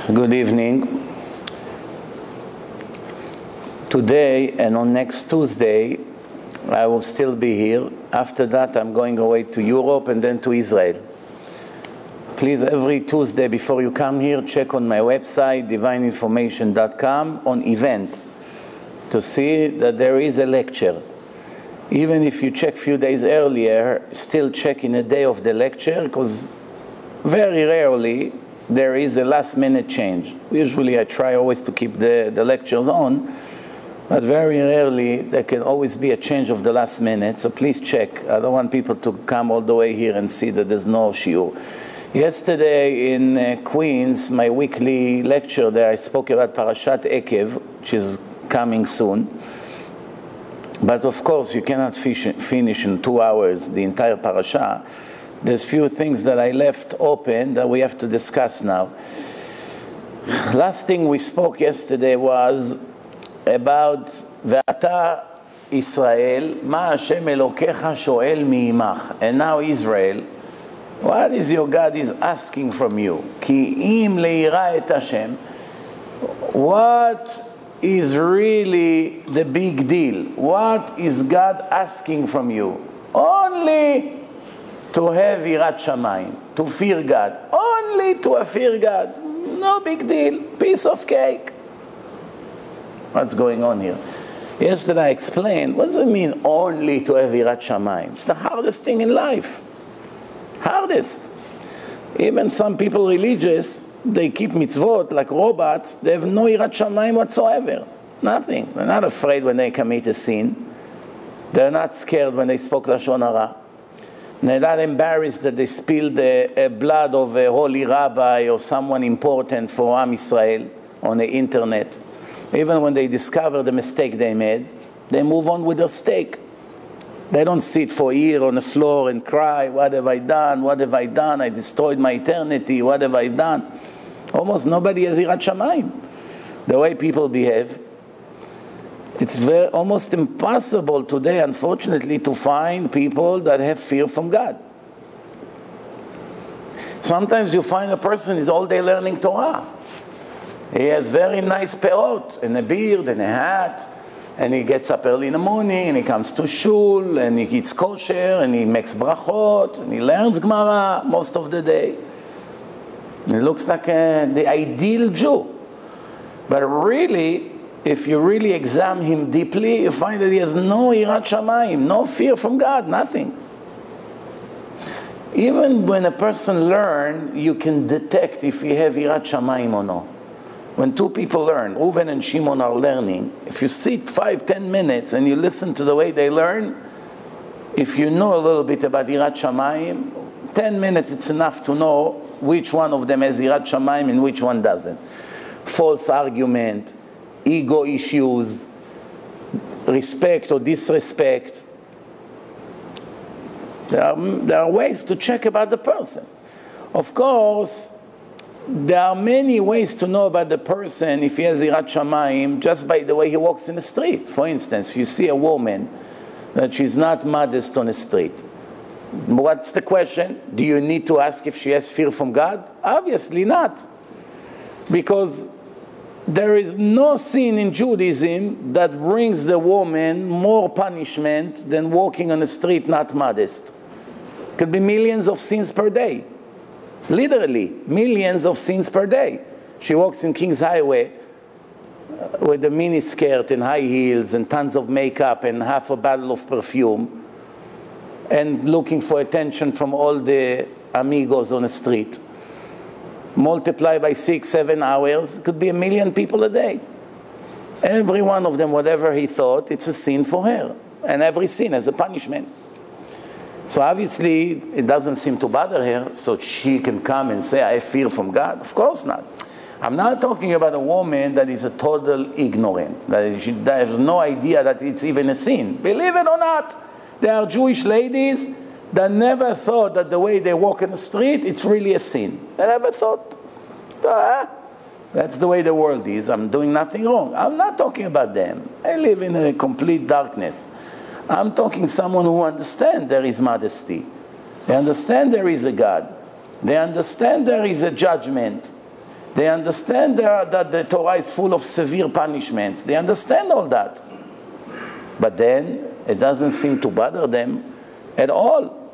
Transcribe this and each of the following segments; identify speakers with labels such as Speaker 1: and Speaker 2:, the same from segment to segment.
Speaker 1: Good evening. Today and on next Tuesday, I will still be here. After that, I'm going away to Europe and then to Israel. Please, every Tuesday before you come here, check on my website, divineinformation.com, on events, to see that there is a lecture. Even if you check a few days earlier, still check in a day of the lecture, because very rarely there is a last-minute change. Usually I try always to keep the lectures on, but very rarely there can always be a change of the last minute, so please check. I don't want people to come all the way here and see that there's no shiur. Yesterday in Queens, my weekly lecture there, I spoke about Parashat Ekev, which is coming soon. But of course, you cannot finish in 2 hours the entire parasha. There's few things that I left open that we have to discuss now. Last thing we spoke yesterday was about Ve'ata Israel, Ma Hashem Elokecha Shoel Mi'imach. And now Israel, what is your God is asking from you? Ki im le'ira et Hashem. What is really the big deal? What is God asking from you? Only to have Yirat Shamayim, to fear God. Only to fear God. No big deal. Piece of cake. What's going on here? Yesterday I explained, what does it mean only to have Yirat Shamayim? It's the hardest thing in life. Hardest. Even some people religious, they keep mitzvot like robots, they have no Yirat Shamayim whatsoever. Nothing. They're not afraid when they commit a sin. They're not scared when they spoke Lashon Hara. They're not embarrassed that they spilled the blood of a holy rabbi or someone important for Am Israel on the internet. Even when they discover the mistake they made, they move on with their stake. They don't sit for a year on the floor and cry, what have I done, what have I done, I destroyed my eternity, what have I done? Almost nobody has Yirat Shamayim. The way people behave, it's almost impossible today, unfortunately, to find people that have fear from God. Sometimes you find a person is all day learning Torah. He has very nice peot and a beard and a hat, and he gets up early in the morning and he comes to shul and he eats kosher and he makes brachot and he learns Gemara most of the day. He looks like the ideal Jew. But really, if you really examine him deeply, you find that he has no Yirat Shamayim, no fear from God, nothing. Even when a person learns, you can detect if he has Yirat Shamayim or not. When two people learn, Reuven and Shimon are learning, if you sit 5-10 minutes and you listen to the way they learn, if you know a little bit about Yirat Shamayim, 10 minutes it's enough to know which one of them has Yirat Shamayim and which one doesn't. False argument, ego issues, respect or disrespect. There are ways to check about the person. Of course, there are many ways to know about the person if he has Yirat Shamayim just by the way he walks in the street. For instance, if you see a woman that she's not modest on the street, what's the question? Do you need to ask if she has fear from God? Obviously not. Because there is no sin in Judaism that brings the woman more punishment than walking on the street not modest. It could be millions of sins per day. Literally, millions of sins per day. She walks in King's Highway with a mini skirt and high heels and tons of makeup and half a bottle of perfume and looking for attention from all the amigos on the street. Multiply by 6-7 hours, it could be 1 million people a day. Every one of them, whatever he thought, it's a sin for her. And every sin has a punishment. So obviously, it doesn't seem to bother her, so she can come and say, I fear from God. Of course not. I'm not talking about a woman that is a total ignorant, that she has no idea that it's even a sin. Believe it or not, there are Jewish ladies that never thought that the way they walk in the street, it's really a sin. They never thought, that's the way the world is, I'm doing nothing wrong. I'm not talking about them. I live in a complete darkness. I'm talking someone who understands there is modesty. They understand there is a God. They understand there is a judgment. They understand that the Torah is full of severe punishments. They understand all that. But then it doesn't seem to bother them at all.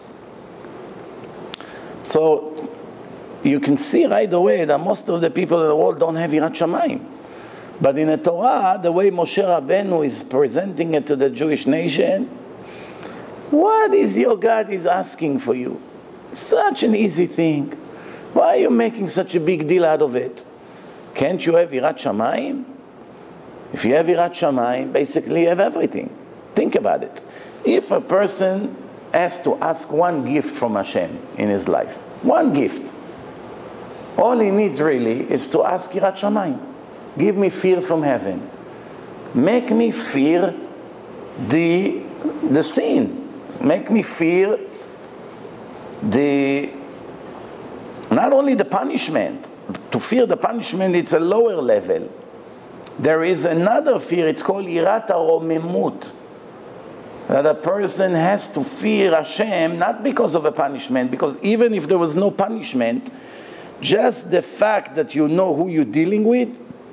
Speaker 1: So you can see right away that most of the people in the world don't have Yirat Shamayim. But in the Torah, the way Moshe Rabbeinu is presenting it to the Jewish nation, what is your God is asking for you? Such an easy thing. Why are you making such a big deal out of it? Can't you have Yirat Shamayim? If you have Yirat Shamayim, basically you have everything. Think about it. If a person has to ask one gift from Hashem in his life, one gift, all he needs really is to ask Yirat Shamayim. Give me fear from heaven. Make me fear the sin. Make me fear not only the punishment. To fear the punishment, it's a lower level. There is another fear, it's called Yirat HaRomemut. That a person has to fear Hashem, not because of a punishment, because even if there was no punishment, just the fact that you know who you're dealing with,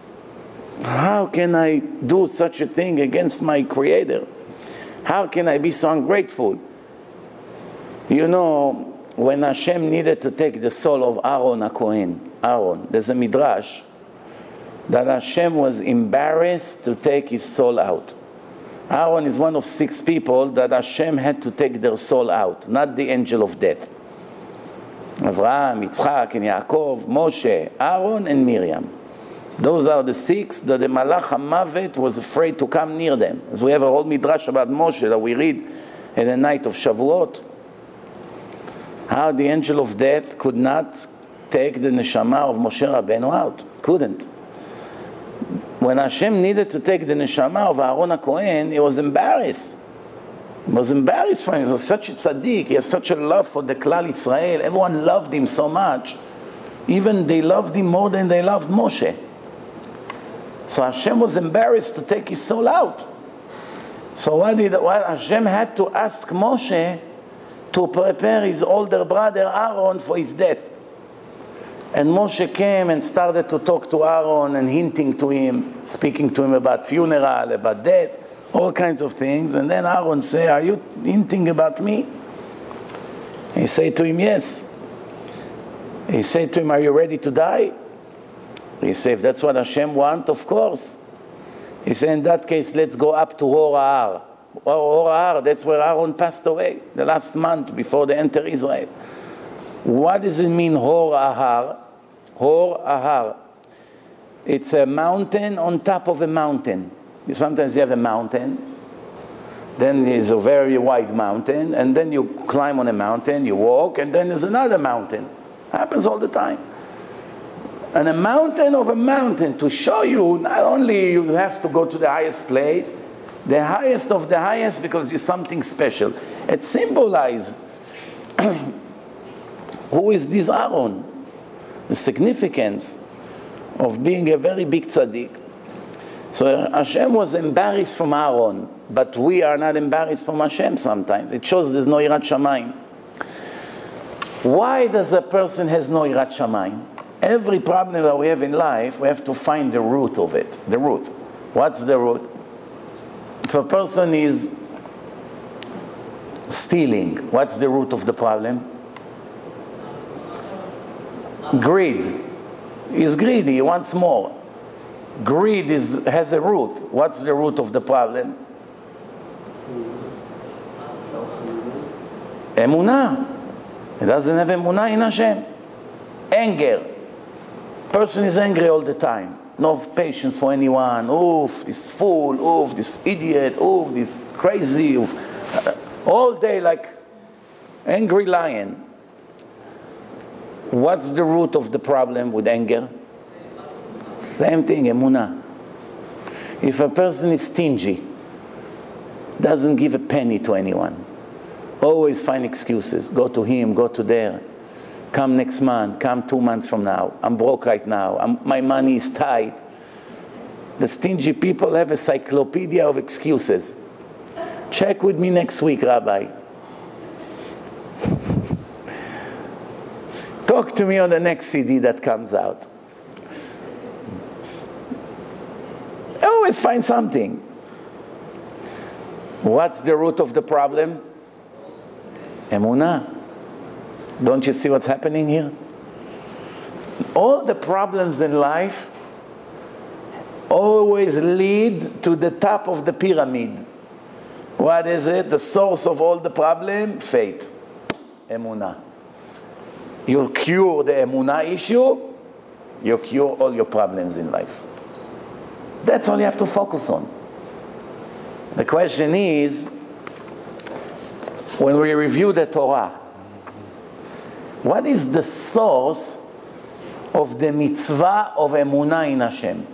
Speaker 1: how can I do such a thing against my Creator? How can I be so ungrateful? You know, when Hashem needed to take the soul of Aaron HaKohen, there's a midrash that Hashem was embarrassed to take his soul out. Aaron is one of 6 people that Hashem had to take their soul out, not the angel of death. Avraham, Yitzchak, and Yaakov, Moshe, Aaron, and Miriam. Those are the 6 that the Malach HaMavet was afraid to come near them. As we have a whole midrash about Moshe that we read in the night of Shavuot, how the angel of death could not take the neshama of Moshe Rabbeinu out. Couldn't. When Hashem needed to take the neshama of Aaron HaKohen, he was embarrassed. He was embarrassed for him. He was such a tzaddik. He has such a love for the Klal Israel. Everyone loved him so much. Even they loved him more than they loved Moshe. So Hashem was embarrassed to take his soul out. So what Hashem had to ask Moshe to prepare his older brother Aaron for his death. And Moshe came and started to talk to Aaron and hinting to him, speaking to him about funeral, about death, all kinds of things. And then Aaron said, "Are you hinting about me?" He said to him, "Yes." He said to him, "Are you ready to die?" He said, "If that's what Hashem wants, of course." He said, "In that case, let's go up to Hor Har." Hor Har, that's where Aaron passed away, the last month before they enter Israel. What does it mean, Hor Har? Hor Har. It's a mountain on top of a mountain. Sometimes you have a mountain, then there's a very wide mountain, and then you climb on a mountain, you walk, and then there's another mountain. Happens all the time. And a mountain of a mountain, to show you, not only you have to go to the highest place, the highest of the highest, because it's something special. It symbolizes who is this Aaron, the significance of being a very big tzaddik. So Hashem was embarrassed from Aaron, but we are not embarrassed from Hashem sometimes. It shows there's no Yirat Shamayim. Why does a person has no Yirat Shamayim? Every problem that we have in life, we have to find the root of it. The root. What's the root? If a person is stealing, what's the root of the problem? Greed. He's greedy, he wants more. Greed has a root. What's the root of the problem? Emunah. He doesn't have emunah in Hashem. Anger. Person is angry all the time. No patience for anyone. Oof, this fool. Oof, this idiot. Oof, this crazy. Oof. All day like angry lion. What's the root of the problem with anger? Same thing, emunah. If a person is stingy, doesn't give a penny to anyone, always find excuses, go to him, go to there, come next month, come 2 months from now, I'm broke right now, my money is tight. The stingy people have a cyclopedia of excuses. Check with me next week, Rabbi. Talk to me on the next CD that comes out. always find something. What's the root of the problem? Emunah. Don't you see what's happening here? All the problems in life always lead to the top of the pyramid. What is it? The source of all the problem? Faith. Emunah. You cure the emunah issue, you cure all your problems in life. That's all you have to focus on. The question is, when we review the Torah, what is the source of the mitzvah of emunah in Hashem?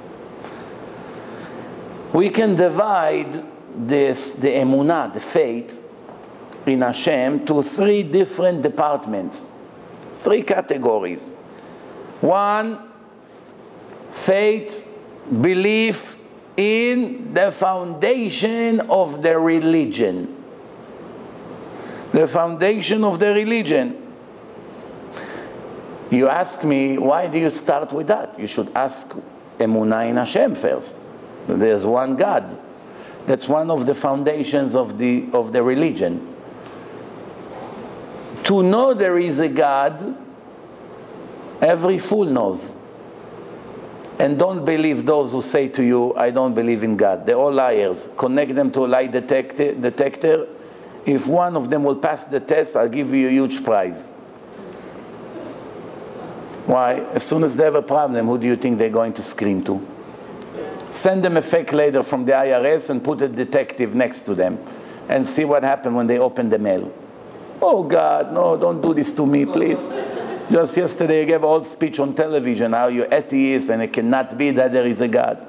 Speaker 1: We can divide the emunah, the faith in Hashem, to three different departments, three categories. One, faith, belief in the foundation of the religion. The foundation of the religion. You ask me, why do you start with that? You should ask emunah in Hashem first. There's one God. That's one of the foundations of the religion. To know there is a God, every fool knows. And don't believe those who say to you, I don't believe in God. They're all liars. Connect them to a lie detector. If one of them will pass the test, I'll give you a huge prize. Why? As soon as they have a problem, who do you think they're going to scream to? Send them a fake letter from the IRS and put a detective next to them and see what happened when they open the mail. Oh God, no, don't do this to me, please. Just yesterday you gave a whole speech on television how you're atheist and it cannot be that there is a God.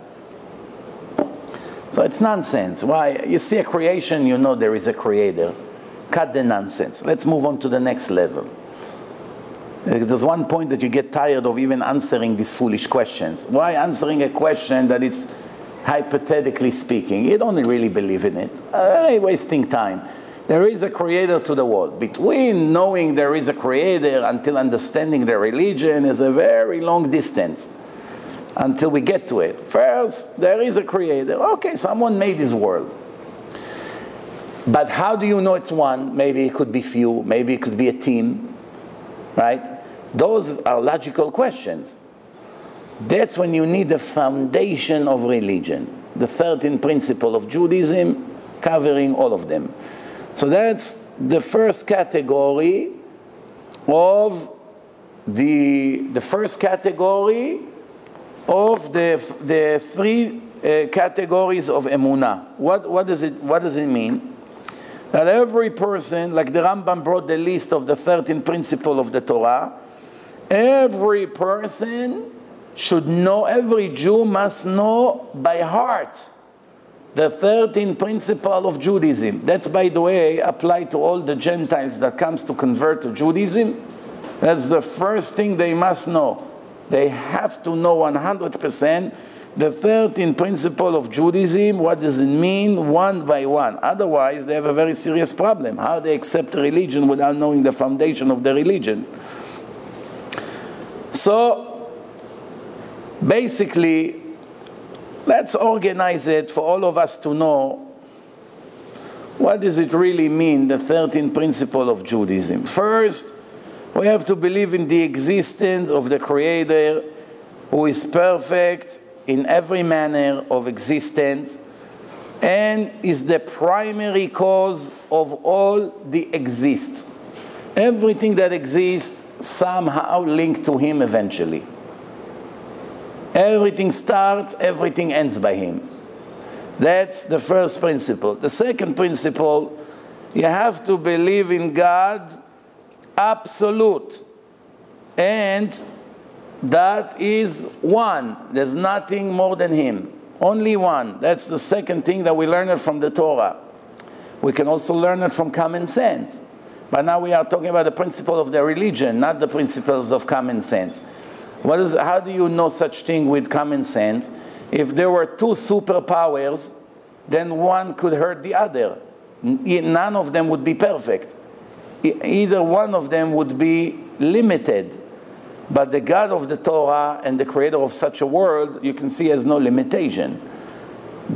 Speaker 1: So it's nonsense. Why? You see a creation, you know there is a creator. Cut the nonsense. Let's move on to the next level. There's one point that you get tired of even answering these foolish questions. Why answering a question that it's hypothetically speaking? You don't really believe in it. Wasting time. There is a creator to the world. Between knowing there is a creator until understanding the religion is a very long distance until we get to it. First, there is a creator. Okay, someone made this world. But how do you know it's one? Maybe it could be few. Maybe it could be a team. Right? Those are logical questions. That's when you need the foundation of religion. The 13th principle of Judaism covering all of them. So that's the first category of the first category of the three categories of emunah. What does it mean? That every person, like the Rambam brought the list of the 13 principles of the Torah, every person should know, every Jew must know by heart the 13 principles of Judaism. That's, by the way, applied to all the Gentiles that comes to convert to Judaism. That's the first thing they must know. They have to know 100% the 13 principles of Judaism. What does it mean, one by one? Otherwise, they have a very serious problem. How they accept a religion without knowing the foundation of the religion? So, basically, let's organize it for all of us to know what does it really mean, the 13 principles of Judaism. First, we have to believe in the existence of the Creator who is perfect in every manner of existence and is the primary cause of all that exists. Everything that exists somehow linked to Him eventually. Everything starts, everything ends by Him. That's the first principle. The second principle, you have to believe in God absolute. And that is one. There's nothing more than Him. Only one. That's the second thing that we learn it from the Torah. We can also learn it from common sense. But now we are talking about the principle of the religion, not the principles of common sense. How do you know such thing with common sense? If there were two superpowers, then one could hurt the other. None of them would be perfect. Either one of them would be limited. But the God of the Torah and the creator of such a world, you can see, has no limitation.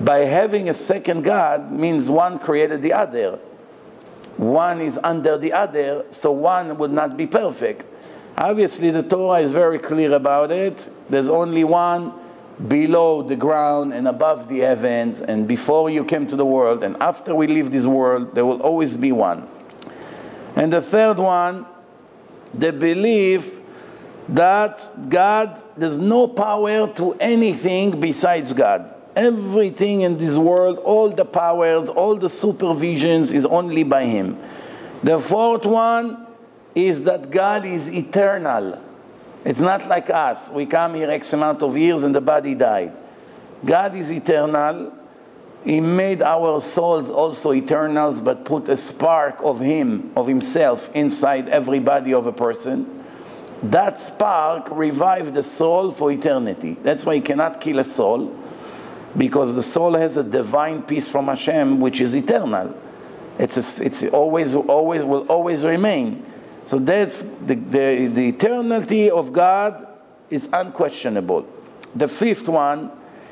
Speaker 1: by having a second God means one created the other. One is under the other, so one would not be perfect. Obviously, the Torah is very clear about it. There's only one below the ground and above the heavens, and before you came to the world, and after we leave this world, there will always be one. And the third one, the belief that God, there's no power to anything besides God. Everything in this world, all the powers, all the supervisions is only by Him. The fourth one is that God is eternal. It's not like us. We come here X amount of years and the body died. God is eternal. He made our souls also eternal, but put a spark of Him, of Himself, inside every body of a person. That spark revived the soul for eternity. That's why you cannot kill a soul, because the soul has a divine peace from Hashem, which is eternal. It's always will always remain. So that's the eternity of God is unquestionable. The fifth one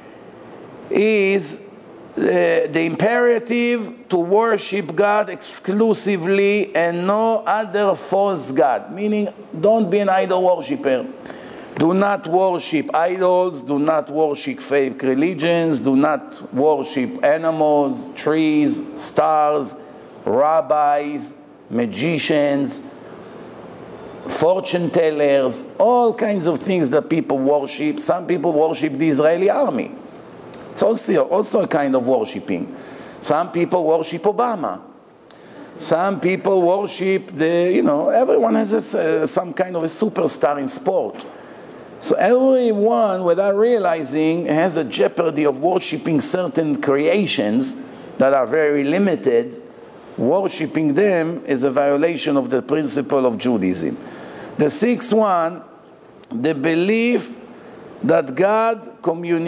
Speaker 1: is the imperative to worship God exclusively and no other false God. Meaning, don't be an idol worshiper. Do not worship idols, do not worship fake religions, do not worship animals, trees, stars, rabbis, magicians, fortune tellers, all kinds of things that people worship. Some people worship the Israeli army. It's also a kind of worshiping. Some people worship Obama. Some people worship everyone has some kind of a superstar in sport. So everyone, without realizing, has a jeopardy of worshiping certain creations that are very limited. Worshipping them is a violation of the principle of Judaism. The sixth one, the belief that God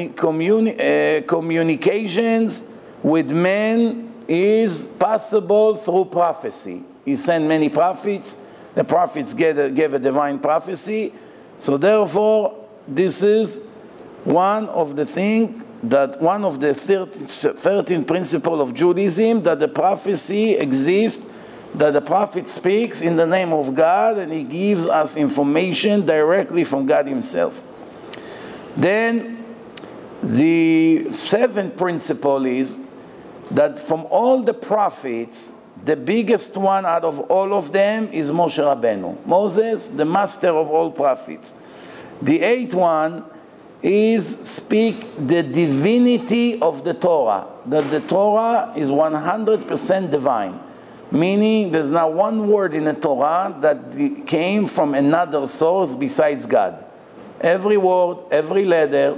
Speaker 1: communications with men is possible through prophecy. He sent many prophets. The prophets gave a divine prophecy. So therefore, this is one of the 13 principles of Judaism, that the prophecy exists, that the prophet speaks in the name of God, and he gives us information directly from God Himself. Then the seventh principle is that from all the prophets, the biggest one out of all of them is Moshe Rabbeinu. Moses, the master of all prophets. The eighth one is speak the divinity of the Torah, that the Torah is 100% divine, meaning there's not one word in the Torah that came from another source besides God. Every word, every letter,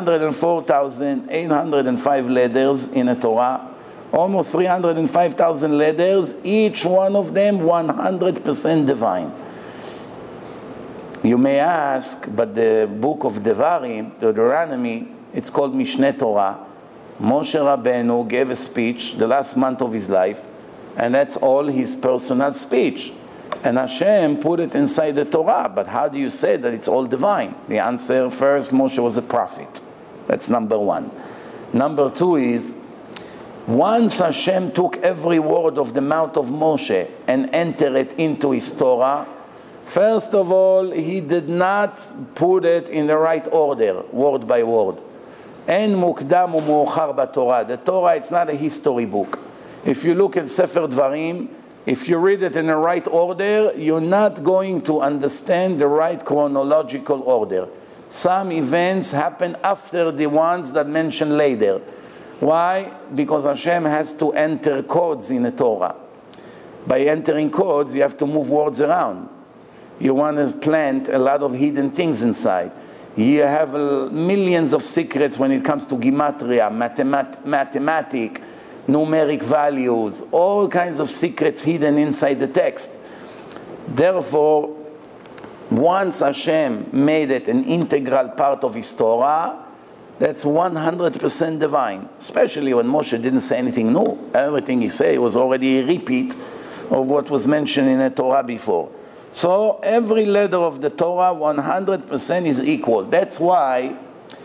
Speaker 1: 304,805 letters in the Torah, almost 305,000 letters, each one of them 100% divine. You may ask, but the book of Devarim, the Deuteronomy, it's called Mishneh Torah. Moshe Rabbeinu gave a speech the last month of his life, and that's all his personal speech. And Hashem put it inside the Torah. But how do you say that it's all divine? The answer, first, Moshe was a prophet. That's number one. Number two is, once Hashem took every word of the mouth of Moshe and entered it into his Torah, first of all, he did not put it in the right order, word by word. En mukdam u'mu'achar b'Torah. The Torah, it's not a history book. If you look at Sefer Dvarim, if you read it in the right order, you're not going to understand the right chronological order. Some events happen after the ones that mentioned later. Why? Because Hashem has to enter codes in the Torah. By entering codes, you have to move words around. You want to plant a lot of hidden things inside. You have millions of secrets when it comes to gematria, mathematics, numeric values, all kinds of secrets hidden inside the text. Therefore, once Hashem made it an integral part of his Torah, that's 100% divine, especially when Moshe didn't say anything new. Everything he said was already a repeat of what was mentioned in the Torah before. So every letter of the Torah, 100% is equal. That's why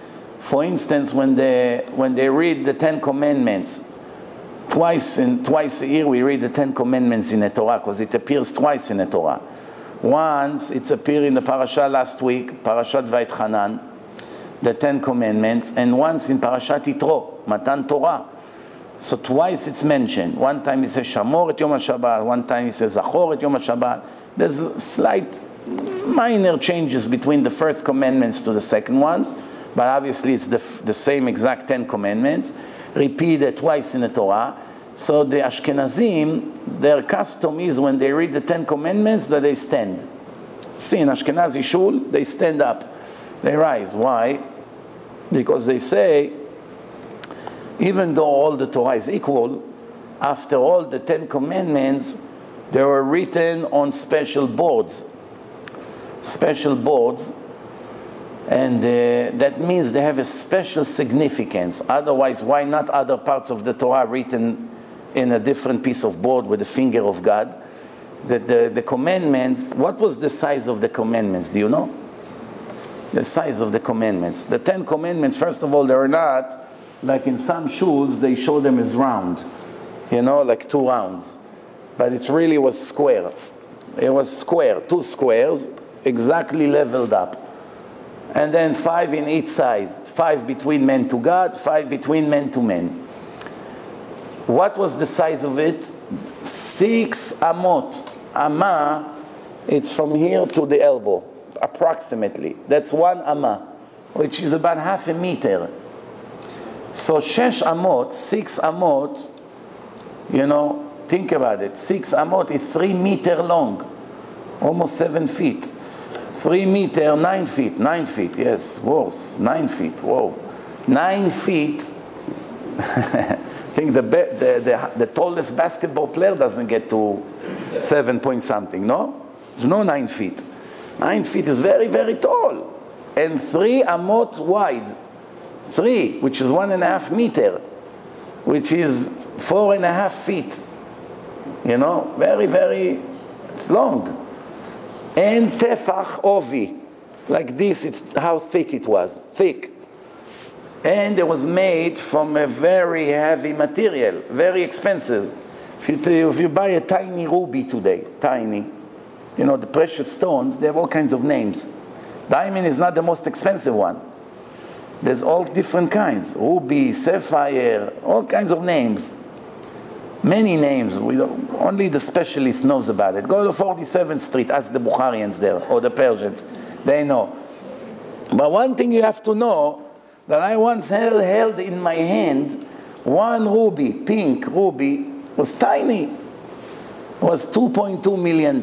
Speaker 1: For instance, when they read the Ten Commandments, twice a year we read the Ten Commandments in the Torah because it appears twice in the Torah. Once it's appeared in the parasha last week, Parashat Vayetchanan, the Ten Commandments, and once in Parashat Yitro, Matan Torah. So twice it's mentioned. One time it says Shamor et Yom HaShabbat, one time it says Zachor et Yom HaShabbat. There's slight minor changes between the first commandments to the second ones, but obviously it's the same exact 10 commandments, repeated twice in the Torah. So the Ashkenazim, their custom is when they read the 10 commandments that they stand. See, in Ashkenazi shul, they stand up, they rise. Why? Because they say, even though all the Torah is equal, after all the 10 commandments, they were written on special boards. And that means they have a special significance. Otherwise, why not other parts of the Torah written in a different piece of board with the finger of God? The commandments, what was the size of the commandments? Do you know? The size of the commandments. The 10 commandments, first of all, they are not, like in some shuls, they show them as round. You know, like 2 rounds. But it really was square. It was square, 2 squares, exactly leveled up. And then 5 in each size. 5 between men to God, 5 between men to men. What was the size of it? 6 amot. Amma, it's from here to the elbow, approximately. That's 1 amma, which is about half a meter. So 6 amot, 6 amot, you know, think about it. 6 amot is 3 meters long, almost 7 feet. 3 meters, 9 feet, 9 feet, yes, worse, 9 feet, whoa. 9 feet, I think the tallest basketball player doesn't get to 7 point something, no? There's no 9 feet. 9 feet is very, very tall. And 3 amot wide. 3, which is 1.5 meters, which is 4.5 feet. You know, very, very, it's long. And tefach ovi, like this, it's how thick it was, thick. And it was made from a very heavy material, very expensive. If you buy a tiny ruby today, tiny, you know, the precious stones, they have all kinds of names. Diamond is not the most expensive one. There's all different kinds, ruby, sapphire, all kinds of names. Many names, only the specialist knows about it. Go to 47th Street, ask the Bukharians there, or the Persians, they know. But one thing you have to know, that I once held in my hand, 1 ruby, pink ruby, was tiny. It was $2.2 million.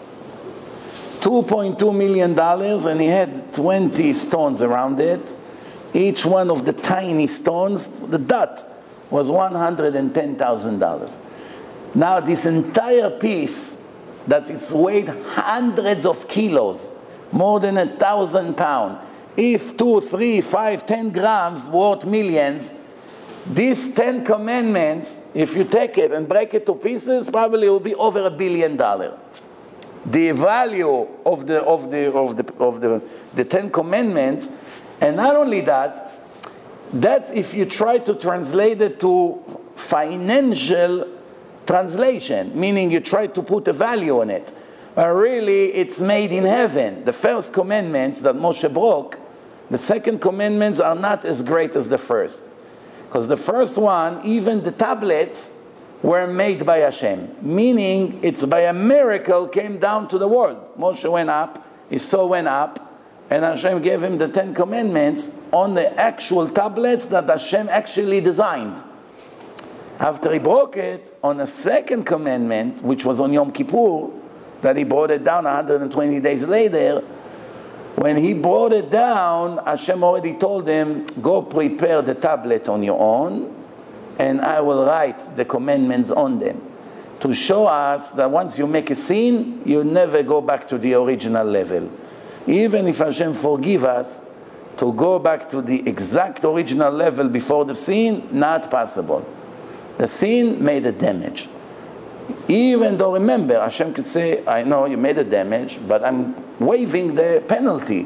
Speaker 1: $2.2 million, and he had 20 stones around it. Each one of the tiny stones, the dot, was $110,000. Now this entire piece, that it's weighed hundreds of kilos, more than 1,000 pounds. If 2, 3, 5, 10 grams worth millions, these 10 commandments, if you take it and break it to pieces, probably it will be over $1 billion. The value of the 10 commandments, and not only that, that's if you try to translate it to financial translation, meaning you try to put a value on it. But really, it's made in heaven. The first commandments that Moshe broke, the second commandments are not as great as the first. Because the first one, even the tablets, were made by Hashem. Meaning, it's by a miracle came down to the world. Moshe went up, his soul went up, and Hashem gave him the 10 commandments on the actual tablets that Hashem actually designed. After he broke it, on a second commandment, which was on Yom Kippur, that he brought it down 120 days later, when he brought it down, Hashem already told him, go prepare the tablets on your own, and I will write the commandments on them. To show us that once you make a sin, you never go back to the original level. Even if Hashem forgive us, to go back to the exact original level before the sin, not possible. The sin made a damage. Even though, remember, Hashem could say, I know you made a damage, but I'm waiving the penalty.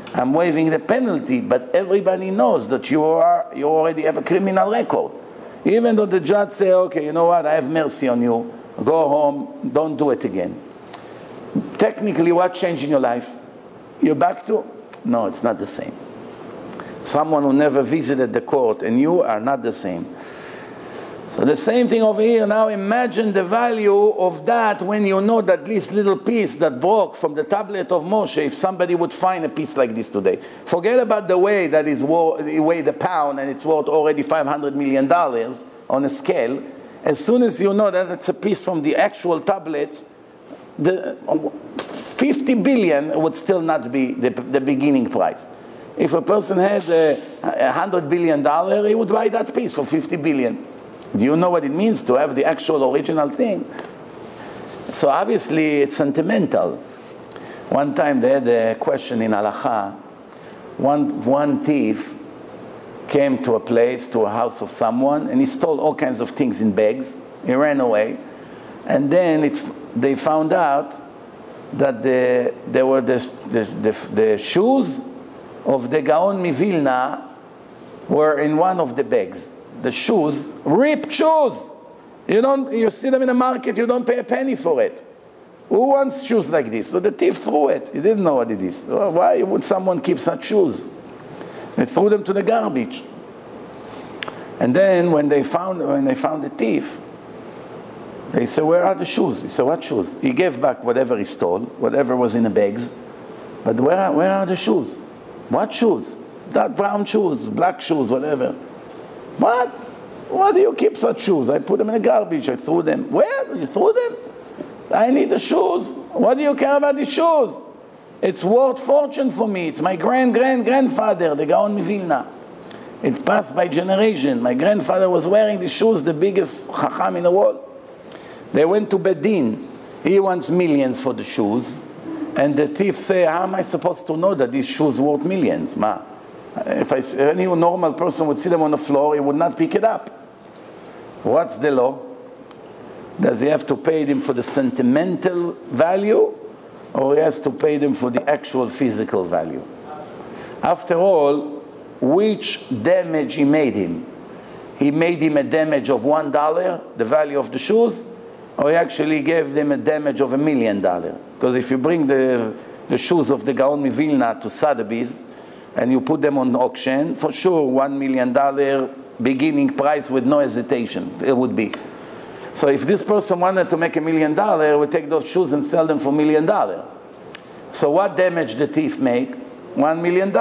Speaker 1: I'm waiving the penalty, but everybody knows that you already have a criminal record. Even though the judge say, okay, you know what, I have mercy on you, go home, don't do it again. Technically, what changed in your life? You're back to? No, it's not the same. Someone who never visited the court and you are not the same. So the same thing over here. Now imagine the value of that when you know that this little piece that broke from the tablet of Moshe, if somebody would find a piece like this today. Forget about the way that is weighed a pound and it's worth already $500 million on a scale. As soon as you know that it's a piece from the actual tablet, the 50 billion would still not be the beginning price. If a person had $100 billion, he would buy that piece for 50 billion. Do you know what it means to have the actual original thing? So obviously it's sentimental. One time they had a question in Halakha. One thief came to a place, to a house of someone, and he stole all kinds of things in bags. He ran away. And then they found out that there were the shoes of the Gaon Mivilna were in one of the bags. The shoes, ripped shoes. You see them in the market, you don't pay a penny for it. Who wants shoes like this? So the thief threw it. He didn't know what it is. Why would someone keep such shoes? They threw them to the garbage. And then when they found the thief, they said, where are the shoes? He said, what shoes? He gave back whatever he stole, whatever was in the bags. But where are the shoes? What shoes? Dark brown shoes, black shoes, whatever. What? Why do you keep such shoes? I put them in the garbage. I threw them. Where? You threw them? I need the shoes. What do you care about the shoes? It's worth fortune for me. It's my grandfather, the Gaon Mivilna. It passed by generation. My grandfather was wearing these shoes, the biggest chacham in the world. They went to Bedin. He wants millions for the shoes. And the thief say, how am I supposed to know that these shoes worth millions? Ma. If any normal person would see them on the floor, he would not pick it up. What's the law? Does he have to pay them for the sentimental value, or he has to pay them for the actual physical value? After all, which damage he made him? He made him a damage of $1, the value of the shoes, or he actually gave them a damage of $1 million? Because if you bring the shoes of the Gaon Mivilna to Sotheby's, and you put them on auction, for sure $1 million beginning price with no hesitation, it would be. So if this person wanted to make $1 million, he would take those shoes and sell them for $1 million. So what damage did the thief make? $1 million.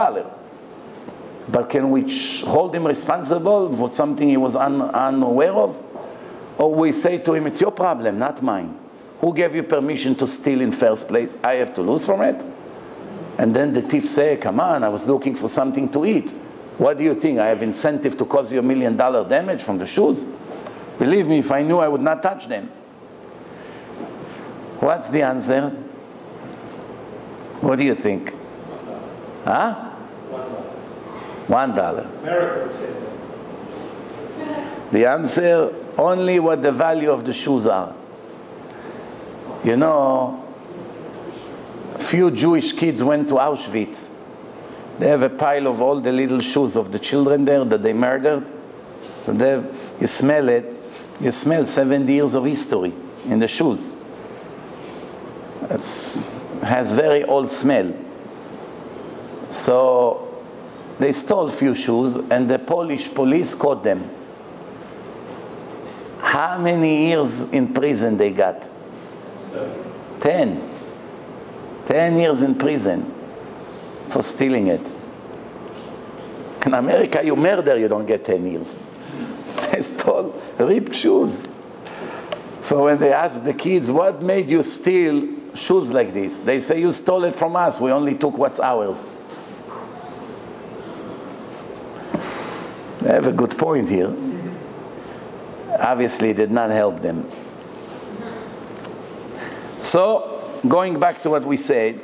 Speaker 1: But can we hold him responsible for something he was unaware of? Or we say to him, it's your problem, not mine. Who gave you permission to steal in first place? I have to lose from it? And then the thief say, come on, I was looking for something to eat. What do you think? I have incentive to cause you $1 million damage from the shoes? Believe me, if I knew, I would not touch them. What's the answer? What do you think? Huh? $1.
Speaker 2: America would say that.
Speaker 1: The answer, only what the value of the shoes are. You know, few Jewish kids went to Auschwitz. They have a pile of all the little shoes of the children there that they murdered. So you smell it. You smell 70 years of history in the shoes. It has very old smell. So they stole a few shoes and the Polish police caught them. How many years in prison they got? 10. 10 years in prison for stealing it. In America, you murder, you don't get 10 years. They stole ripped shoes. So when they ask the kids, what made you steal shoes like this? They say, you stole it from us. We only took what's ours. They have a good point here. Obviously, it did not help them. So, going back to what we said.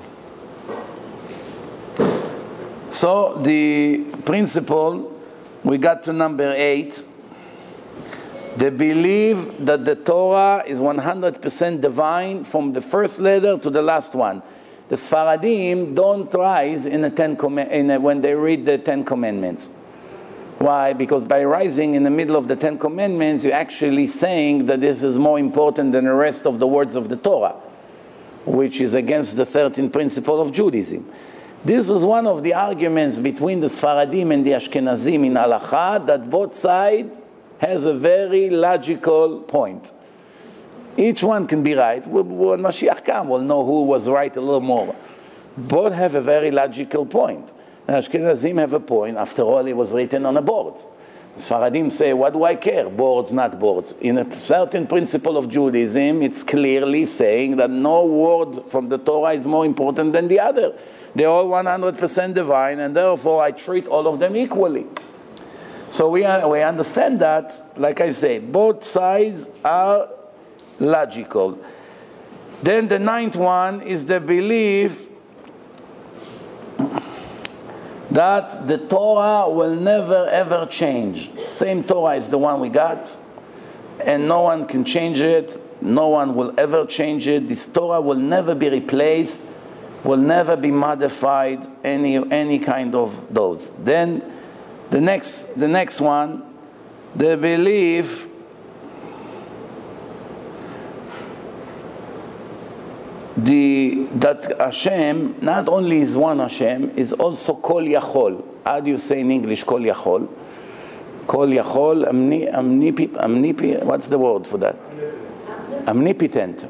Speaker 1: So, the principle, we got to number 8. They believe that the Torah is 100% divine from the first letter to the last one. the Sfaradim don't rise in when they read the Ten Commandments. Why? Because by rising in the middle of the Ten Commandments, you're actually saying that this is more important than the rest of the words of the Torah, which is against the 13th principle of Judaism. This is one of the arguments between the Sfaradim and the Ashkenazim in Halacha, that both sides has a very logical point. Each one can be right. When Mashiach comes, we'll know who was right a little more. Both have a very logical point. And Ashkenazim have a point. After all, it was written on a board. Sfaradim say, what do I care? Boards, not boards. In a certain principle of Judaism, it's clearly saying that no word from the Torah is more important than the other. They're all 100% divine, and therefore I treat all of them equally. So we understand that, like I say, both sides are logical. Then the ninth one is the belief that the Torah will never ever change. Same Torah is the one we got, and no one can change it. No one will ever change it. This Torah will never be replaced, will never be modified, any kind of those. Then the next one, the belief that Hashem not only is one Hashem, is also Kol Yachol. How do you say in English Kol Yachol? Kol Yachol, what's the word for that? Omnipotent.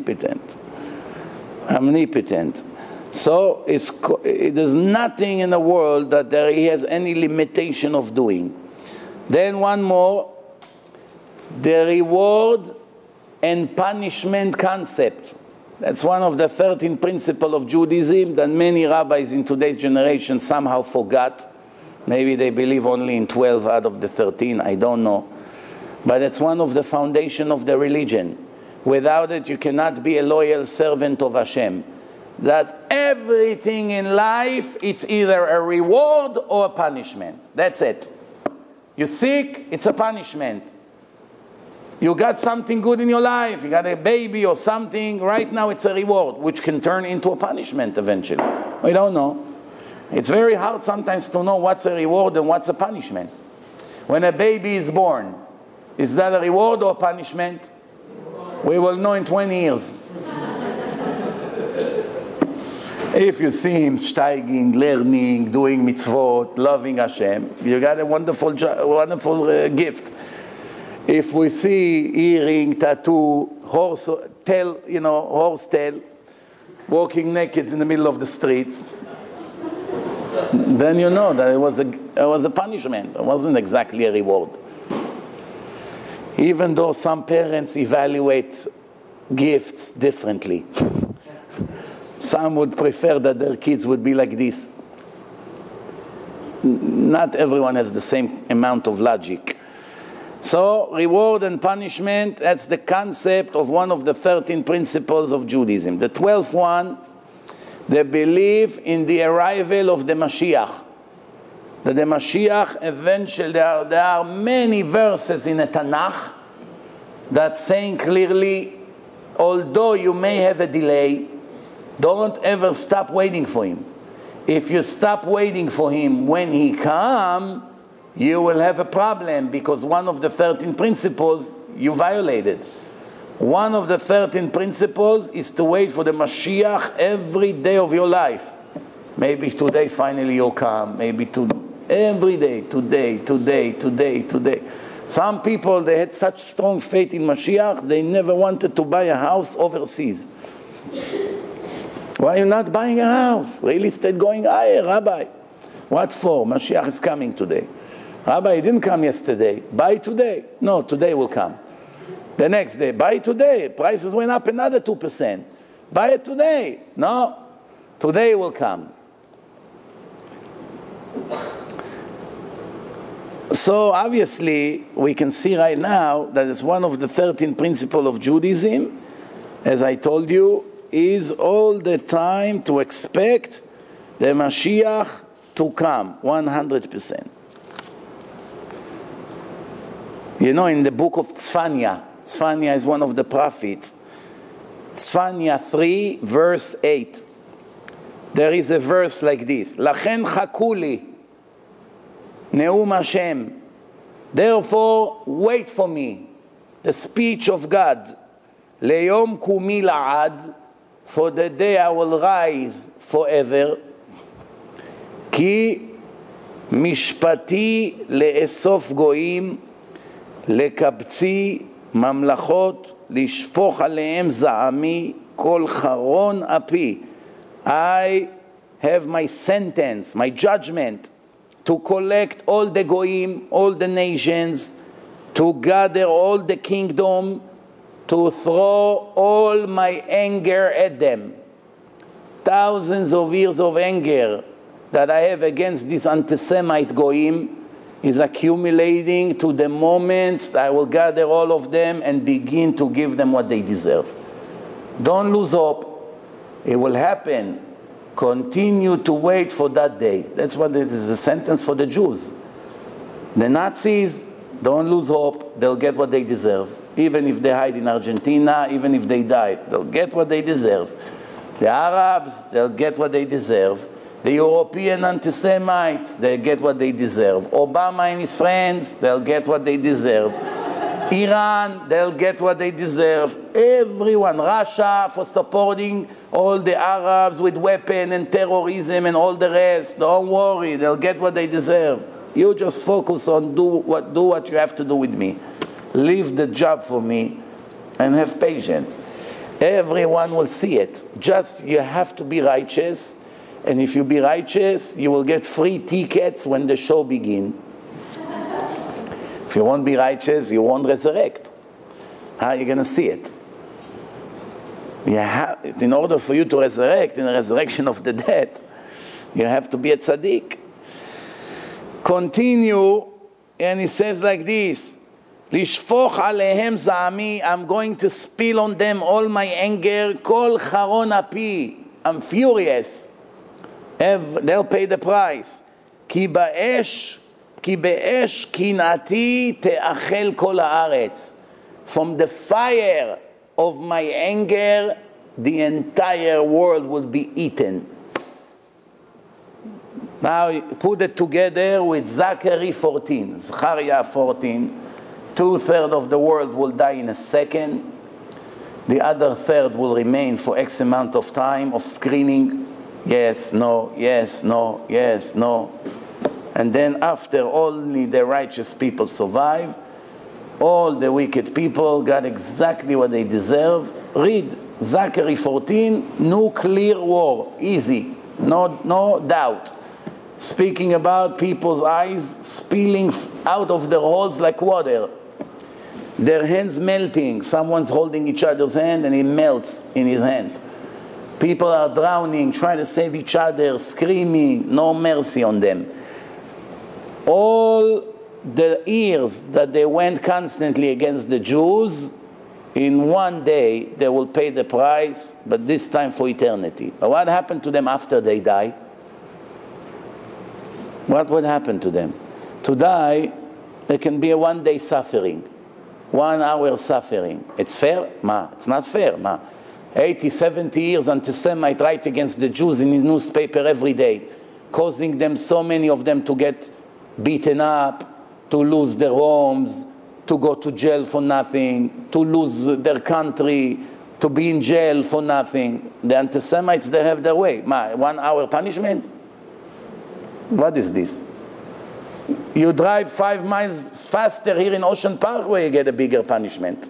Speaker 1: So there's nothing in the world that he has any limitation of doing. Then one more, the reward and punishment concept. That's one of the 13 principles of Judaism that many rabbis in today's generation somehow forgot. Maybe they believe only in 12 out of the 13, I don't know. But it's one of the foundation of the religion. Without it, you cannot be a loyal servant of Hashem. That everything in life, it's either a reward or a punishment. That's it. You're sick, it's a punishment. You got something good in your life, you got a baby or something, right now it's a reward, which can turn into a punishment eventually. We don't know. It's very hard sometimes to know what's a reward and what's a punishment. When a baby is born, is that a reward or a punishment? We will know in 20 years. If you see him steiging, learning, doing mitzvot, loving Hashem, you got a wonderful gift. If we see earring, tattoo, horse tail, walking naked in the middle of the streets, then you know that it was a punishment. It wasn't exactly a reward. Even though some parents evaluate gifts differently. Some would prefer that their kids would be like this. Not everyone has the same amount of logic. So, reward and punishment, that's the concept of one of the 13 principles of Judaism. The 12th one, the belief in the arrival of the Mashiach. That the Mashiach eventually, there are many verses in the Tanakh that saying clearly, although you may have a delay, don't ever stop waiting for him. If you stop waiting for him when he comes, you will have a problem, because one of the 13 principles you violated. One of the 13 principles is to wait for the Mashiach every day of your life. Maybe today finally you'll come. Maybe every day, today. Some people, they had such strong faith in Mashiach, they never wanted to buy a house overseas. Why are you not buying a house? Real estate going higher, Rabbi. What for? Mashiach is coming today. Rabbi, he didn't come yesterday. Buy today. No, today will come. The next day, buy today. Prices went up another 2%. Buy it today. No, today will come. So obviously, we can see right now that it's one of the 13 principles of Judaism, as I told you, is all the time to expect the Mashiach to come, 100%. You know, in the book of Tzfanya is one of the prophets. Tzfanya 3, verse 8. there is a verse like this, לכן חכו לי, נאום השם. Therefore, wait for me, the speech of God. ליום קומי לעד, for the day I will rise forever. כי משפטי לאסוף גויים, לקבצי ממלכות, לשפוך עליהם זעמי, כל חרון אפי. I have my sentence, my judgment, to collect all the goyim, all the nations, to gather all the kingdom, to throw all my anger at them. Thousands of years of anger that I have against this anti-Semite goyim is accumulating to the moment that I will gather all of them and begin to give them what they deserve. Don't lose hope. It will happen. Continue to wait for that day. That's what this is a sentence for the Jews. The Nazis, don't lose hope. They'll get what they deserve. Even if they hide in Argentina, even if they die, they'll get what they deserve. The Arabs, they'll get what they deserve. The European anti-Semites, they get what they deserve. Obama and his friends, they'll get what they deserve. Iran, they'll get what they deserve. Everyone, Russia for supporting all the Arabs with weapons and terrorism and all the rest. Don't worry, they'll get what they deserve. You just focus on do what you have to do with me. Leave the job for me and have patience. Everyone will see it. Just you have to be righteous. And if you be righteous, you will get free tickets when the show begins. If you won't be righteous, you won't resurrect. How are you going to see it? In order for you to resurrect, in the resurrection of the dead, you have to be a tzaddik. Continue, and he says like this, לשפוך עליהם זעמי, I'm going to spill on them all my anger, כל חרון אפי, I'm furious. They'll pay the price. כי באש קנאתי תאכל כל הארץ. From the fire of my anger, the entire world will be eaten. Now put it together with Zachariah 14. Zechariah 14. 2/3 of the world will die in a second. The other third will remain for X amount of time of screening. Yes, no, yes, no, yes, no. And then after only the righteous people survive, all the wicked people got exactly what they deserve. Read Zechariah 14, nuclear war, easy, no doubt. Speaking about people's eyes spilling out of their holes like water. Their hands melting. Someone's holding each other's hand and it melts in his hand. People are drowning, trying to save each other, screaming, no mercy on them. All the years that they went constantly against the Jews, in one day they will pay the price, but this time for eternity. But what happened to them after they die? What would happen to them? To die, there can be a one-day suffering, 1 hour suffering. It's fair? Ma, it's not fair. Ma, 80, 70 years anti-Semite write against the Jews in his newspaper every day, causing them, so many of them, to get beaten up, to lose their homes, to go to jail for nothing, to lose their country, to be in jail for nothing. The anti-Semites, they have their way. Ma, 1 hour punishment? What is this? You drive 5 miles faster here in Ocean Parkway, you get a bigger punishment.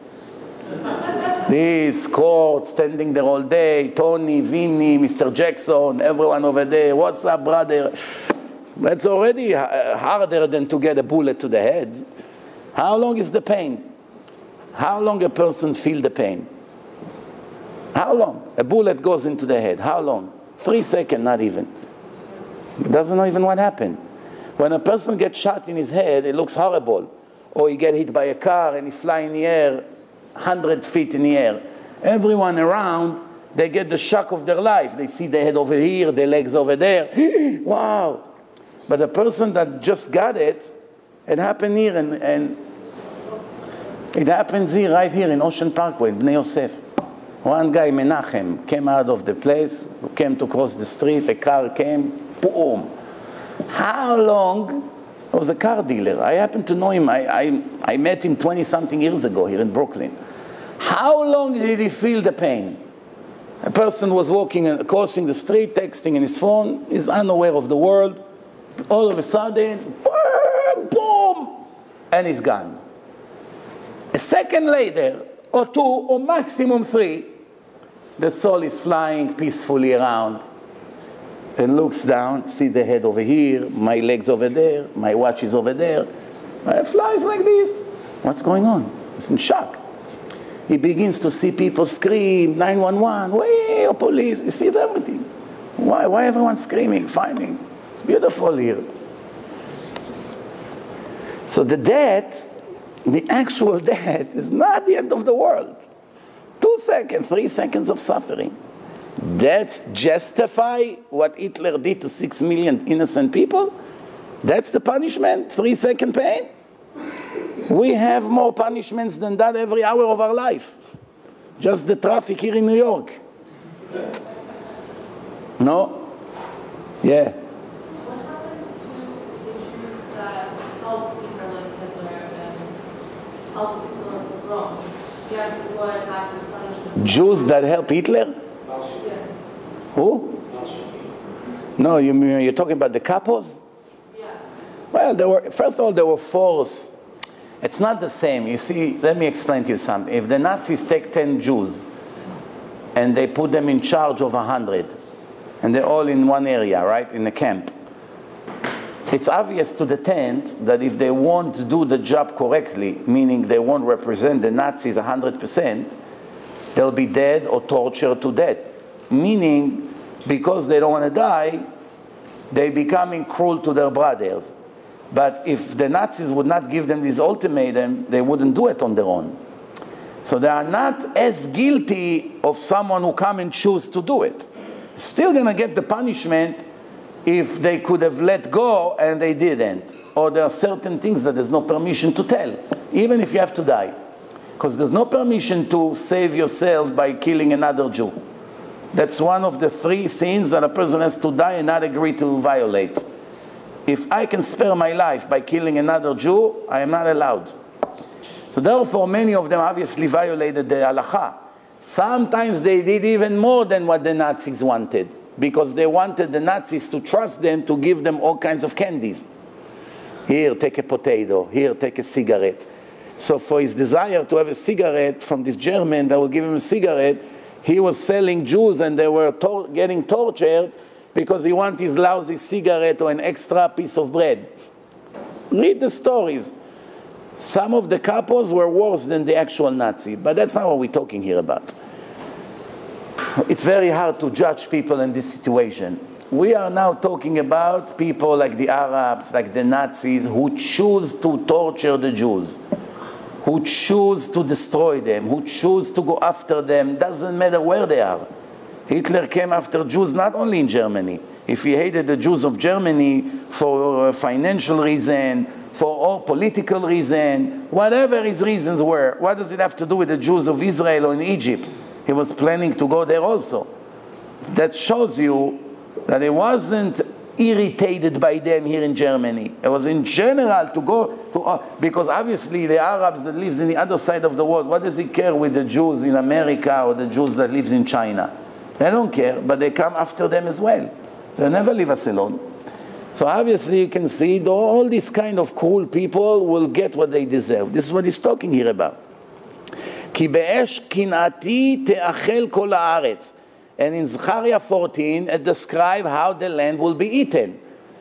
Speaker 1: This court standing there all day, Tony, Vinny, Mr. Jackson, everyone over there, what's up, brother? That's already harder than to get a bullet to the head. How long is the pain? How long a person feel the pain? How long? A bullet goes into the head. How long? 3 seconds, not even. He doesn't know even what happened. When a person gets shot in his head, it looks horrible. Or he get hit by a car and he fly in the air, 100 feet in the air. Everyone around, they get the shock of their life. They see the head over here, the legs over there. Wow. But a person that just got it, it happened here, and it happens here, right here in Ocean Parkway, Bnei Yosef. One guy, Menachem, came out of the place, came to cross the street, a car came, boom. How long? I was a car dealer. I happened to know him. I met him 20-something years ago here in Brooklyn. How long did he feel the pain? A person was walking and crossing the street, texting in his phone, is unaware of the world. All of a sudden, boom, and he's gone. A second later, or two, or maximum three, the soul is flying peacefully around and looks down, see the head over here, my legs over there, my watch is over there. It flies like this. What's going on? He's in shock. He begins to see people scream, 911, way, or police. He sees everything. Why everyone screaming, fighting? It's beautiful here. So the death, the actual death, is not the end of the world. 2 seconds, 3 seconds of suffering. That's justify what Hitler did to 6 million innocent people? That's the punishment? 3-second pain? We have more punishments than that every hour of our life. Just the traffic here in New York. No? Yeah.
Speaker 3: What happens to the Jews that help people like Hitler and help people like the Rome? Yes, what happens punishment?
Speaker 1: Jews that help Hitler?
Speaker 3: Yeah.
Speaker 1: Who? No, you're talking about the capos?
Speaker 3: Yeah.
Speaker 1: Well, first of all, they were forced. It's not the same. You see, let me explain to you something. If the Nazis take 10 Jews and they put them in charge of 100, and they're all in one area, right, in a camp, it's obvious to the 10th that if they won't do the job correctly, meaning they won't represent the Nazis 100%, they'll be dead or tortured to death. Meaning, because they don't want to die, they becoming cruel to their brothers. But if the Nazis would not give them this ultimatum, they wouldn't do it on their own. So they are not as guilty of someone who come and choose to do it. Still going to get the punishment if they could have let go and they didn't. Or there are certain things that there's no permission to tell, even if you have to die. Because there's no permission to save yourself by killing another Jew. That's one of the 3 sins that a person has to die and not agree to violate. If I can spare my life by killing another Jew, I am not allowed. So therefore, many of them obviously violated the halakha. Sometimes they did even more than what the Nazis wanted, because they wanted the Nazis to trust them to give them all kinds of candies. Here, take a potato. Here, take a cigarette. So for his desire to have a cigarette from this German that will give him a cigarette, he was selling Jews and they were getting tortured because he wanted his lousy cigarette or an extra piece of bread. Read the stories. Some of the capos were worse than the actual Nazi, but that's not what we're talking here about. It's very hard to judge people in this situation. We are now talking about people like the Arabs, like the Nazis, who choose to torture the Jews, who choose to destroy them, who choose to go after them. Doesn't matter where they are. Hitler came after Jews not only in Germany. If he hated the Jews of Germany for financial reason, for all political reason, whatever his reasons were, what does it have to do with the Jews of Israel or in Egypt? He was planning to go there also. That shows you that he wasn't irritated by them here in Germany. It was in general to go to, because obviously the Arabs that lives in the other side of the world, what does he care with the Jews in America or the Jews that lives in China? They don't care, but they come after them as well. They never leave us alone. So obviously you can see all these kind of cruel people will get what they deserve. This is what he's talking here about. כי באש קנאתי תאכל כל הארץ. And in Zechariah 14, it describes how the land will be eaten.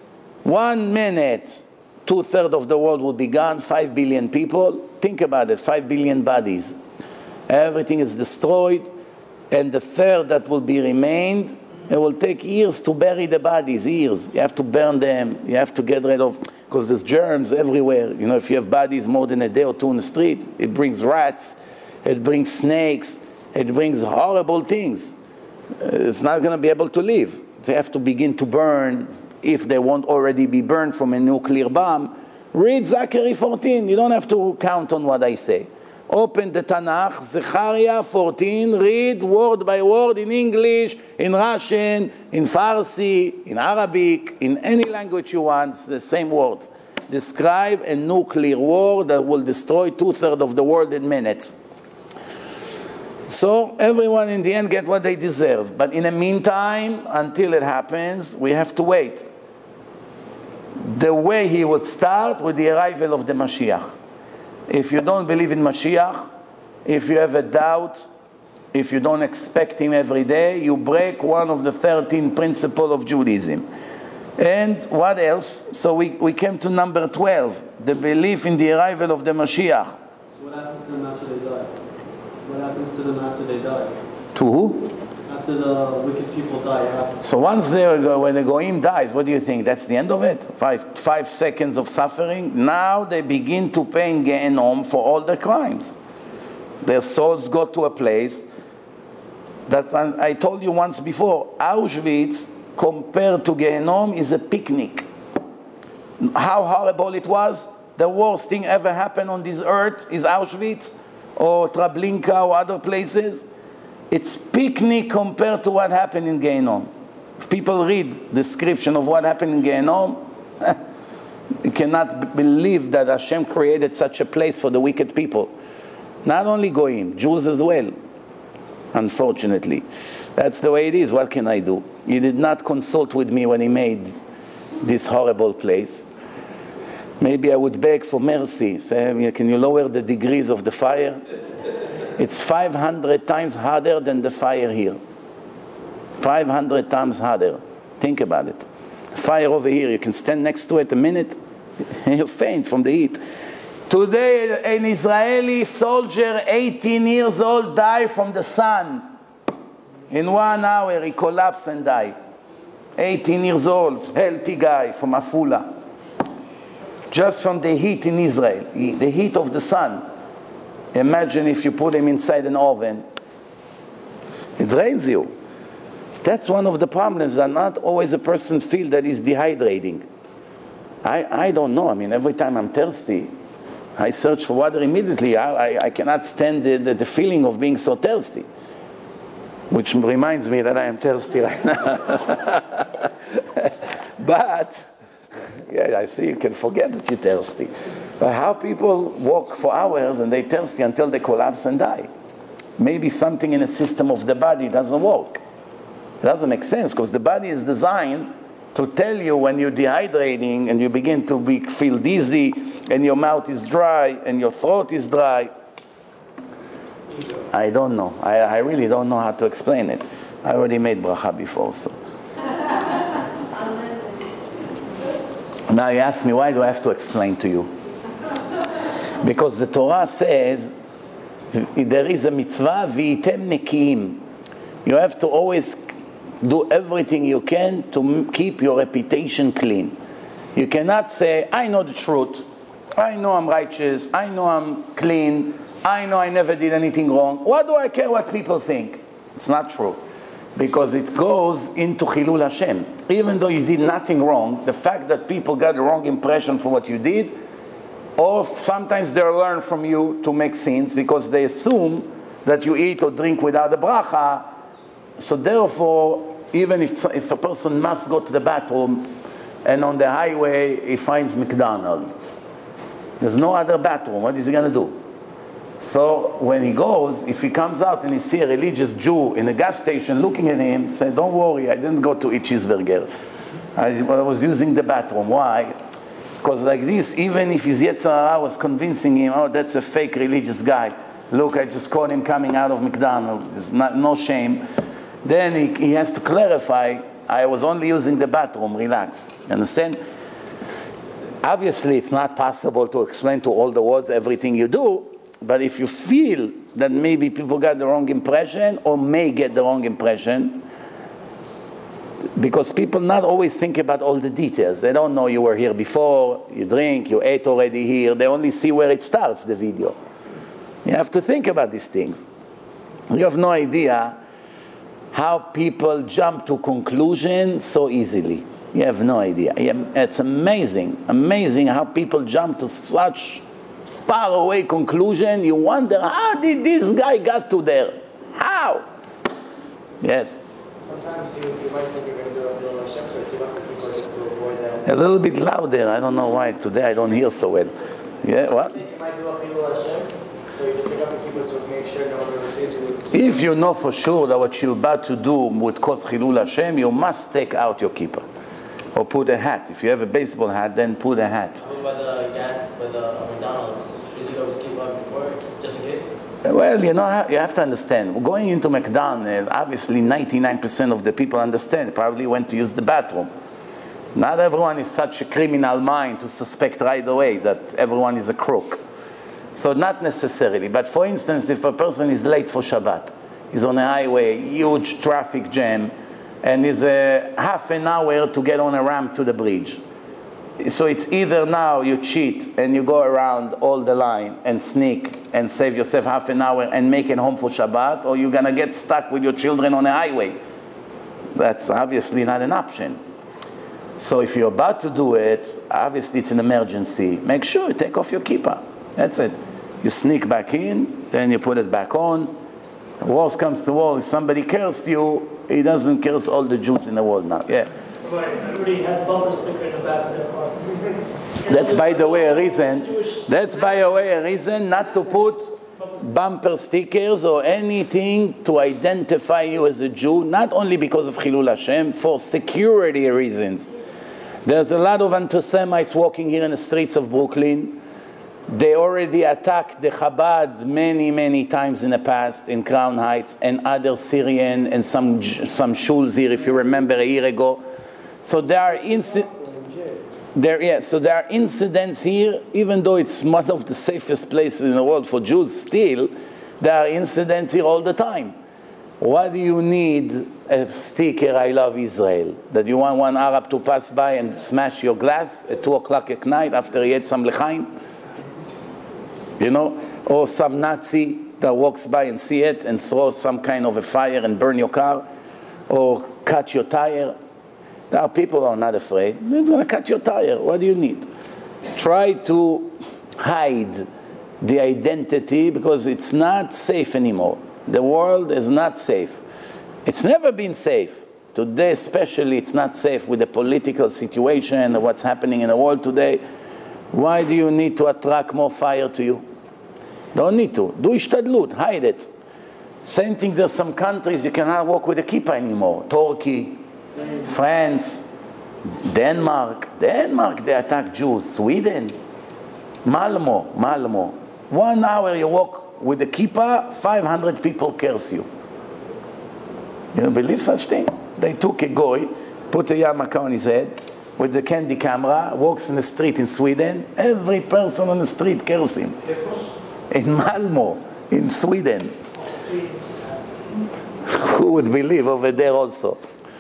Speaker 1: 1 minute, 2/3 of the world will be gone, 5 billion people. Think about it, 5 billion bodies. Everything is destroyed, and the third that will be remained, it will take years to bury the bodies, years. You have to burn them, you have to get rid of, because there's germs everywhere. You know, if you have bodies more than a day or two in the street, it brings rats, it brings snakes, it brings horrible things. It's not going to be able to live. They have to begin to burn, if they won't already be burned from a nuclear bomb. Read Zechariah 14. You don't have to count on what I say. Open the Tanakh, Zechariah 14, read word by word in English, in Russian, in Farsi, in Arabic, in any language you want, it's the same words. Describe a nuclear war that will destroy 2/3 of the world in minutes. So everyone in the end get what they deserve. But in the meantime, until it happens, we have to wait. The way he would start with the arrival of the Mashiach. If you don't believe in Mashiach, if you have a doubt, if you don't expect him every day, you break one of the 13 principles of Judaism. And what else? So we came to number 12, the belief in the arrival of the Mashiach.
Speaker 2: So what happens to them after they die? What happens to them after they die?
Speaker 1: To who?
Speaker 2: After the wicked people die, what happens?
Speaker 1: So once when the Goyim dies, what do you think? That's the end of it? 5 seconds of suffering? Now they begin to pay in Gehenom for all their crimes. Their souls go to a place that I told you once before, Auschwitz compared to Gehenom is a picnic. How horrible it was. The worst thing ever happened on this earth is Auschwitz or Treblinka or other places. It's picnic compared to what happened in Gehenom. If people read description of what happened in Gehenom, you cannot believe that Hashem created such a place for the wicked people. Not only Goyim, Jews as well, unfortunately. That's the way it is. What can I do? He did not consult with me when he made this horrible place. Maybe I would beg for mercy. Say, can you lower the degrees of the fire? It's 500 times harder than the fire here. 500 times harder. Think about it. Fire over here, you can stand next to it a minute, you faint from the heat. Today, an Israeli soldier, 18 years old, died from the sun. In 1 hour, he collapsed and died. 18 years old, healthy guy from Afula. Just from the heat in Israel, the heat of the sun. Imagine if you put him inside an oven. It drains you. That's one of the problems, that not always a person feels that he's dehydrating. I don't know. I mean, every time I'm thirsty, I search for water immediately. I cannot stand the feeling of being so thirsty. Which reminds me that I am thirsty right now. But, yeah, I see you can forget that you're thirsty. But how people walk for hours and they're thirsty until they collapse and die. Maybe something in the system of the body doesn't work. It doesn't make sense because the body is designed to tell you when you're dehydrating and you begin to feel dizzy and your mouth is dry and your throat is dry. I don't know. I really don't know how to explain it. I already made bracha before, so. Now you ask me, why do I have to explain to you? Because the Torah says, there is a mitzvah, v'item nekiim. You have to always do everything you can to keep your reputation clean. You cannot say, I know the truth. I know I'm righteous. I know I'm clean. I know I never did anything wrong. What do I care what people think? It's not true. Because it goes into Chilul Hashem. Even though you did nothing wrong, the fact that people got the wrong impression for what you did, or sometimes they learn from you to make sins because they assume that you eat or drink without a bracha. So therefore, even if a person must go to the bathroom and on the highway he finds McDonald's, there's no other bathroom, what is he going to do? So when he goes, if he comes out and he sees a religious Jew in a gas station looking at him, say, don't worry, I didn't go to eat cheeseburger. I was using the bathroom. Why? Because like this, even if his Yetzer Hara was convincing him, oh, that's a fake religious guy. Look, I just caught him coming out of McDonald's. There's no shame. Then he has to clarify, I was only using the bathroom, relax. You understand? Obviously, it's not possible to explain to all the words everything you do, but if you feel that maybe people got the wrong impression or may get the wrong impression, because people not always think about all the details. They don't know you were here before, you drink, you ate already here. They only see where it starts, the video. You have to think about these things. You have no idea how people jump to conclusions so easily. You have no idea. It's amazing how people jump to such faraway conclusion. You wonder, how did this guy got to there? How? Yes.
Speaker 4: Sometimes you might think you're going to do a little Hashem, so it's enough for people to avoid that.
Speaker 1: A little bit louder. I don't know why today I don't hear so well. Yeah, what?
Speaker 4: I think you might do a little Hashem, so you just take up the people to make sure no one ever sees you.
Speaker 1: If you know for sure that what you're about to do would cause Chilul Hashem, you must take out your kippah. Or put a hat. If you have a baseball hat, then put a hat.
Speaker 4: How about the McDonald's? Should you always keep on before, just in case?
Speaker 1: Well, you know, you have to understand. Going into McDonald's, obviously 99% of the people understand. Probably went to use the bathroom. Not everyone is such a criminal mind to suspect right away that everyone is a crook. So not necessarily. But for instance, if a person is late for Shabbat, he's on a highway, huge traffic jam, and is half an hour to get on a ramp to the bridge. So it's either now you cheat and you go around all the line and sneak and save yourself half an hour and make it home for Shabbat, or you're going to get stuck with your children on a highway. That's obviously not an option. So if you're about to do it, obviously it's an emergency. Make sure you take off your kippah. That's it. You sneak back in, then you put it back on. Worst comes to worst, if somebody cursed you, he doesn't curse all the Jews in the world now. Yeah.
Speaker 5: Right, everybody has a bumper sticker in the back of their cars.
Speaker 1: That's by the way a reason. That's by the way a reason not to put bumper stickers or anything to identify you as a Jew. Not only because of Chilul Hashem, for security reasons. There's a lot of anti-Semites walking here in the streets of Brooklyn. They already attacked the Chabad many times in the past in Crown Heights and other Syrian and some shuls here, if you remember, a year ago. So there are incidents here, even though it's one of the safest places in the world for Jews. Still, there are incidents here all the time. Why do you need a sticker, I love Israel? That you want one Arab to pass by and smash your glass at 2 o'clock at night after he ate some lechaim? You know, or some Nazi that walks by and see it and throws some kind of a fire and burn your car, or cut your tire. There are people who are not afraid. It's going to cut your tire. What do you need? Try to hide the identity because it's not safe anymore. The world is not safe. It's never been safe. Today especially, it's not safe with the political situation and what's happening in the world today. Why do you need to attract more fire to you? Don't need to. Do ishtadlut, hide it. Same thing, there's some countries you cannot walk with a kippah anymore. Turkey, France, Denmark, they attack Jews. Sweden, Malmo. 1 hour you walk with a kippah, 500 people curse you. You don't believe such thing? They took a goy, put a yarmulke on his head, with the candy camera, walks in the street in Sweden, every person on the street curses him. In Malmo, in Sweden. Who would believe over there also?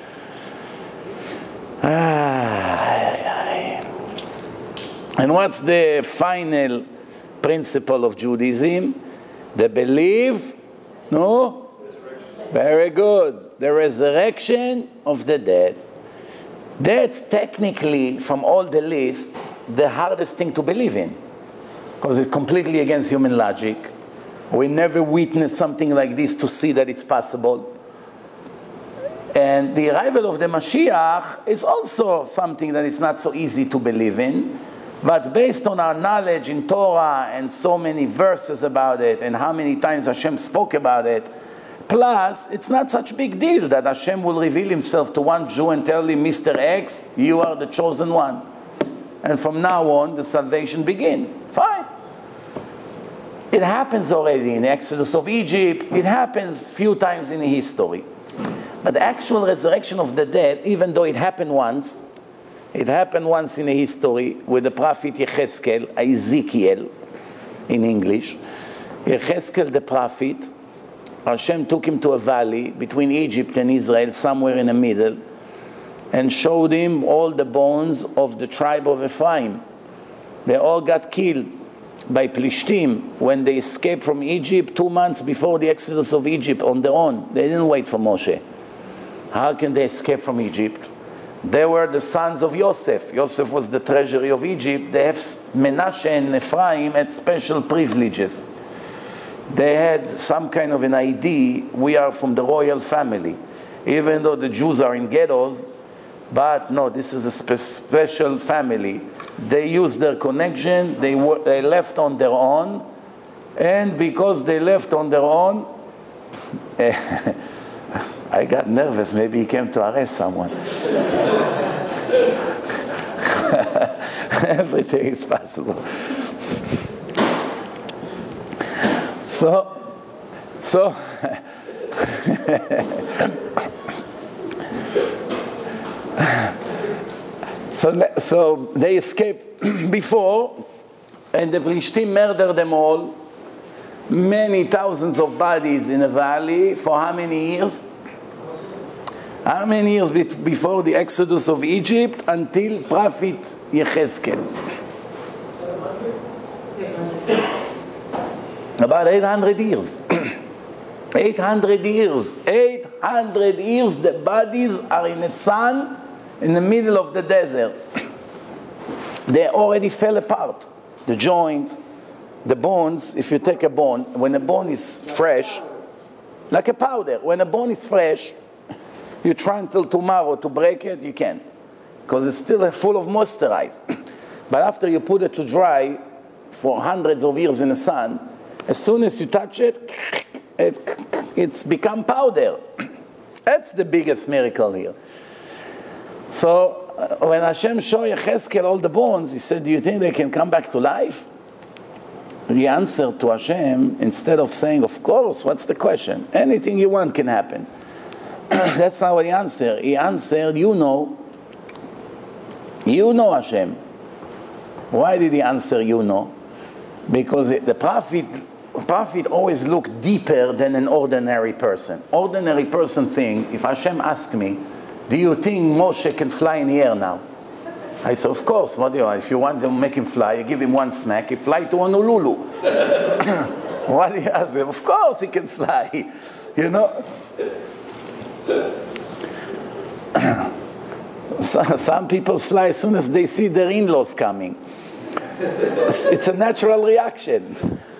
Speaker 1: And what's the final principle of Judaism? The belief, no? Very good. The resurrection of the dead. That's technically, from all the list, the hardest thing to believe in. Because it's completely against human logic. We never witnessed something like this to see that it's possible. And the arrival of the Mashiach is also something that it's not so easy to believe in. But based on our knowledge in Torah and so many verses about it and how many times Hashem spoke about it, plus, it's not such a big deal that Hashem will reveal himself to one Jew and tell him, Mr. X, you are the chosen one. And from now on, the salvation begins. Fine. It happens already in the Exodus of Egypt. It happens a few times in history. But the actual resurrection of the dead, even though it happened once in the history with the prophet Yecheskel, Ezekiel in English. Yecheskel the prophet, Hashem took him to a valley between Egypt and Israel, somewhere in the middle, and showed him all the bones of the tribe of Ephraim. They all got killed by Plishtim when they escaped from Egypt 2 months before the exodus of Egypt on their own. They didn't wait for Moshe. How can they escape from Egypt? They were the sons of Yosef. Yosef was the treasury of Egypt. They have Menashe and Ephraim had special privileges. They had some kind of an ID. We are from the royal family, even though the Jews are in ghettos. But no, this is a special family. They used their connection. They left on their own, and because they left on their own, I got nervous. Maybe he came to arrest someone. Everything is possible. So they escaped before, and the Plishtim murdered them all. Many thousands of bodies in a valley for how many years? How many years before the exodus of Egypt until Prophet Yechezkel? About 800 years. 800 years. 800 years the bodies are in the sun in the middle of the desert. They already fell apart. The joints, the bones. If you take a bone, when a bone is fresh, like a powder, when a bone is fresh, you try until tomorrow to break it, you can't, because it's still full of moisturize. But after you put it to dry for hundreds of years in the sun, as soon as you touch it, it's become powder. That's the biggest miracle here. So when Hashem showed Yechezkel all the bones, he said, do you think they can come back to life? He answered to Hashem, instead of saying, of course, what's the question? Anything you want can happen. That's not what he answered. He answered, you know Hashem. Why did he answer, you know? Because the prophet always looked deeper than an ordinary person. Ordinary person think, if Hashem asked me, do you think Moshe can fly in the air now? I said, of course. What do you want? If you want to make him fly, you give him one smack, he fly to Honolulu. What do you ask him? Of course he can fly. You know? Some people fly as soon as they see their in-laws coming. It's a natural reaction.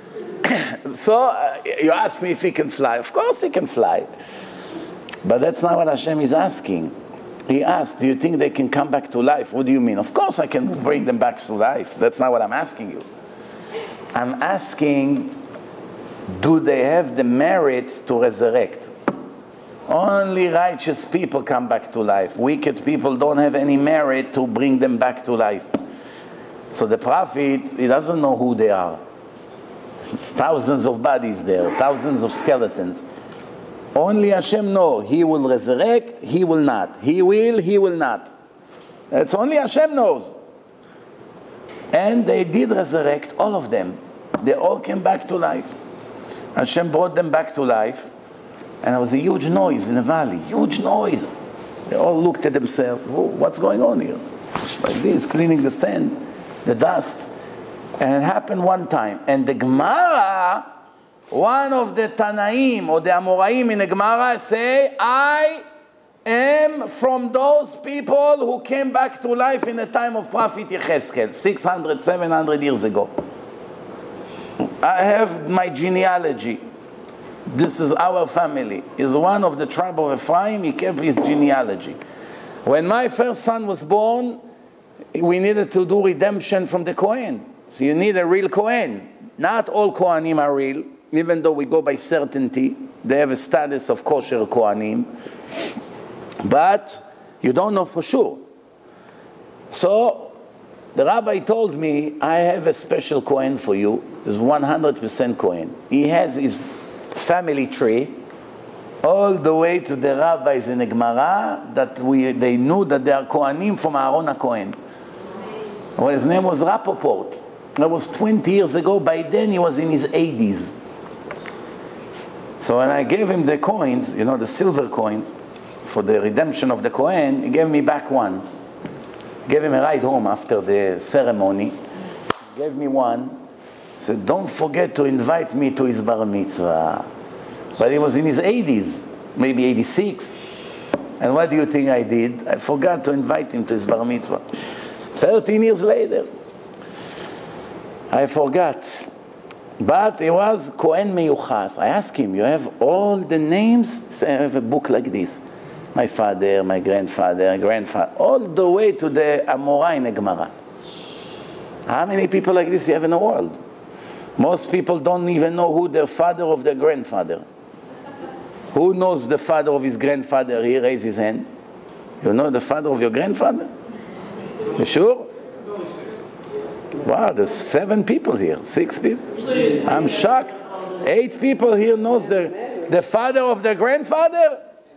Speaker 1: So you ask me if he can fly. Of course he can fly. But that's not what Hashem is asking. He asked, do you think they can come back to life? What do you mean? Of course I can bring them back to life. That's not what I'm asking you. I'm asking, do they have the merit to resurrect? Only righteous people come back to life. Wicked people don't have any merit to bring them back to life. So the prophet, he doesn't know who they are. It's thousands of bodies there, thousands of skeletons. Only Hashem knows. He will resurrect, he will not. He will not. That's only Hashem knows. And they did resurrect, all of them. They all came back to life. Hashem brought them back to life. And there was a huge noise in the valley, huge noise. They all looked at themselves, oh, what's going on here? It's like this, cleaning the sand, the dust. And it happened one time. And the Gemara, one of the Tanaim or the Amoraim in the Gemara say, I am from those people who came back to life in the time of Prophet Yechezkel, 600, 700 years ago. I have my genealogy. This is our family. He's one of the tribe of Ephraim. He kept his genealogy. When my first son was born, we needed to do redemption from the Kohen. So you need a real Kohen. Not all Kohanim are real, even though we go by certainty. They have a status of kosher Kohanim. But you don't know for sure. So the rabbi told me, I have a special Kohen for you. He's 100% Kohen. He has his family tree all the way to the rabbis in the Gemara that they knew that they are Kohanim from Aaron HaKohen. Well, his name was Rappaport. That was 20 years ago. By then he was in his 80s. So when I gave him the coins, you know, the silver coins, for the redemption of the Kohen, he gave me back one. Gave him a ride home after the ceremony. Gave me one. Said, don't forget to invite me to his bar mitzvah. But he was in his 80s, maybe 86. And what do you think I did? I forgot to invite him to his bar mitzvah. 13 years later. I forgot. But it was Kohen Meyuchas. I asked him, you have all the names? Say, I have a book like this. My father, my grandfather, all the way to the Amora in the Gemara. How many people like this you have in the world? Most people don't even know who the father of their grandfather. Who knows the father of his grandfather? He raised his hand. You know the father of your grandfather? You sure? Wow, there's 7 people here, 6 people. I'm shocked. 8 people here knows the father of their grandfather?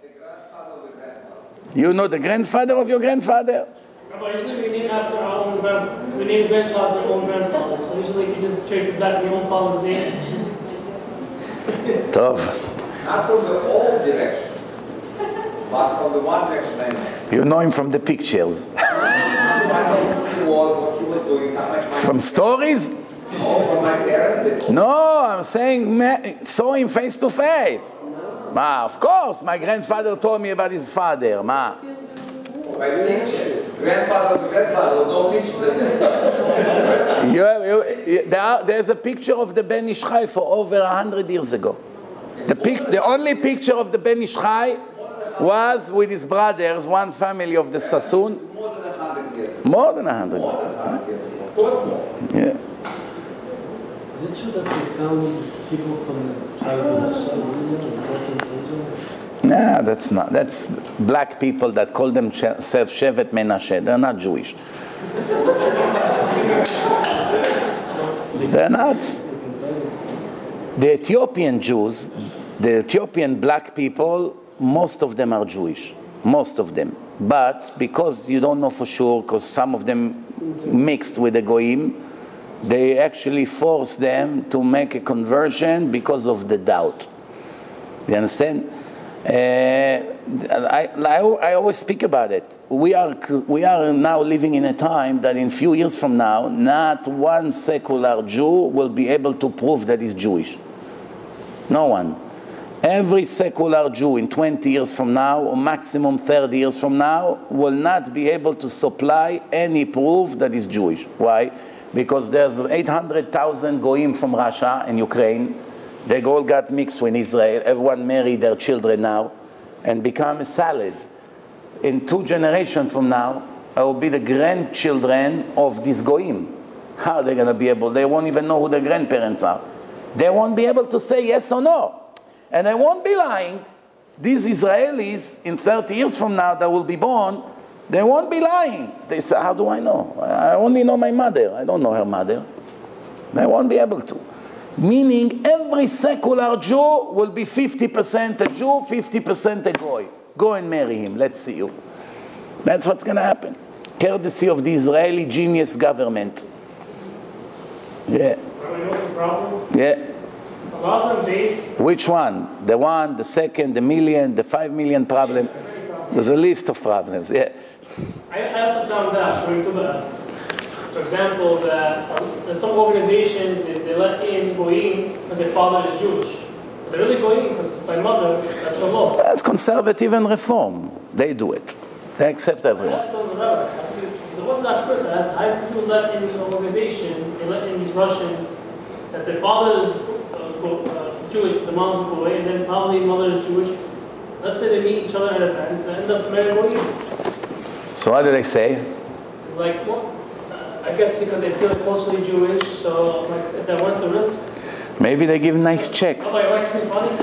Speaker 1: You know the grandfather of your grandfather?
Speaker 5: Usually we name after our own grandfather. We name grandchild our own grandfather. So usually you just trace it back to your own father's name.
Speaker 1: Tov.
Speaker 6: Not from the old direction, but from the one direction I know.
Speaker 1: You know him from the pictures.
Speaker 6: I know who he was, what he was doing, how much money.
Speaker 1: From stories?
Speaker 6: No, from my parents.
Speaker 1: No, I'm saying saw him face to face. Ma, of course, my grandfather told me about his father. Ma.
Speaker 6: By picture. Grandfather to grandfather, no pictures that
Speaker 1: There's a picture of the Ben Ish Chai for over 100 years ago. The only picture of the Ben Ish Chai was with his brothers, one family of the Sassoon.
Speaker 6: More than 100 years.
Speaker 1: More than 100 years.
Speaker 6: Of course more.
Speaker 1: Yeah.
Speaker 2: Is it true that they found people from the tribe of Manasseh in Israel?
Speaker 1: No, that's not. That's black people that call themselves Shevet Menashe. They're not Jewish. They're not. The Ethiopian Jews, the Ethiopian black people, most of them are Jewish. Most of them. But because you don't know for sure, because some of them mixed with the Goyim, they actually force them to make a conversion because of the doubt. You understand? I always speak about it. We are now living in a time that in few years from now, not one secular Jew will be able to prove that he's Jewish. No one. Every secular Jew in 20 years from now, or maximum 30 years from now, will not be able to supply any proof that he's Jewish. Why? Because there's 800,000 Goyim from Russia and Ukraine. They all got mixed with Israel. Everyone married their children now and become a salad. In 2 generations from now, it will be the grandchildren of these Goyim. How are they going to be able? They won't even know who their grandparents are. They won't be able to say yes or no. And they won't be lying. These Israelis, in 30 years from now, that will be born, they won't be lying. They say, how do I know? I only know my mother. I don't know her mother. They won't be able to. Meaning every secular Jew will be 50% a Jew, 50% a Goy. Go and marry him. Let's see you. That's what's going to happen. Courtesy of the Israeli genius government. Yeah.
Speaker 5: You know what's the problem?
Speaker 1: Yeah.
Speaker 5: A lot of them base.
Speaker 1: Which one? The 1, the 2nd, the million, the 5 million problem? There's a list of problems. Yeah.
Speaker 5: I also found out, for example, that there's some organizations, they let in Goyim because their father is Jewish. But they're really Goyim because my mother, that's her law.
Speaker 1: That's conservative and reform. They do it. They accept
Speaker 5: I
Speaker 1: everyone.
Speaker 5: asked them about it. Because it wasn't that first. I asked, how could you let in an organization, they let in these Russians, that their father is Jewish, but the mom's a Goy, and then probably the mother is Jewish. Let's say they meet each other at events, and end up marrying Goyim.
Speaker 1: So what do they say?
Speaker 5: It's like, well, I guess because they feel culturally Jewish, so like, is that worth the risk?
Speaker 1: Maybe they give nice checks.
Speaker 5: Oh, my wife's being funny?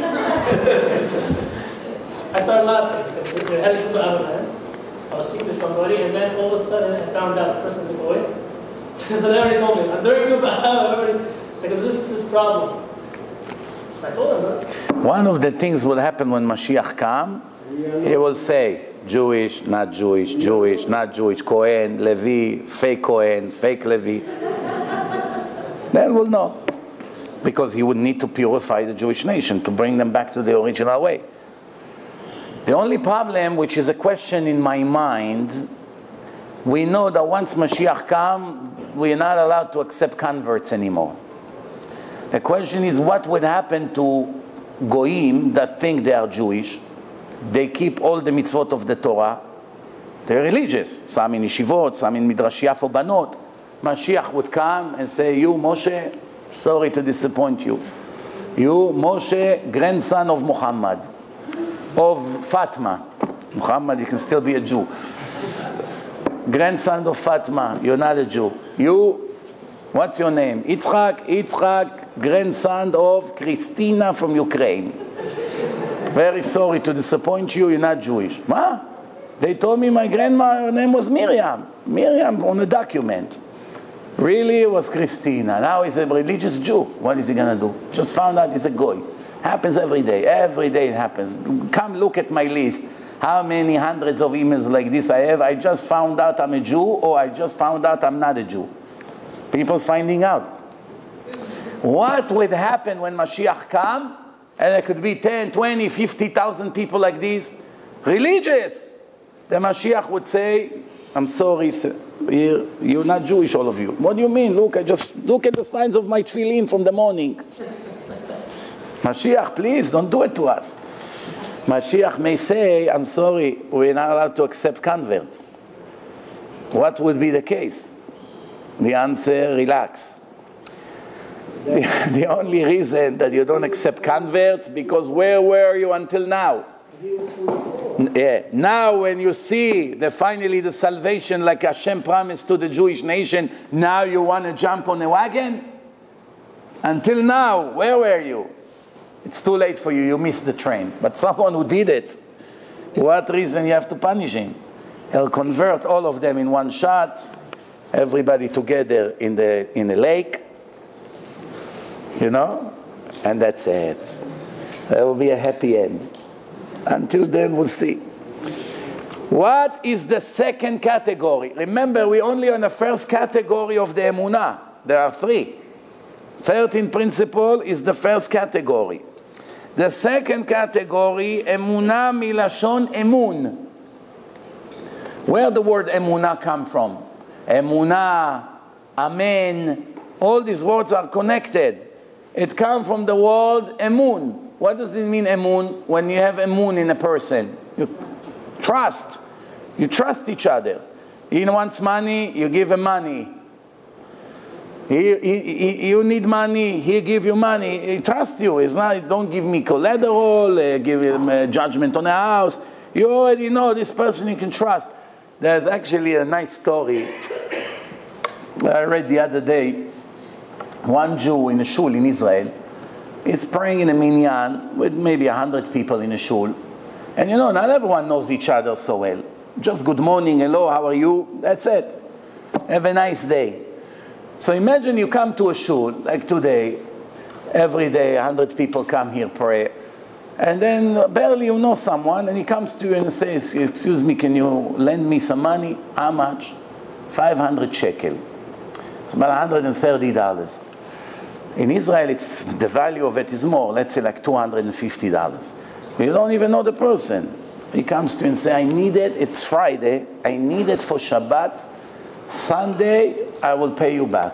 Speaker 5: I started laughing because they're headed to the event. I was speaking to somebody, and then all of a sudden I found out the person's a Goy. So they already told me, I'm during the event. It's like, this problem. So I told them that.
Speaker 1: One of the things will happen when Mashiach comes, he will say, Jewish, not Jewish, Jewish, not Jewish, Kohen, Levi, fake Levi. Then we'll know. Because he would need to purify the Jewish nation to bring them back to the original way. The only problem, which is a question in my mind, we know that once Mashiach comes, we are not allowed to accept converts anymore. The question is, what would happen to Goyim that think they are Jewish? They keep all the mitzvot of the Torah. They're religious. Some in yeshivot, some in midrashiyah for banot. Mashiach would come and say, you, Moshe, sorry to disappoint you. You, Moshe, grandson of Muhammad, of Fatima. Muhammad, you can still be a Jew. Grandson of Fatima, you're not a Jew. You, what's your name? Yitzchak, grandson of Christina from Ukraine. Very sorry to disappoint you, you're not Jewish. Ma? They told me my grandma, her name was Miriam. Miriam on the document. Really, it was Christina. Now he's a religious Jew. What is he going to do? Just found out he's a goy. Happens every day. Every day it happens. Come look at my list. How many hundreds of emails like this I have? I just found out I'm a Jew, or I just found out I'm not a Jew. People finding out. What would happen when Mashiach come? And there could be 10, 20, 50,000 people like this. Religious. The Mashiach would say, I'm sorry, sir, you're not Jewish, all of you. What do you mean? Look, I just look at the signs of my tefillin from the morning. Mashiach, please, don't do it to us. Mashiach may say, I'm sorry, we're not allowed to accept converts. What would be the case? The answer, relax. The only reason that you don't accept converts, because where were you until now? Yeah. Now when you see finally the salvation like Hashem promised to the Jewish nation, now you want to jump on a wagon? Until now, where were you? It's too late for you, you missed the train. But someone who did it, what reason you have to punish him? He'll convert all of them in one shot, everybody together in the lake, you know, and that's it. There will be a happy end. Until then, we'll see. What is the second category? Remember, we're only on the first category of the emunah. There are 3. 13 principle is the first category. The second category, emunah milashon emun. Where the word emunah come from? Emunah, amen, all these words are connected. It comes from the word emun. What does it mean, emun? When you have emun in a person, you trust. You trust each other. He wants money, you give him money. You need money, he give you money. He trusts you. It's not, don't give me collateral, give him a judgment on a house. You already know this person you can trust. There's actually a nice story I read the other day. One Jew in a shul in Israel is praying in a minyan with maybe 100 people in a shul. And you know, not everyone knows each other so well. Just good morning, hello, how are you? That's it. Have a nice day. So imagine you come to a shul, like today, every day 100 people come here pray. And then barely you know someone, and he comes to you and says, excuse me, can you lend me some money? How much? 500 shekel. It's about $130. In Israel, it's the value of it is more, let's say like $250. You don't even know the person. He comes to you and says, I need it, it's Friday, I need it for Shabbat. Sunday, I will pay you back.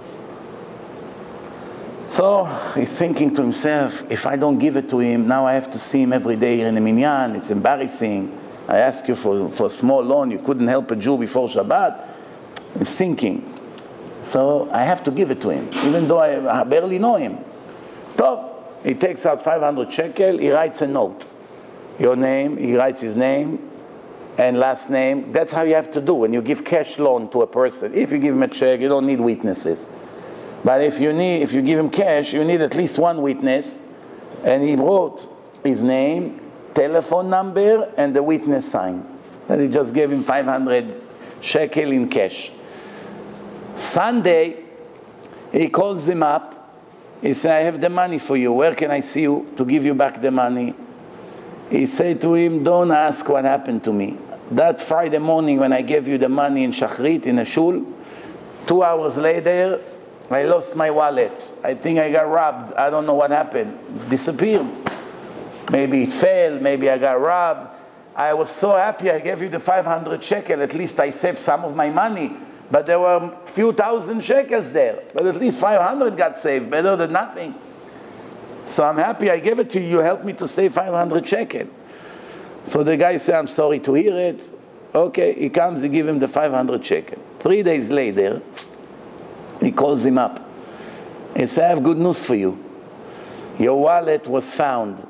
Speaker 1: So he's thinking to himself, if I don't give it to him, now I have to see him every day here in the minyan. It's embarrassing. I asked you for a small loan. You couldn't help a Jew before Shabbat. He's thinking. So I have to give it to him, even though I barely know him. So he takes out 500 shekel. He writes a note. Your name, he writes his name and last name. That's how you have to do when you give cash loan to a person. If you give him a check, you don't need witnesses. But if you give him cash, you need at least one witness. And he wrote his name, telephone number, and the witness sign. And he just gave him 500 shekel in cash. Sunday, he calls him up. He said, I have the money for you. Where can I see you to give you back the money? He said to him, don't ask what happened to me. That Friday morning when I gave you the money in Shachrit, in a shul, 2 hours later, I lost my wallet. I think I got robbed. I don't know what happened. It disappeared. Maybe it fell. Maybe I got robbed. I was so happy I gave you the 500 shekel. At least I saved some of my money. But there were a few thousand shekels there. But at least 500 got saved. Better than nothing. So I'm happy I gave it to you. You helped me to save 500 shekel. So the guy said, I'm sorry to hear it. Okay, he comes, he give him the 500 shekel. 3 days later, he calls him up. He said, I have good news for you. Your wallet was found.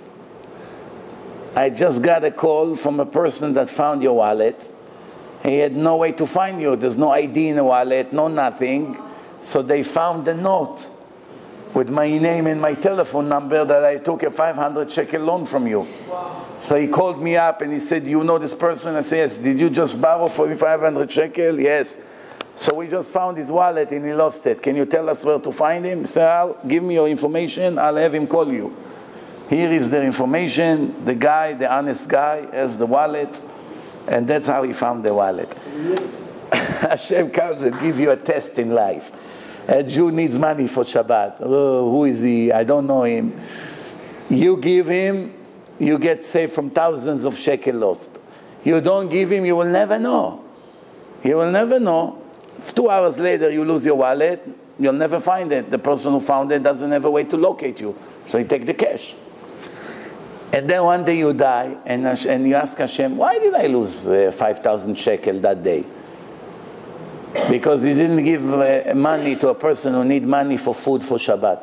Speaker 1: I just got a call from a person that found your wallet. He had no way to find you. There's no ID in the wallet, no nothing. So they found the note with my name and my telephone number that I took a 500 shekel loan from you. Wow. So he called me up and he said, you know this person? I said, yes. Did you just borrow for 500 shekel? Yes. So we just found his wallet and he lost it. Can you tell us where to find him? He said, give me your information. I'll have him call you. Here is the information. The guy, the honest guy, has the wallet. And that's how he found the wallet. Hashem comes and gives you a test in life. A Jew needs money for Shabbat. Oh, who is he? I don't know him. You give him, you get saved from thousands of shekel lost. You don't give him, you will never know. You will never know. 2 hours later, you lose your wallet. You'll never find it. The person who found it doesn't have a way to locate you. So you take the cash. And then one day you die, and you ask Hashem, why did I lose 5,000 shekel that day? Because you didn't give money to a person who needs money for food for Shabbat.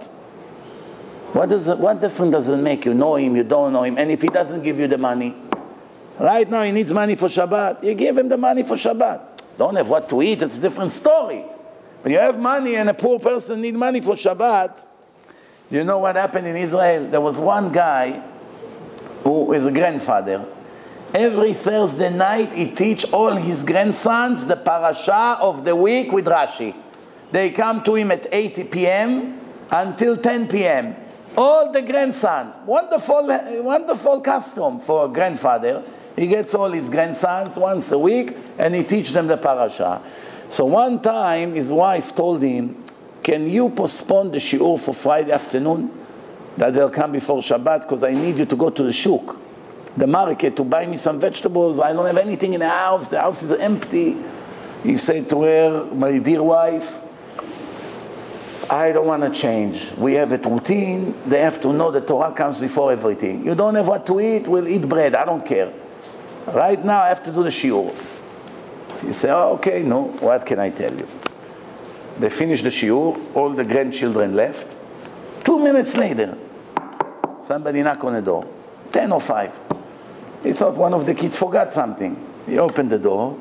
Speaker 1: What difference does it make? You know him, you don't know him. And if he doesn't give you the money, right now he needs money for Shabbat, you give him the money for Shabbat. Don't have what to eat, it's a different story. When you have money and a poor person needs money for Shabbat, you know what happened in Israel? There was one guy who is a grandfather. Every Thursday night, he teach all his grandsons the parasha of the week with Rashi. They come to him at 8 p.m. until 10 p.m. All the grandsons. Wonderful custom for a grandfather. He gets all his grandsons once a week, and he teach them the parasha. So one time, his wife told him, can you postpone the shiur for Friday afternoon? That they'll come before Shabbat, because I need you to go to the shuk, the market, to buy me some vegetables. I don't have anything in the house is empty. He said to her, my dear wife, I don't want to change. We have a routine. They have to know the Torah comes before everything. You don't have what to eat, we'll eat bread. I don't care. Right now I have to do the shiur. He said, oh, okay, no, what can I tell you? They finished the shiur, all the grandchildren left. 2 minutes later, somebody knocked on the door, 10:05. He thought one of the kids forgot something. He opened the door.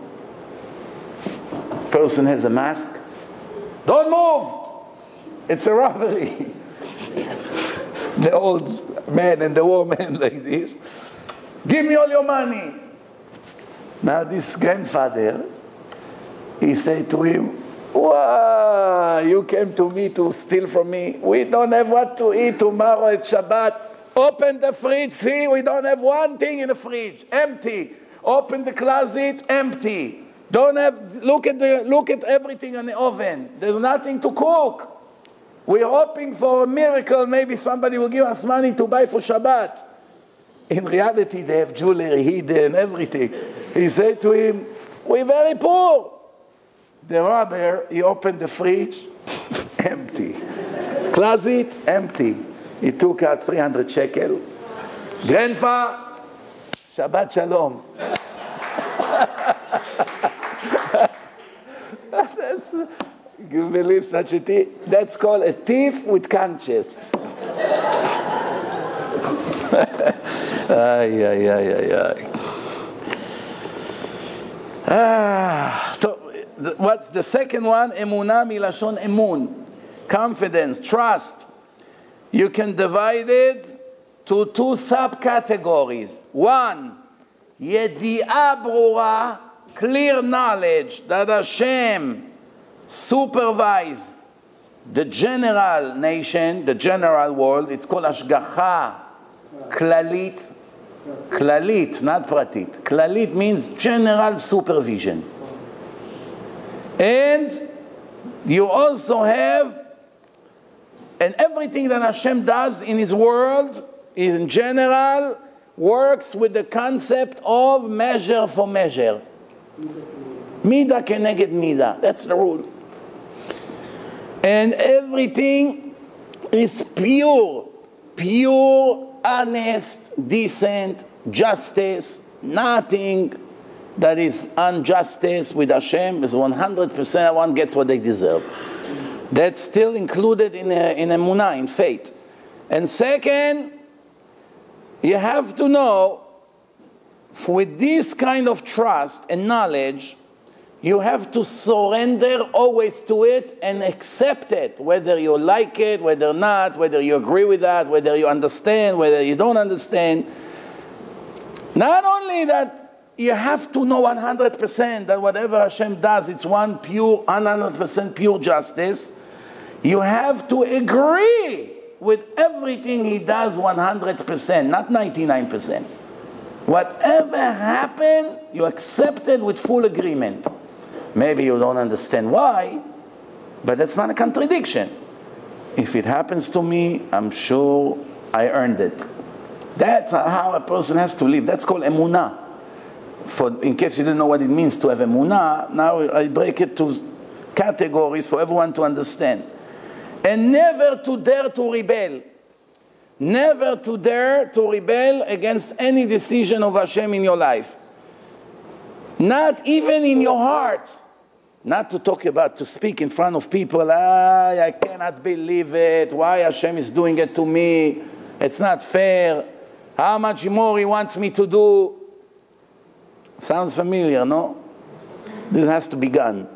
Speaker 1: Person has a mask. Don't move! It's a robbery. The old man and the woman like this. Give me all your money. Now this grandfather, he said to him, wow, you came to me to steal from me. We don't have what to eat tomorrow at Shabbat. Open the fridge, see, we don't have one thing in the fridge, empty. Open the closet, empty. Don't have, look at everything in the oven. There's nothing to cook. We're hoping for a miracle. Maybe somebody will give us money to buy for Shabbat. In reality, they have jewelry hidden, everything. He said to him, we're very poor. The robber, he opened the fridge, empty. Closet, empty. He took out 300 shekel. Grandpa, Shabbat Shalom. You believe such a thief? That's called a thief with conscience. Ay, ay, ay, ay, ay. What's the second one? Emunah milashon emun. Confidence, trust. You can divide it to 2 subcategories. One, yedi'ah brura, clear knowledge that Hashem supervise the general nation, the general world. It's called hashgacha klalit. Klalit, not pratit. Klalit means general supervision. And you also have, and everything that Hashem does in His world, in general, works with the concept of measure for measure. Mida keneged mida. That's the rule. And everything is pure, honest, decent, justice, nothing that is injustice with Hashem is 100% everyone gets what they deserve. That's still included in emunah, in faith. And second, you have to know, with this kind of trust and knowledge, you have to surrender always to it and accept it, whether you like it, whether not, whether you agree with that, whether you understand, whether you don't understand. Not only that, you have to know 100% that whatever Hashem does, it's 100% pure justice. You have to agree with everything He does 100%, not 99%. Whatever happened, you accept it with full agreement. Maybe you don't understand why, but that's not a contradiction. If it happens to me, I'm sure I earned it. That's how a person has to live. That's called emunah. In case you didn't know what it means to have emunah, now I break it to categories for everyone to understand. And never to dare to rebel. Never to dare to rebel against any decision of Hashem in your life. Not even in your heart. Not to talk about, to speak in front of people, I cannot believe it, why Hashem is doing it to me, it's not fair, how much more He wants me to do. Sounds familiar, no? This has to be gone.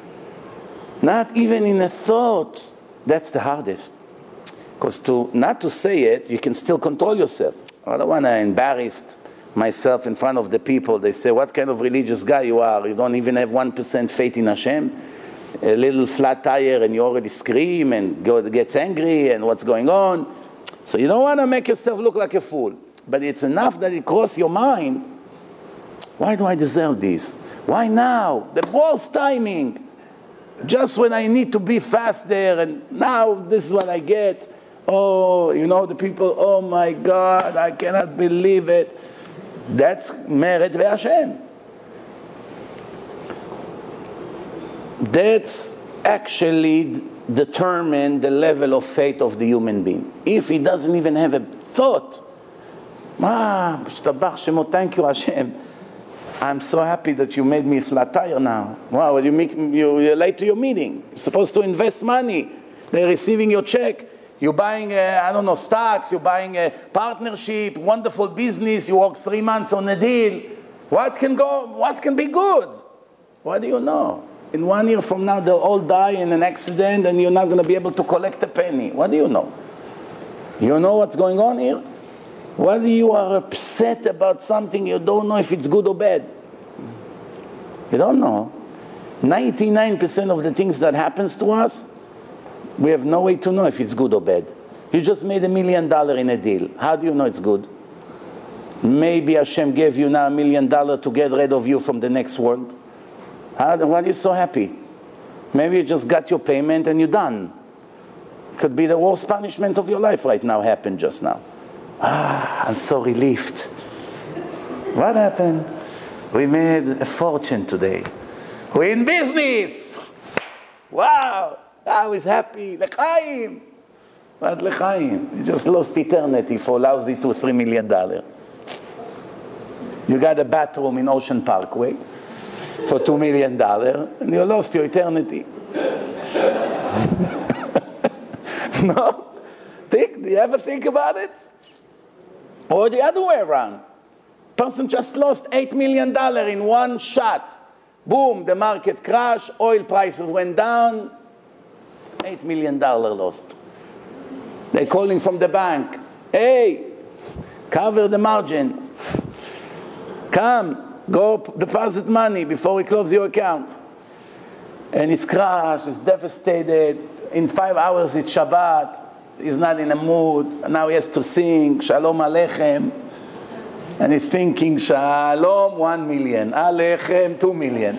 Speaker 1: Not even in a thought. That's the hardest. Because not to say it, you can still control yourself. I don't want to embarrass myself in front of the people. They say, what kind of religious guy you are? You don't even have 1% faith in Hashem? A little flat tire and you already scream and gets angry and what's going on? So you don't want to make yourself look like a fool. But it's enough that it crosses your mind. Why do I deserve this? Why now? The worst timing. Just when I need to be faster, and now this is what I get. Oh, you know, the people, oh my God, I cannot believe it. That's Meret ve'Hashem. That's actually determine the level of faith of the human being. If he doesn't even have a thought, thank you Hashem. I'm so happy that you made me a flat tire now. Wow, you're late to your meeting. You're supposed to invest money. They're receiving your check. You're buying, stocks. You're buying a partnership, wonderful business. You work 3 months on a deal. What can be good? What do you know? In 1 year from now, they'll all die in an accident and you're not going to be able to collect a penny. What do you know? You know what's going on here? Whether you are upset about something, you don't know if it's good or bad. You don't know. 99% of the things that happens to us, we have no way to know if it's good or bad. You just made $1 million in a deal. How do you know it's good? Maybe Hashem gave you now $1 million to get rid of you from the next world. Why are you so happy? Maybe you just got your payment and you're done. It could be the worst punishment of your life right now happened just now. I'm so relieved. What happened? We made a fortune today. We're in business. Wow. I was happy. L'chaim. What l'chaim? You just lost eternity for lousy $2-3 million. You got a bathroom in Ocean Parkway for $2 million and you lost your eternity. No? Do you ever think about it? Or the other way around. Person just lost $8 million in one shot. Boom, the market crashed, oil prices went down, $8 million lost. They're calling from the bank. Hey, cover the margin. Come, go deposit money before we close your account. And he's crashed, he's devastated. In 5 hours it's Shabbat. He's not in a mood. Now he has to sing Shalom Aleichem. And he's thinking Shalom 1 million. Aleichem 2 million.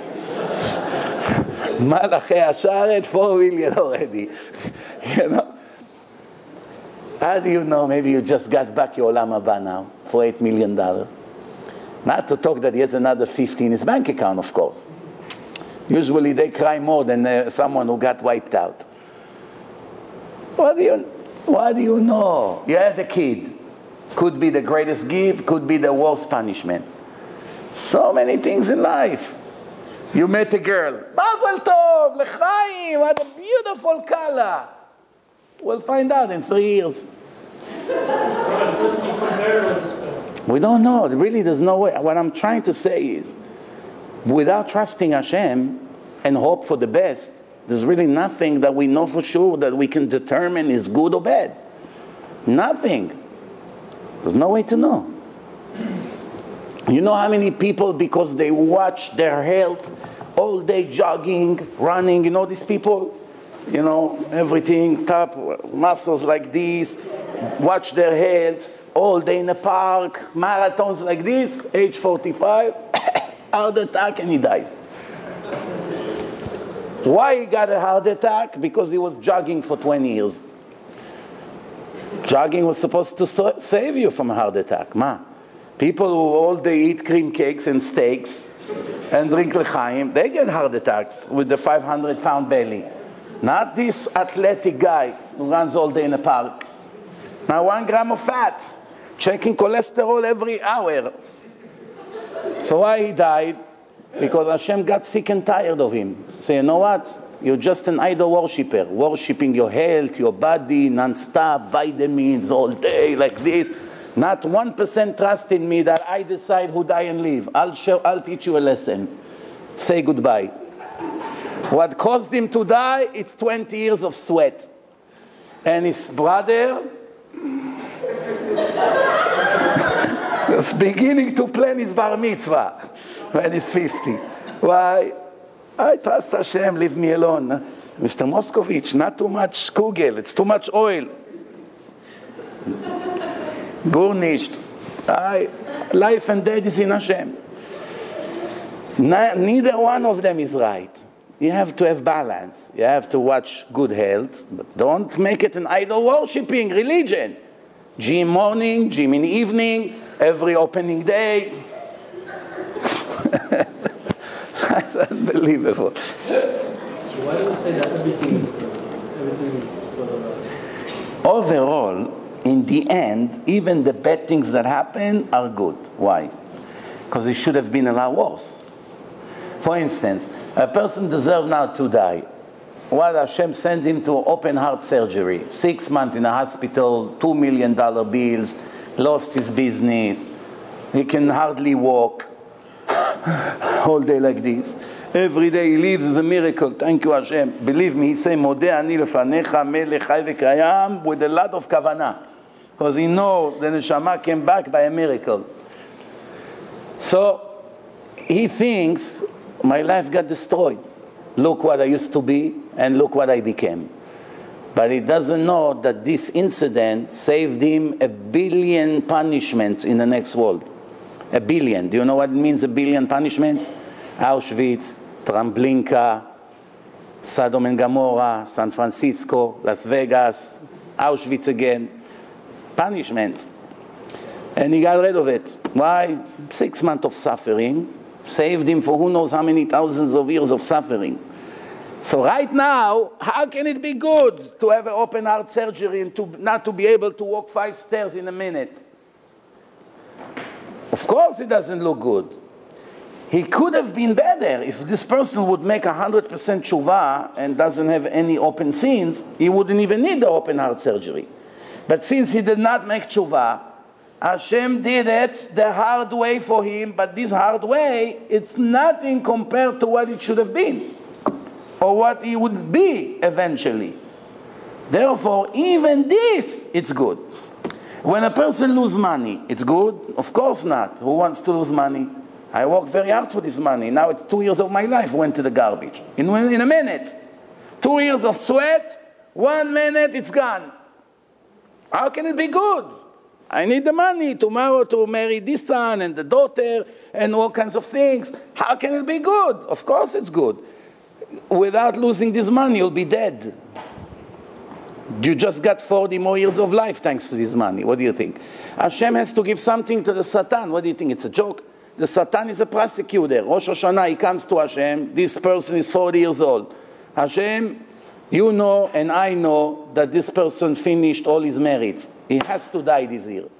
Speaker 1: Malachi Asharet 4 million already. You know? How do you know? Maybe you just got back your Olam Haba now for $8 million. Not to talk that he has another 50 in his bank account, of course. Usually they cry more than someone who got wiped out. What do you know? You had a kid. Could be the greatest gift, could be the worst punishment. So many things in life. You met a girl. Mazel tov, l'chaim, what a beautiful color. We'll find out in 3 years. We don't know. Really, there's no way. What I'm trying to say is, without trusting Hashem and hope for the best, there's really nothing that we know for sure that we can determine is good or bad. Nothing. There's no way to know. You know how many people, because they watch their health, all day jogging, running, you know these people? You know, everything, top muscles like this, watch their health, all day in the park, marathons like this, age 45, heart attack, and he dies. Why he got a heart attack? Because he was jogging for 20 years. Jogging was supposed to save you from a heart attack. Ma. People who all day eat cream cakes and steaks and drink l'chaim, they get heart attacks with the 500-pound belly. Not this athletic guy who runs all day in a park. Now 1 gram of fat, checking cholesterol every hour. So why he died? Because Hashem got sick and tired of him. Say, you know what? You're just an idol worshiper, worshipping your health, your body, non-stop, vitamins all day like this. Not 1% trust in me that I decide who die and live. I'll teach you a lesson. Say goodbye. What caused him to die? It's 20 years of sweat. And his brother was beginning to plan his bar mitzvah when he's 50. Why? I trust Hashem, leave me alone. Mr. Moskovich, not too much kugel, it's too much oil. Burnished. Life and death is in Hashem. Neither one of them is right. You have to have balance. You have to watch good health, but don't make it an idol worshipping religion. Gym morning, gym in the evening, every opening day. That's unbelievable.
Speaker 2: So why do we say that everything is for the Lord?
Speaker 1: Overall, in the end, even the bad things that happen are good. Why? Because it should have been a lot worse. For instance, a person deserves now to die. What Hashem sends him to open heart surgery. 6 months in a hospital, $2 million bills, lost his business. He can hardly walk. All day like this. Every day he lives is a miracle. Thank you Hashem. Believe me, he say, Modeh ani lefanecha melech chai v'kayam, with a lot of kavanah. Because he knows the neshama came back by a miracle. So he thinks, my life got destroyed. Look what I used to be, and look what I became. But he doesn't know that this incident saved him 1 billion punishments in the next world. 1 billion. Do you know what it means, 1 billion punishments? Auschwitz, Treblinka, Sodom and Gomorrah, San Francisco, Las Vegas, Auschwitz again. Punishments. And he got rid of it. Why? 6 months of suffering saved him for who knows how many thousands of years of suffering. So right now, how can it be good to have an open heart surgery and not to be able to walk 5 stairs in a minute? Of course it doesn't look good. He could have been better. If this person would make 100% tshuva and doesn't have any open sins, he wouldn't even need the open heart surgery. But since he did not make tshuva, Hashem did it the hard way for him, but this hard way, it's nothing compared to what it should have been, or what he would be eventually. Therefore, even this, it's good. When a person loses money, it's good? Of course not. Who wants to lose money? I worked very hard for this money. Now it's 2 years of my life went to the garbage. In a minute. 2 years of sweat, 1 minute, it's gone. How can it be good? I need the money tomorrow to marry this son and the daughter and all kinds of things. How can it be good? Of course it's good. Without losing this money, you'll be dead. You just got 40 more years of life thanks to this money. What do you think? Hashem has to give something to the Satan. What do you think? It's a joke? The Satan is a prosecutor. Rosh Hashanah, he comes to Hashem. This person is 40 years old. Hashem, you know and I know that this person finished all his merits. He has to die this year.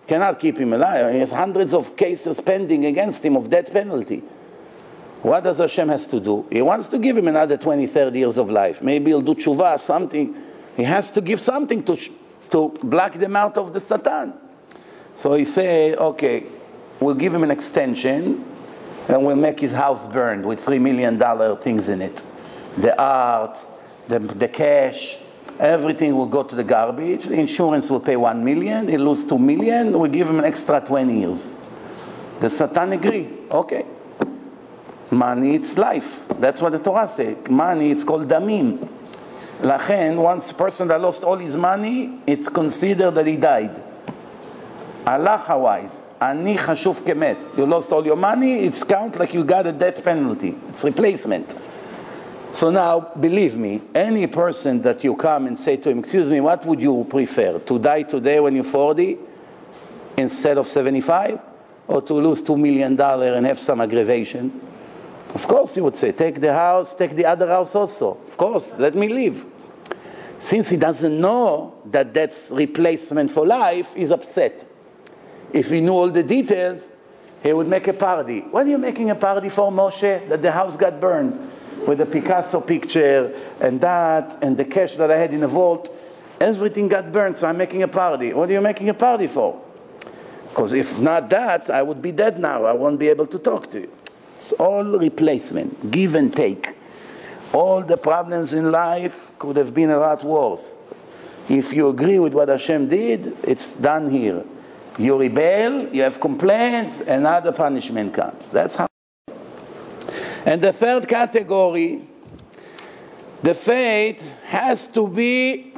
Speaker 1: Cannot keep him alive. He has hundreds of cases pending against him of death penalty. What does Hashem has to do? He wants to give him another 20, 30 years of life. Maybe he'll do tshuva, something. He has to give something to block them out of the Satan. So he said, okay, we'll give him an extension and we'll make his house burned with $3 million things in it. The art, the cash, everything will go to the garbage. The insurance will pay $1 million. He'll lose $2 million. We'll give him an extra 20 years. The Satan agree. Okay. Money, it's life. That's what the Torah says. Money, it's called damim. Lachen, once a person that lost all his money, it's considered that he died. Halacha-wise, ani chashuv kemet. You lost all your money, it's count like you got a death penalty. It's replacement. So now, believe me, any person that you come and say to him, excuse me, what would you prefer? To die today when you're 40 instead of 75? Or to lose $2 million and have some aggravation? Of course he would say, take the house, take the other house also. Of course, let me live. Since he doesn't know that that's replacement for life, he's upset. If he knew all the details, he would make a party. What are you making a party for, Moshe? That the house got burned with the Picasso picture and that and the cash that I had in the vault. Everything got burned, so I'm making a party. What are you making a party for? Because if not that, I would be dead now. I won't be able to talk to you. It's all replacement, give and take. All the problems in life could have been a lot worse. If you agree with what Hashem did, it's done here. You rebel, you have complaints, another punishment comes. That's how. And the third category, the faith has to be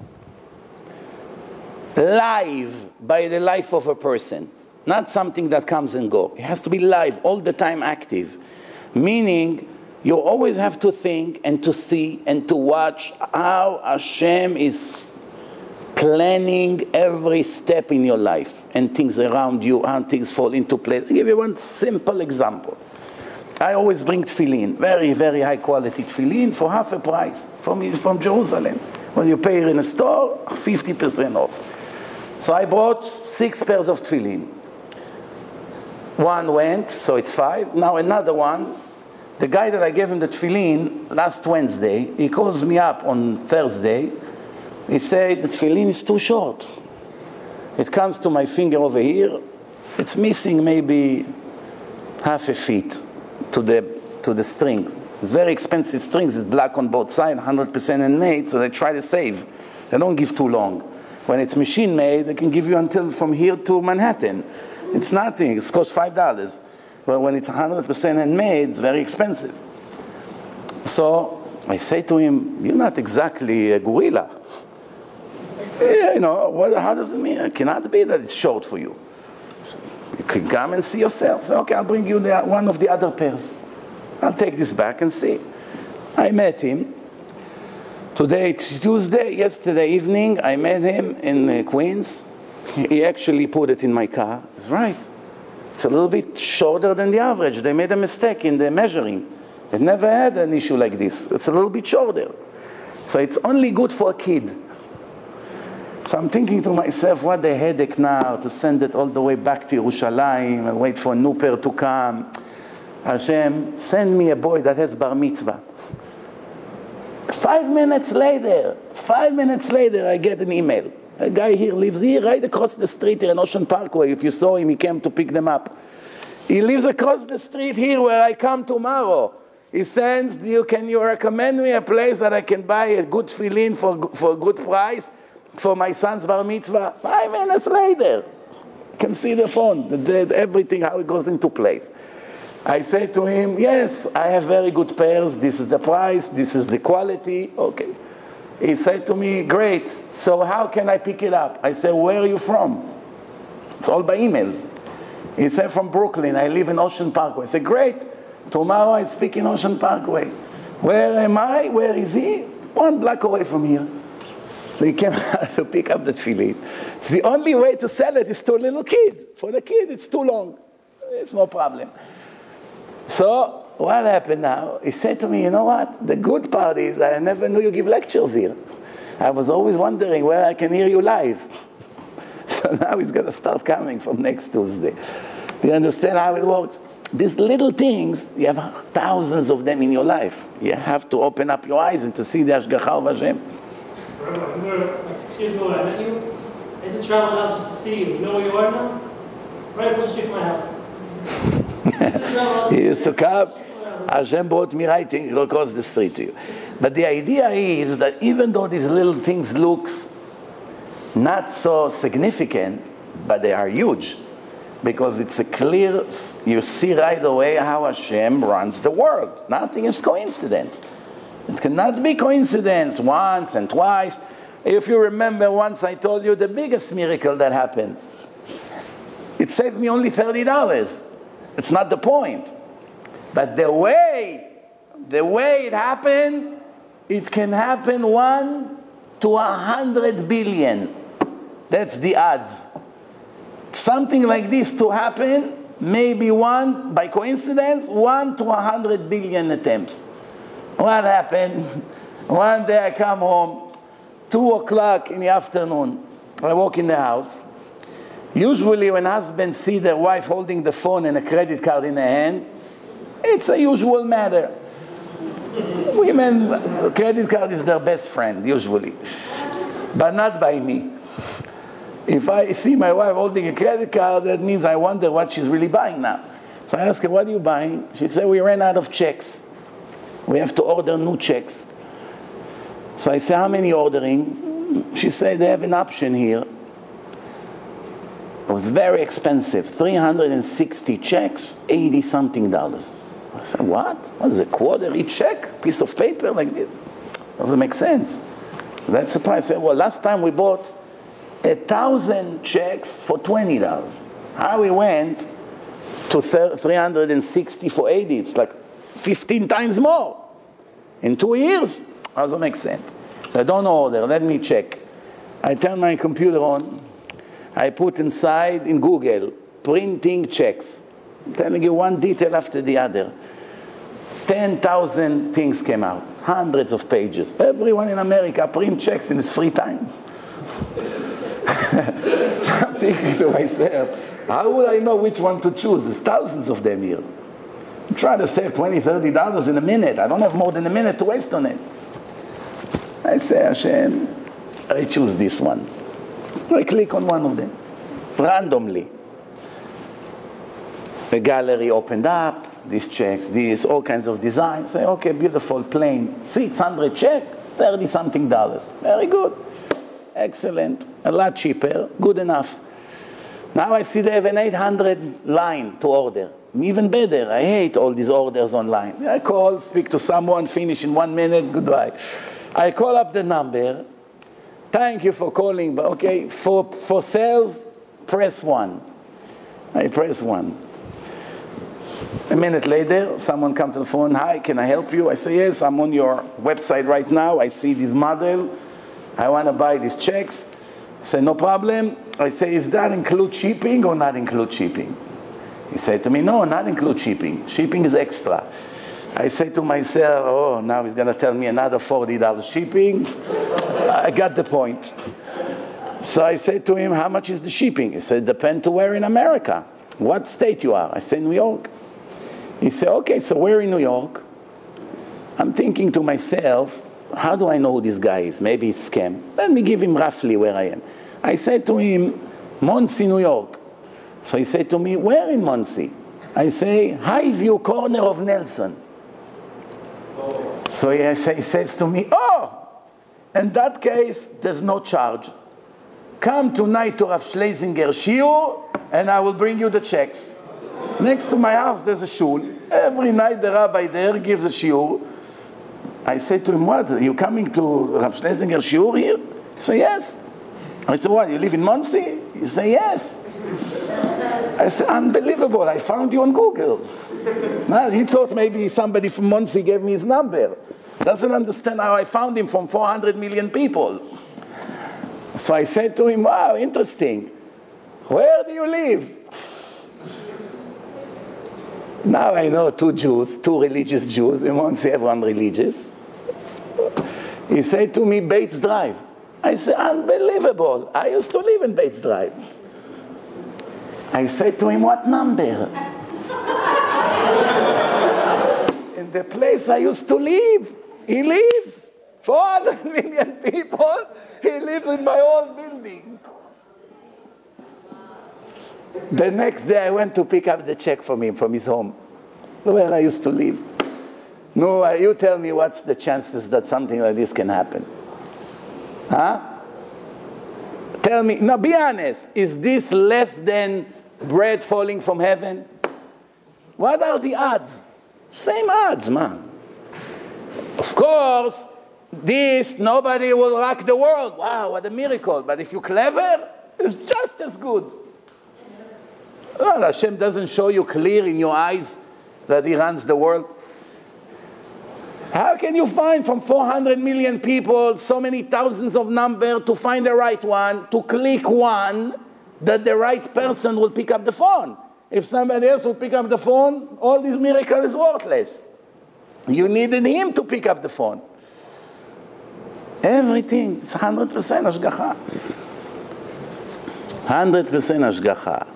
Speaker 1: live by the life of a person. Not something that comes and goes. It has to be live, all the time active. Meaning, you always have to think and to see and to watch how Hashem is planning every step in your life and things around you, how things fall into place. I'll give you one simple example. I always bring tefillin, very, very high quality tefillin for half a price from Jerusalem. When you pay in a store, 50% off. So I bought 6 pairs of tefillin. One went, so it's 5. Now another one. The guy that I gave him the tefillin last Wednesday, he calls me up on Thursday. He said, the tefillin is too short. It comes to my finger over here. It's missing maybe half a feet to the strings. It's very expensive strings. It's black on both sides, 100% handmade, so they try to save. They don't give too long. When it's machine made, they can give you until from here to Manhattan. It's nothing. It costs $5. But when it's 100% handmade, it's very expensive. So I say to him, you're not exactly a gorilla. Yeah, you know, how does it mean? It cannot be that it's short for you. So you can come and see yourself. Say, okay, I'll bring you one of the other pairs. I'll take this back and see. I met him. Today, it's Tuesday. Yesterday evening, I met him in Queens. He actually put it in my car. He's right. It's a little bit shorter than the average. They made a mistake in the measuring. They've never had an issue like this. It's a little bit shorter. So it's only good for a kid. So I'm thinking to myself, what a headache now to send it all the way back to Yerushalayim and wait for a new pair to come. Hashem, send me a boy that has bar mitzvah. 5 minutes later, I get an email. A guy here lives here, right across the street here in Ocean Parkway. If you saw him, he came to pick them up. He lives across the street here where I come tomorrow. He sends, can you recommend me a place that I can buy a good tefillin for a good price for my son's bar mitzvah? 5 minutes later. You can see the phone, everything, how it goes into place. I say to him, yes, I have very good pairs. This is the price. This is the quality. Okay. He said to me, great. So how can I pick it up? I said, where are you from? It's all by emails. He said, from Brooklyn. I live in Ocean Parkway. I said, great. Tomorrow I speak in Ocean Parkway. Where am I? Where is he? 1 block away from here. So he came to pick up the tefillin. It's the only way to sell it is to a little kid. For the kid, it's too long. It's no problem. So what happened now? He said to me, you know what? The good part is I never knew you give lectures here. I was always wondering where I can hear you live. So now he's going to start coming from next Tuesday. You understand how it works? These little things, you have thousands of them in your life. You have to open up your eyes and to see the Hashgacha of Hashem.
Speaker 5: Remember, like 6 years ago when I met you, I used to travel out just to see you. You know where you are now? Right across the street from my house.
Speaker 1: He used to come. Hashem brought me right across the street to you. But the idea is that even though these little things look not so significant, but they are huge. Because it's a clear, you see right away how Hashem runs the world. Nothing is coincidence. It cannot be coincidence once and twice. If you remember, once I told you the biggest miracle that happened. It saved me only $30. It's not the point. But the way it happened, it can happen 1 to 100 billion. That's the odds. Something like this to happen, maybe one, by coincidence, 1 to 100 billion attempts. What happened? One day I come home, 2 o'clock in the afternoon. I walk in the house. Usually when husbands see their wife holding the phone and a credit card in her hand, it's a usual matter. Women, credit card is their best friend, usually. But not by me. If I see my wife holding a credit card, that means I wonder what she's really buying now. So I ask her, what are you buying? She said, we ran out of checks. We have to order new checks. So I say, how many ordering? She said, they have an option here. It was very expensive, 360 checks, $80-something. I said, what? What is a quarter each check? Piece of paper like this? Doesn't make sense. So that's the price. I said, well, last time we bought 1,000 checks for $20. How we went to 360 for 80? It's like 15 times more in 2 years. Doesn't make sense. So I don't order. Let me check. I turn my computer on. I put inside in Google printing checks. I'm telling you one detail after the other. 10,000 things came out, hundreds of pages. Everyone in America print checks in his free time. I'm thinking to myself, how would I know which one to choose? There's thousands of them here. I'm trying to save $20, $30 in a minute. I don't have more than a minute to waste on it. I say, Hashem, I choose this one. I click on one of them, randomly. The gallery opened up, these checks, these, all kinds of designs. Say, okay, beautiful, plain, 600 check, $30-something. Very good. Excellent, a lot cheaper, good enough. Now I see they have an 800 line to order. Even better, I hate all these orders online. I call, speak to someone, finish in 1 minute, goodbye. I call up the number. Thank you for calling, but okay, for sales, press 1. I press 1. A minute later, someone comes to the phone, hi, can I help you? I say, yes, I'm on your website right now. I see this model. I want to buy these checks. I say, no problem. I say, is that include shipping or not include shipping? He said to me, no, not include shipping. Shipping is extra. I say to myself, oh, now he's going to tell me another $40 shipping. I got the point. So I said to him, how much is the shipping? He said, depends to where in America. What state you are? I said, New York. He said, okay, so where in New York? I'm thinking to myself, how do I know who this guy is? Maybe it's scam. Let me give him roughly where I am. I said to him, Monsey, New York. So he said to me, where in Monsey? I say, Highview, corner of Nelson. So he says to me, oh, in that case, there's no charge. Come tonight to Rav Schlesinger shiur, and I will bring you the checks. Next to my house, there's a shul. Every night the rabbi there gives a shiur. I said to him, what, are you coming to Rav Schlesinger shiur here? He said, yes. I said, what, you live in Monsey? He said, yes. I said, unbelievable, I found you on Google. Now, he thought maybe somebody from Monsey gave me his number. Doesn't understand how I found him from 400 million people. So I said to him, wow, interesting. Where do you live? Now I know 2 Jews, 2 religious Jews, in Monsey everyone religious. He said to me, Bates Drive. I said, unbelievable. I used to live in Bates Drive. I said to him, what number? In the place I used to live. He lives. 400 million people. He lives in my old building. The next day I went to pick up the check from him, from his home, where I used to live. No, you tell me what's the chances that something like this can happen? Huh? Tell me, now be honest, is this less than bread falling from heaven? What are the odds? Same odds, man. Of course, this, nobody will rock the world. Wow, what a miracle. But if you're clever, it's just as good. Well, Hashem doesn't show you clear in your eyes that He runs the world. How can you find from 400 million people so many thousands of numbers to find the right one, to click one, that the right person will pick up the phone? If somebody else will pick up the phone, all this miracle is worthless. You needed him to pick up the phone. Everything, it's 100% ashgacha. 100% ashgacha.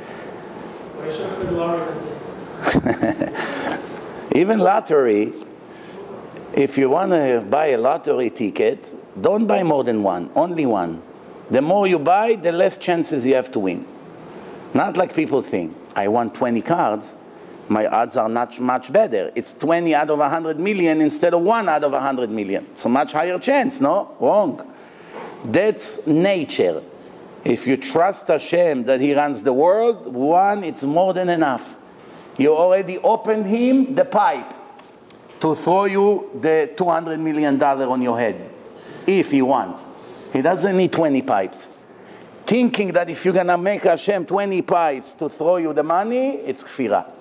Speaker 1: Even lottery, if you want to buy a lottery ticket, don't buy more than one, only one. The more you buy, the less chances you have to win. Not like people think. I want 20 cards, my odds are not much better. It's 20 out of 100 million instead of 1 out of 100 million. It's a much higher chance, no? Wrong. That's nature. If you trust Hashem that He runs the world, one, it's more than enough. You already opened Him the pipe to throw you the $200 million on your head, if He wants. He doesn't need 20 pipes. Thinking that if you're going to make Hashem 20 pipes to throw you the money, it's kfirah.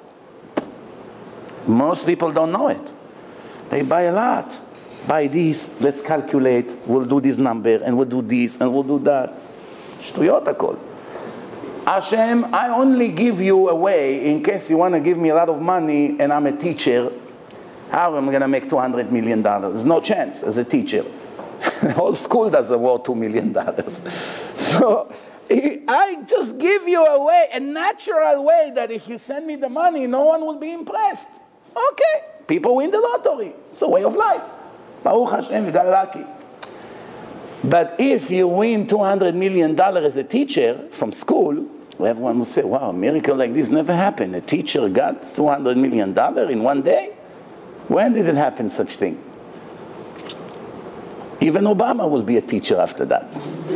Speaker 1: Most people don't know it. They buy a lot. Buy this, let's calculate, we'll do this number, and we'll do this, and we'll do that. Shtuyot hakol. Hashem, I only give you a way in case you want to give me a lot of money and I'm a teacher. How am I going to make $200 million? There's no chance as a teacher. The whole school doesn't worth $2 million. So I just give you a way, a natural way that if you send me the money, no one will be impressed. Okay, people win the lottery. It's a way of life. Baruch Hashem, you got lucky. But if you win $200 million as a teacher from school, everyone will say, wow, a miracle like this never happened. A teacher got $200 million in one day? When did it happen, such thing? Even Obama will be a teacher after that.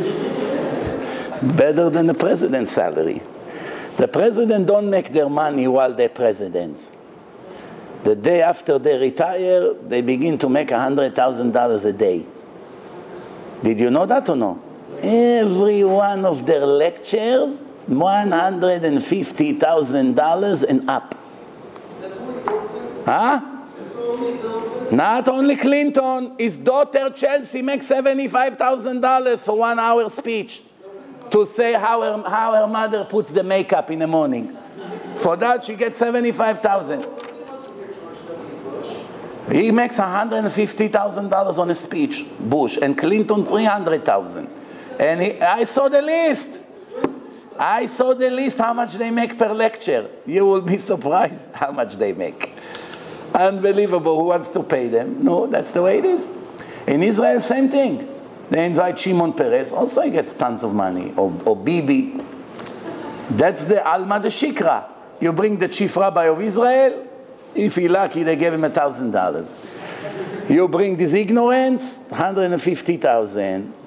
Speaker 1: Better than the president's salary. The president don't make their money while they're presidents. The day after they retire, they begin to make $100,000 a day. Did you know that or no? Every one of their lectures, $150,000 and up. Huh? Not only Clinton, his daughter Chelsea makes $75,000 for 1 hour speech to say how her mother puts the makeup in the morning. For that, she gets $75,000. He makes $150,000 on a speech, Bush, and Clinton $300,000. And I saw the list. I saw the list how much they make per lecture. You will be surprised how much they make. Unbelievable. Who wants to pay them? No, that's the way it is. In Israel, same thing. They invite Shimon Peres. Also, he gets tons of money. Or Bibi. That's the Alma de Shikra. You bring the chief rabbi of Israel. If he's lucky, they gave him $1,000. You bring these ignorance, $150,000.
Speaker 2: So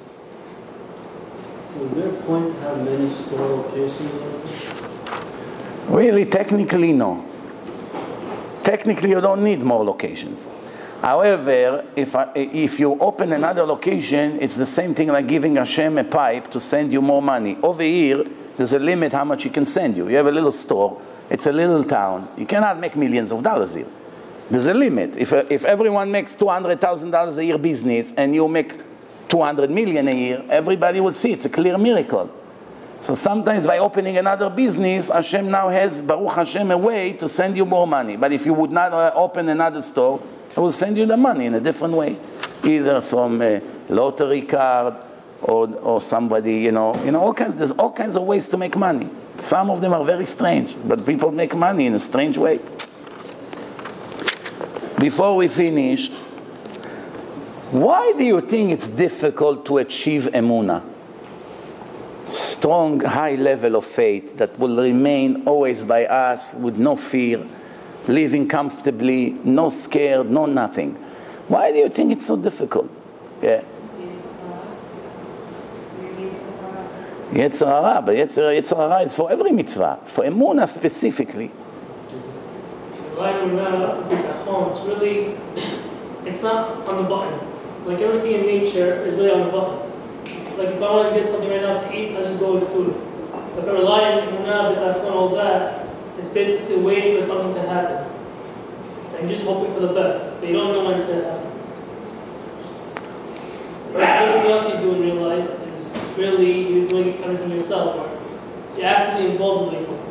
Speaker 2: is there a point to have many store locations?
Speaker 1: Really, technically, no. Technically, you don't need more locations. However, if you open another location, it's the same thing like giving Hashem a pipe to send you more money. Over here, there's a limit how much He can send you. You have a little store. It's a little town. You cannot make millions of dollars here. There's a limit. If everyone makes $200,000 a year business and you make $200 million a year, everybody would see it's a clear miracle. So sometimes by opening another business, Hashem now has, Baruch Hashem, a way to send you more money. But if you would not open another store, it will send you the money in a different way. Either from a lottery card, or somebody, you know, there's all kinds of ways to make money. Some of them are very strange, but people make money in a strange way. Before we finish, why do you think it's difficult to achieve emunah? Strong, high level of faith that will remain always by us with no fear, living comfortably, no scared, no nothing. Why do you think it's so difficult? Yeah. Yetzer hara, but Yetzer hara is for every mitzvah, for emunah specifically.
Speaker 5: Like it's really, it's not on the button. Like everything in nature is really on the button. Like if I want to get something right now to eat, I just go to do it. If I rely on emunah, bitachon, all that, it's basically waiting for something to happen. And just hoping for the best, but you don't know when it's going to happen. Whereas everything else you do in real life is really, you're doing everything yourself. You're actively involved in something.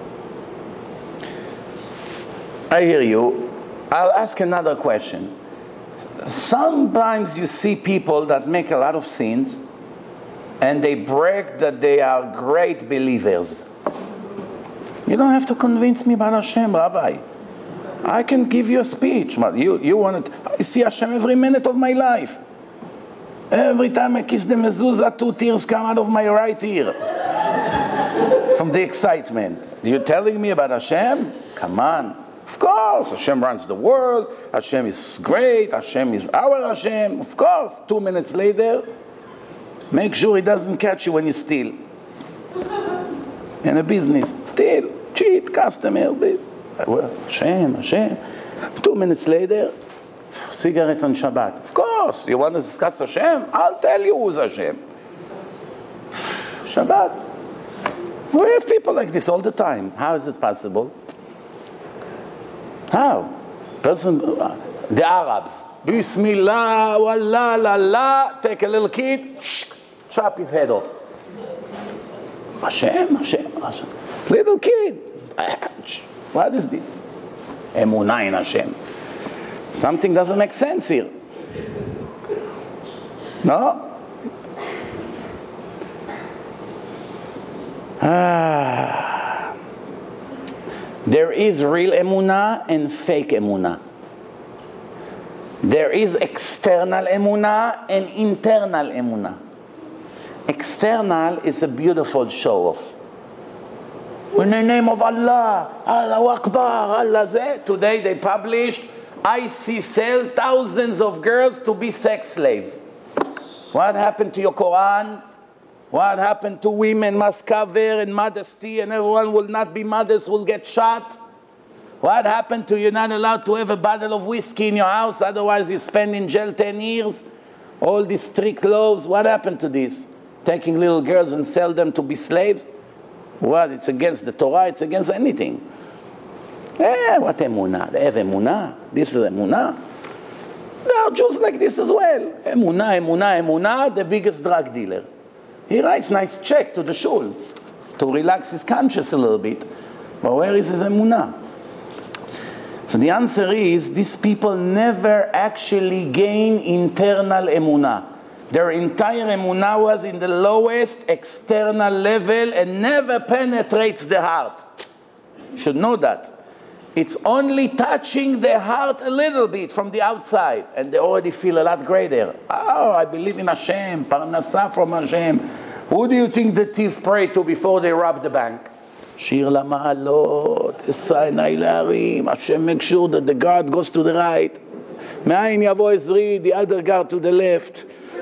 Speaker 1: I hear you. I'll ask another question. Sometimes you see people that make a lot of sins and they brag that they are great believers. You don't have to convince me about Hashem, Rabbi. I can give you a speech. You want it? I see Hashem every minute of my life. Every time I kiss the mezuzah, 2 tears come out of my right ear from the excitement. You're telling me about Hashem? Come on. Of course, Hashem runs the world. Hashem is great. Hashem is our Hashem. Of course. 2 minutes later, make sure he doesn't catch you when you steal. In a business, steal, cheat, customer. Hashem. 2 minutes later, cigarette on Shabbat. Of course, you want to discuss Hashem? I'll tell you who's Hashem. Shabbat. We have people like this all the time. How is it possible? How? The Arabs. Bismillah, wallah, la, la. Take a little kid, chop his head off. Hashem. Little kid. What is this? Emunah in Hashem. Something doesn't make sense here. No? There is real emunah and fake emunah. There is external emunah and internal emunah. External is a beautiful show-off. In the name of Allah, Allahu Akbar, Allah Zeh. Today they published, IC sell thousands of girls to be sex slaves. What happened to your Quran? What happened to women must cover and modesty and everyone will not be modest, will get shot? What happened to you're not allowed to have a bottle of whiskey in your house, otherwise you spend in jail 10 years? All these strict laws, what happened to this? Taking little girls and sell them to be slaves? What? It's against the Torah, it's against anything. What emunah? They have emunah. This is emunah. There are Jews like this as well. Emunah, the biggest drug dealer. He writes nice check to the shul to relax his conscience a little bit. But where is his emunah? So the answer is, these people never actually gain internal emunah. Their entire emunah was in the lowest external level and never penetrates the heart. You should know that. It's only touching the heart a little bit from the outside, and they already feel a lot greater. Oh, I believe in Hashem, parnasah from Hashem. Who do you think the thief prayed to before they robbed the bank? Shir lama'alot, esainai la'arim. Hashem, make sure that the guard goes to the right. Me'ayin yavo ezri, the other guard to the left.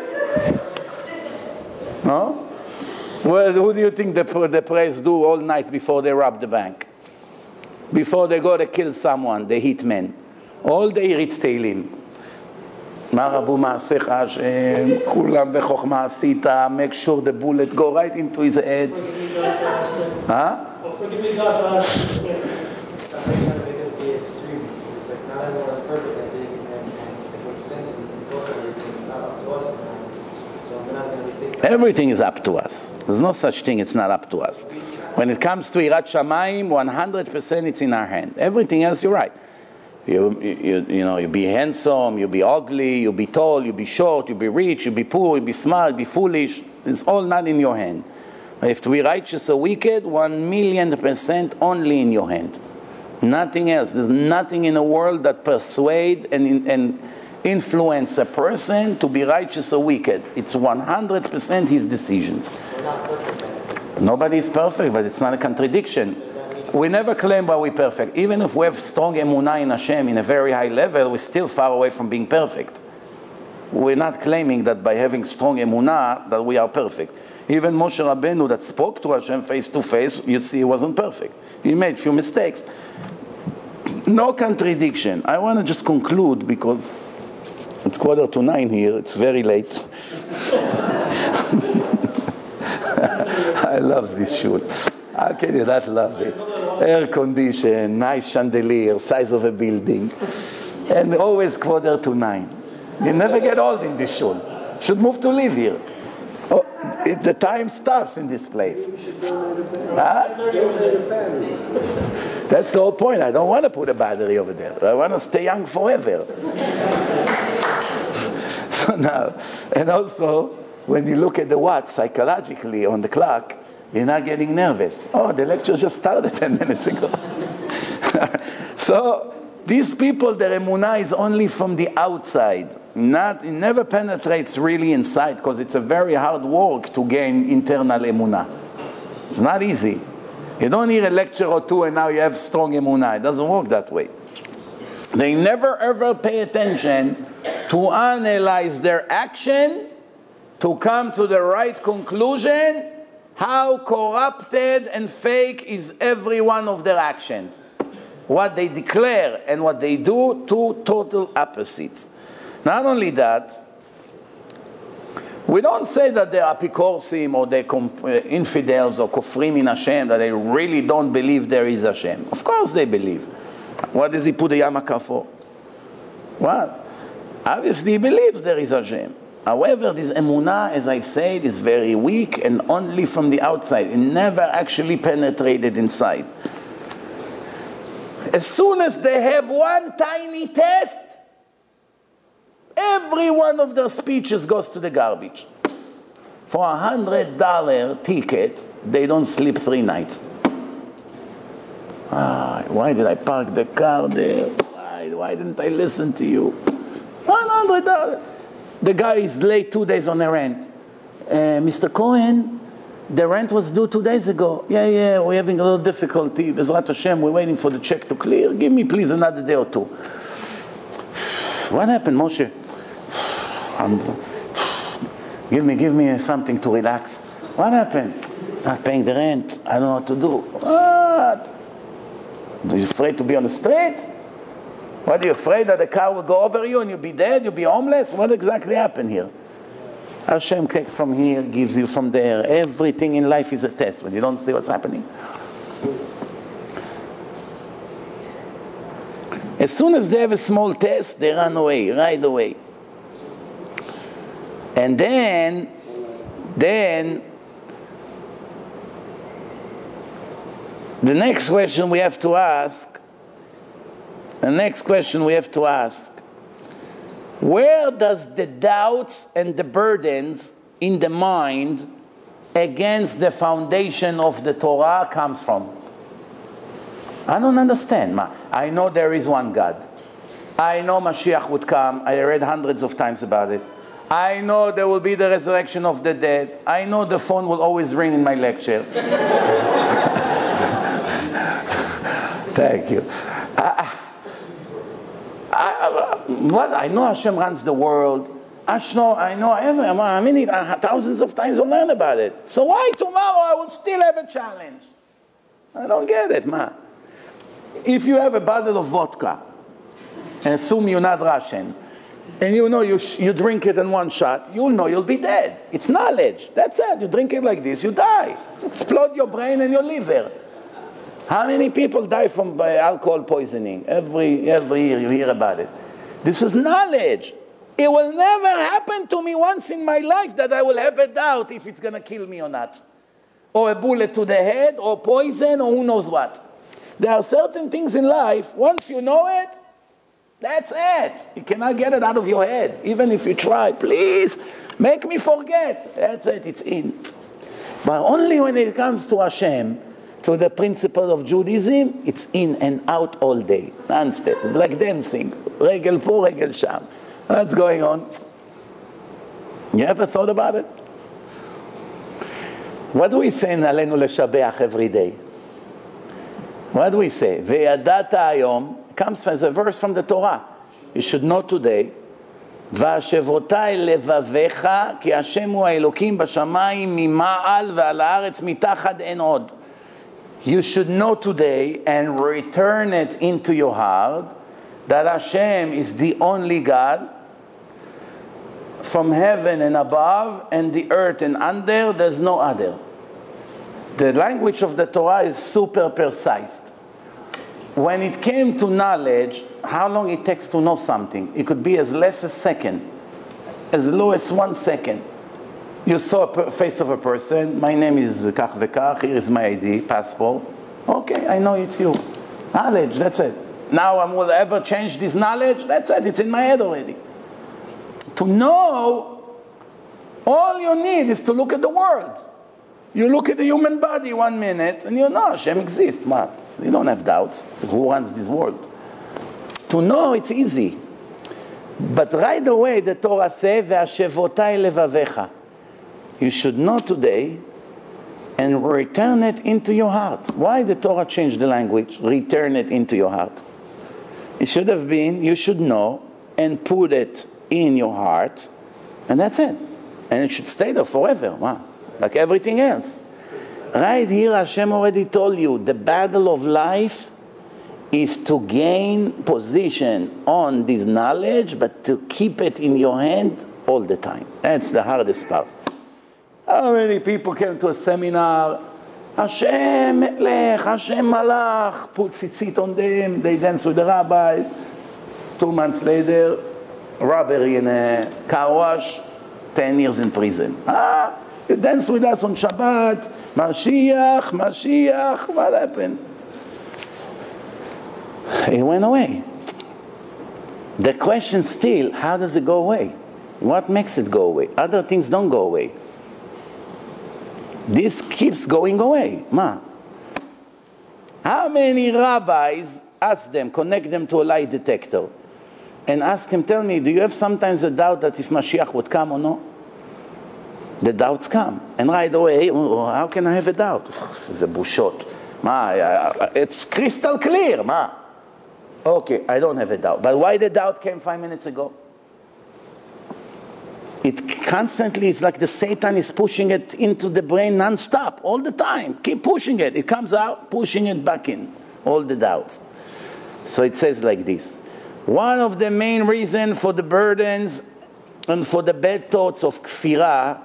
Speaker 1: No? Well, who do you think the prayers do all night before they rob the bank? Before they go to kill someone, the hitmen. All day read Tehillim. Ma rabu ma'asecha Hashem, kulam bechokma asita, make sure the bullet go right into his head. Huh?
Speaker 2: Forgive me, God. Because be extreme. It's like not everyone is perfect at being, and if we're sinning, it's also everything. It's not up to us sometimes. So we're not going to think.
Speaker 1: Everything is up to us. There's no such thing, it's not up to us. When it comes to Yirat Shamayim, 100% it's in our hand. Everything else, you're right. You'll be handsome, you'll be ugly, you'll be tall, you'll be short, you'll be rich, you'll be poor, you'll be smart, you'll be foolish. It's all not in your hand. You have to be righteous or wicked, 1,000,000% only in your hand. Nothing else. There's nothing in the world that persuade and influence a person to be righteous or wicked. It's 100% his decisions.
Speaker 2: We're not perfect.
Speaker 1: Nobody is perfect, but it's not a contradiction. We never claim that we're perfect. Even if we have strong emunah in Hashem in a very high level, we're still far away from being perfect. We're not claiming that by having strong emunah that we are perfect. Even Moshe Rabbeinu that spoke to Hashem face to face, you see he wasn't perfect. He made a few mistakes. No contradiction. I want to just conclude because it's 9:15 here. It's very late. I love this shul. How can you not love it? Air condition, nice chandelier, size of a building, and always 9:15. You never get old in this shul. Should move to live here. Oh, the time stops in this place. Huh? That's the whole point. I don't want to put a battery over there. I want to stay young forever. So now, and also, when you look at the watch psychologically on the clock, you're not getting nervous. Oh, the lecture just started 10 minutes ago. So these people, their emunah is only from the outside. It never penetrates really inside because it's a very hard work to gain internal emunah. It's not easy. You don't need a lecture or two and now you have strong emunah. It doesn't work that way. They never ever pay attention to analyze their action, to come to the right conclusion, how corrupted and fake is every one of their actions. What they declare and what they do, two total opposites. Not only that, we don't say that they are apikorsim or they're infidels or kofrim in Hashem, that they really don't believe there is Hashem. Of course they believe. What does he put the yarmulke for? Well, obviously he believes there is Hashem. However, this emunah, as I said, is very weak and only from the outside. It never actually penetrated inside. As soon as they have one tiny test, every one of their speeches goes to the garbage. For $100 ticket, they don't sleep 3 nights. Why did I park the car there? Why didn't I listen to you? $100. The guy is late 2 days on the rent. Mr. Cohen, the rent was due 2 days ago. Yeah, we're having a little difficulty. Bezrat Hashem, we're waiting for the check to clear. Give me please another day or two. What happened, Moshe? Give me something to relax. What happened? It's not paying the rent. I don't know what to do. What? Are you afraid to be on the street? What, are you afraid that the car will go over you and you'll be dead, you'll be homeless? What exactly happened here? Hashem takes from here, gives you from there. Everything in life is a test when you don't see what's happening. As soon as they have a small test, they run away, right away. And then the next question we have to ask, where does the doubts and the burdens in the mind against the foundation of the Torah comes from? I don't understand. I know there is one God. I know Mashiach would come. I read hundreds of times about it. I know there will be the resurrection of the dead. I know the phone will always ring in my lecture. Thank you. I know Hashem runs the world. I know thousands of times I learn about it. So why tomorrow I will still have a challenge? I don't get it, man. If you have a bottle of vodka, and assume you're not Russian, and you know you drink it in one shot, you'll know you'll be dead. It's knowledge. That's it. You drink it like this, you die. Explode your brain and your liver. How many people die from alcohol poisoning? Every year you hear about it. This is knowledge. It will never happen to me once in my life that I will have a doubt if it's going to kill me or not. Or a bullet to the head, or poison, or who knows what. There are certain things in life, once you know it, That's it. You cannot get it out of your head. Even if you try, please, make me forget. That's it, it's in. But only when it comes to Hashem, to the principle of Judaism, it's in and out all day. Non-stop, like dancing. Regel po, regel sham. What's going on? You ever thought about it? What do we say in Alenu Leshabeach every day? What do we say? Ve'yadata hayom comes as a verse from the Torah. You should know today. Va'ashevrotai levavecha ki Hashem hu ha'elokim b'shamayim mima'al ve'al ha'aretz mitachad en od. You should know today and return it into your heart that Hashem is the only God from heaven and above and the earth and under. There's no other. The language of the Torah is super precise. When it came to knowledge, how long it takes to know something? It could be as less as a second, as low as 1 second. You saw a face of a person. My name is Kach Vekach. Here is my ID, passport. Okay, I know it's you. Knowledge, that's it. Now I will ever change this knowledge? That's it, it's in my head already. To know, all you need is to look at the world. You look at the human body 1 minute, and you know Hashem exists. Man, you don't have doubts. Who runs this world? To know, it's easy. But right away, the Torah says, "Ve'ashevotai levavecha." You should know today and return it into your heart. Why the Torah changed the language? Return it into your heart. It should have been, you should know and put it in your heart, and that's it. And it should stay there forever. Wow. Like everything else. Right here, Hashem already told you, the battle of life is to gain position on this knowledge, but to keep it in your hand all the time. That's the hardest part. How many people came to a seminar? Hashem Melech, Hashem Malach, put tzitzit on them, they dance with the rabbis. 2 months later, robbery in a car wash, 10 years in prison. You dance with us on Shabbat, Mashiach, Mashiach, what happened? It went away. The question still, how does it go away? What makes it go away? Other things don't go away. This keeps going away. Ma. How many rabbis ask them, connect them to a lie detector, and ask him, tell me, do you have sometimes a doubt that if Mashiach would come or no? The doubts come. And right away, how can I have a doubt? This is a bushot. It's crystal clear. Okay, I don't have a doubt. But why the doubt came 5 minutes ago? It constantly is like the Satan is pushing it into the brain non-stop, all the time. Keep pushing it. It comes out, pushing it back in. All the doubts. So it says like this. One of the main reasons for the burdens and for the bad thoughts of kfirah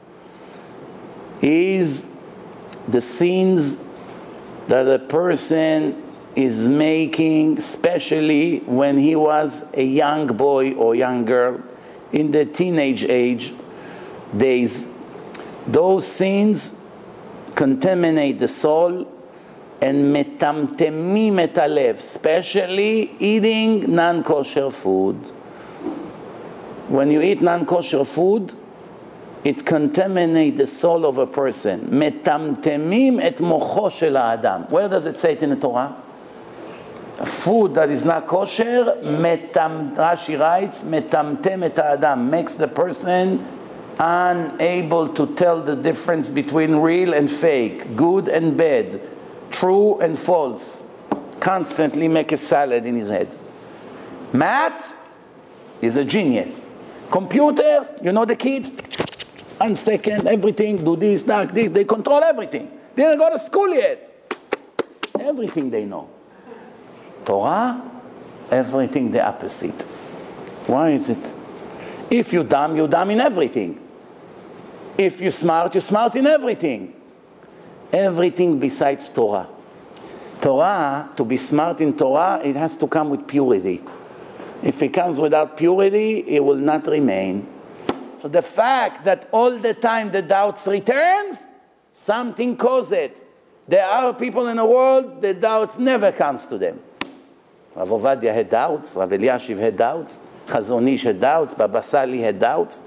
Speaker 1: is the sins that a person is making, especially when he was a young boy or young girl, in the teenage age days. Those sins contaminate the soul and metamtemim et halev, especially eating non-kosher food. When you eat non-kosher food, it contaminates the soul of a person. Metamtemim et mocho shel ha'adam. Where does it say it in the Torah? Food that is not kosher, Rashi writes, metamtem et ha'adam, makes the person unable to tell the difference between real and fake, good and bad, true and false. Constantly make a salad in his head. Math is a genius. Computer, you know the kids, 1 second, everything, do this, that, this, they control everything. They didn't go to school yet. Everything they know. Torah, everything the opposite. Why is it? If you're dumb in everything. If you're smart in everything. Everything besides Torah. Torah, to be smart in Torah, it has to come with purity. If it comes without purity, it will not remain. So the fact that all the time the doubts returns, something causes it. There are people in the world, the doubts never comes to them. Rav Ovadia had doubts, Rav Eliashiv had doubts, Chazon Ish had doubts, Baba Sali had doubts.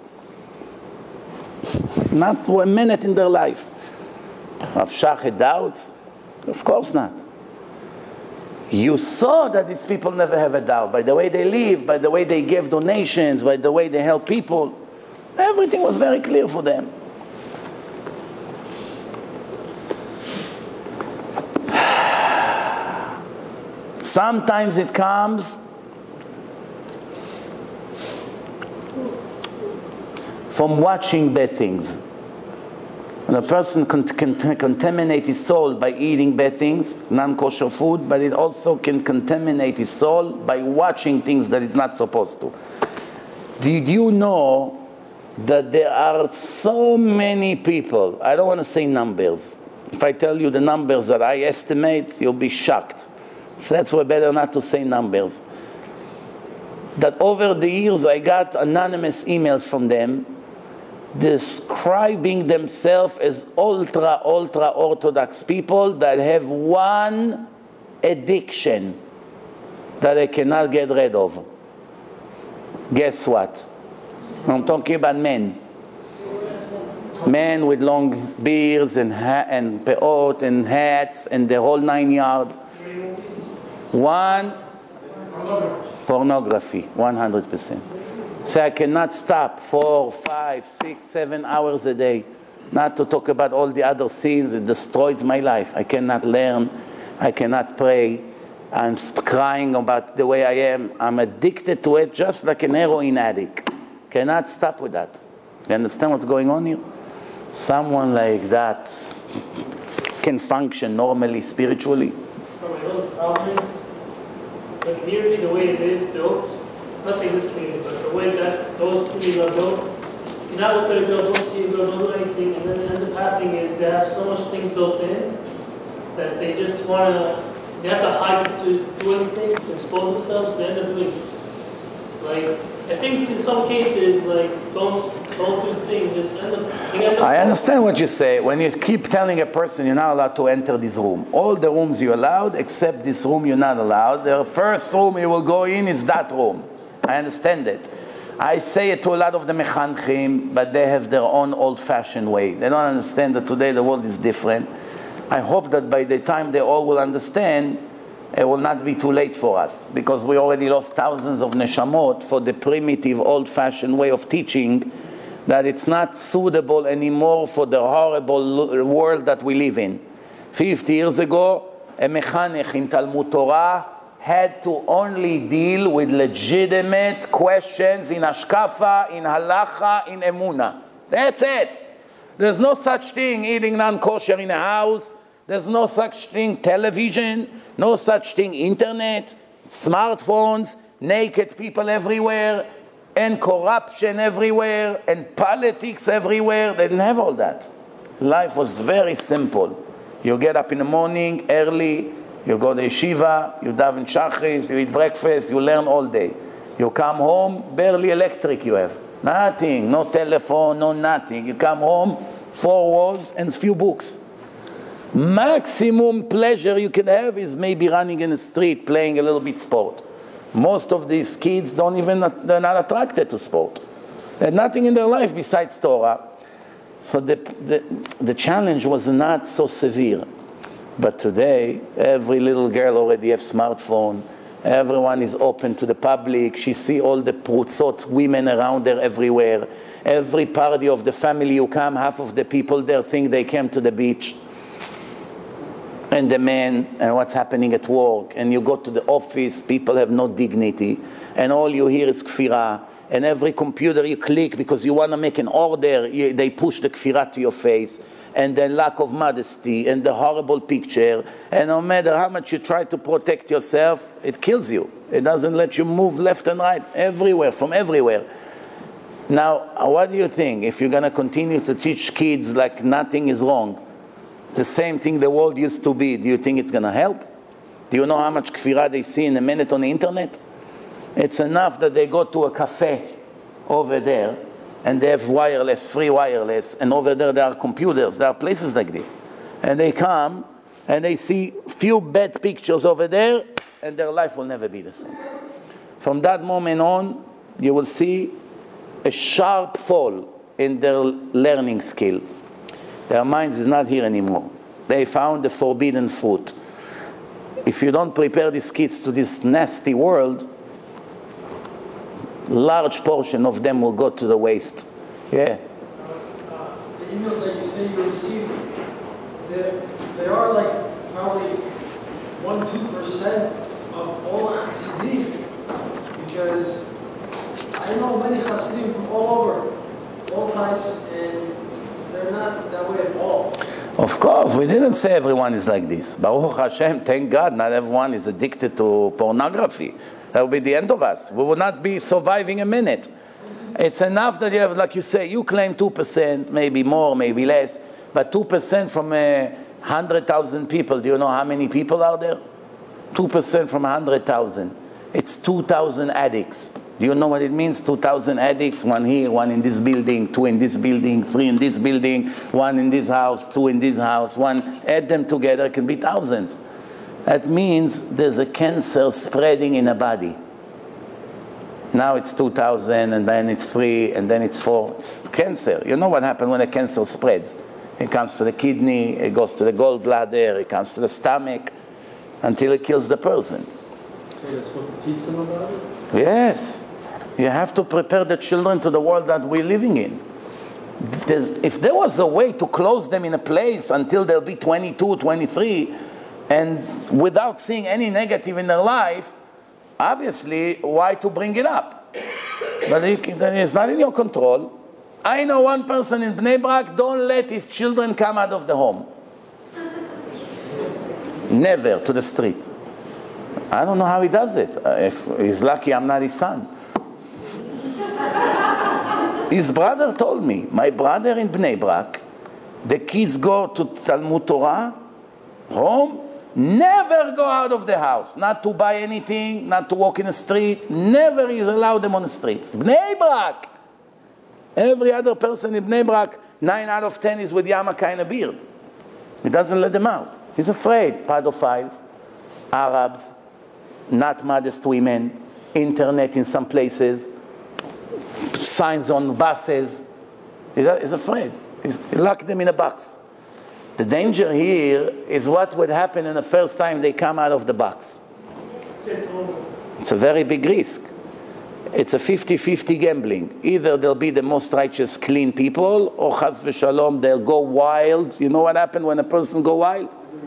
Speaker 1: Not a minute in their life. Rav Shach had doubts? Of course not. You saw that these people never have a doubt. By the way they live, by the way they give donations, by the way they help people. Everything was very clear for them. Sometimes it comes from watching bad things. And a person can contaminate his soul by eating bad things, non-kosher food, but it also can contaminate his soul by watching things that it's not supposed to. Did you know that there are so many people, I don't want to say numbers. If I tell you the numbers that I estimate, you'll be shocked. So that's why better not to say numbers. That over the years I got anonymous emails from them describing themselves as ultra orthodox people that have one addiction that they cannot get rid of. Guess what? I'm talking about men. Men with long beards and peot and hats and the whole 9 yards. One, pornography, 100%. So I cannot stop 4, 5, 6, 7 hours a day. Not to talk about all the other sins. It destroys my life. I cannot learn. I cannot pray. I'm crying about the way I am. I'm addicted to it just like an heroin addict. Cannot stop with that. You understand what's going on here? Someone like that can function normally, spiritually.
Speaker 5: The problem is the community, the way it is built. I'm not saying this community, but the way that those communities are built, you cannot look at a girl, don't see a girl, don't do anything, and then what ends up happening is they have so much things built in that they just want to, they have to hide to do anything, to expose themselves, they end up doing it. Like, I think in some cases, like, don't do things, just end up...
Speaker 1: I understand what you say. When you keep telling a person you're not allowed to enter this room. All the rooms you're allowed, except this room you're not allowed. The first room you will go in is that room. I understand it. I say it to a lot of the mechanchim, but they have their own old-fashioned way. They don't understand that today the world is different. I hope that by the time they all will understand, it will not be too late for us, because we already lost thousands of neshamot for the primitive, old-fashioned way of teaching, that it's not suitable anymore for the horrible world that we live in. 50 years ago, a mechanech in Talmud Torah had to only deal with legitimate questions in Ashkafa, in Halacha, in Emunah. That's it. There's no such thing eating non-kosher in a house. There's no such thing television. No such thing internet, smartphones, naked people everywhere, and corruption everywhere, and politics everywhere. They didn't have all that. Life was very simple. You get up in the morning early, you go to yeshiva, you daven shachris, you eat breakfast, you learn all day. You come home, barely electric you have. Nothing, no telephone, no nothing. You come home, 4 walls and a few books. Maximum pleasure you can have is maybe running in the street, playing a little bit sport. Most of these kids they're not attracted to sport. They had nothing in their life besides Torah. So the challenge was not so severe. But today, every little girl already has a smartphone. Everyone is open to the public. She sees all the prutzot women around her everywhere. Every party of the family you come, half of the people there think they came to the beach. And the men, and what's happening at work. And you go to the office, people have no dignity. And all you hear is kfirah. And every computer you click because you want to make an order, they push the kfirah to your face. And the lack of modesty, and the horrible picture. And no matter how much you try to protect yourself, it kills you. It doesn't let you move left and right, everywhere, from everywhere. Now, what do you think? If you're going to continue to teach kids like nothing is wrong, the same thing the world used to be, do you think it's going to help? Do you know how much kfirah they see in a minute on the internet? It's enough that they go to a cafe over there, and they have wireless, free wireless, and over there are computers, there are places like this. And they come, and they see few bad pictures over there, and their life will never be the same. From that moment on, you will see a sharp fall in their learning skill. Their mind is not here anymore. They found the forbidden fruit. If you don't prepare these kids to this nasty world, large portion of them will go to the waste. Yeah.
Speaker 7: The emails that you say you receive, they are like probably 1-2% of all Hasidim, because I know many Hasidim from all over, all types, and they're not that way at all.
Speaker 1: Of course, we didn't say everyone is like this. Baruch Hashem, thank God, not everyone is addicted to pornography. That would be the end of us. We would not be surviving a minute. It's enough that you have, like you say, you claim 2%, maybe more, maybe less, but 2% from 100,000 people. Do you know how many people are there? 2% from 100,000. It's 2,000 addicts. Do you know what it means? 2,000 addicts, one here, one in this building, 2 in this building, 3 in this building, 1 in this house, 2 in this house, 1. Add them together, it can be thousands. That means there's a cancer spreading in a body. Now it's 2,000, and then it's 3, and then it's 4. It's cancer. You know what happens when a cancer spreads? It comes to the kidney, it goes to the gallbladder, it comes to the stomach, until it kills the person.
Speaker 7: So you're supposed to teach them about it?
Speaker 1: Yes. You have to prepare the children to the world that we're living in. If there was a way to close them in a place until they'll be 22, 23, and without seeing any negative in their life, obviously, why to bring it up? But it's not in your control. I know one person in Bnei Brak, don't let his children come out of the home. Never to the street. I don't know how he does it. If he's lucky I'm not his son. His brother told me, my brother in Bnei Brak, the kids go to Talmud Torah, home, never go out of the house. Not to buy anything, not to walk in the street. Never is allowed them on the streets. Bnei Brak. Every other person in Bnei Brak, 9 out of 10 is with yarmulke and a beard. He doesn't let them out. He's afraid. Pedophiles, Arabs, not modest women, internet in some places, signs on buses. He's afraid. He locked them in a box. The danger here is what would happen in the first time they come out of the box. It's a very big risk. It's a 50-50 gambling. Either they'll be the most righteous, clean people, or chas v'shalom, they'll go wild. You know what happens when a person go wild?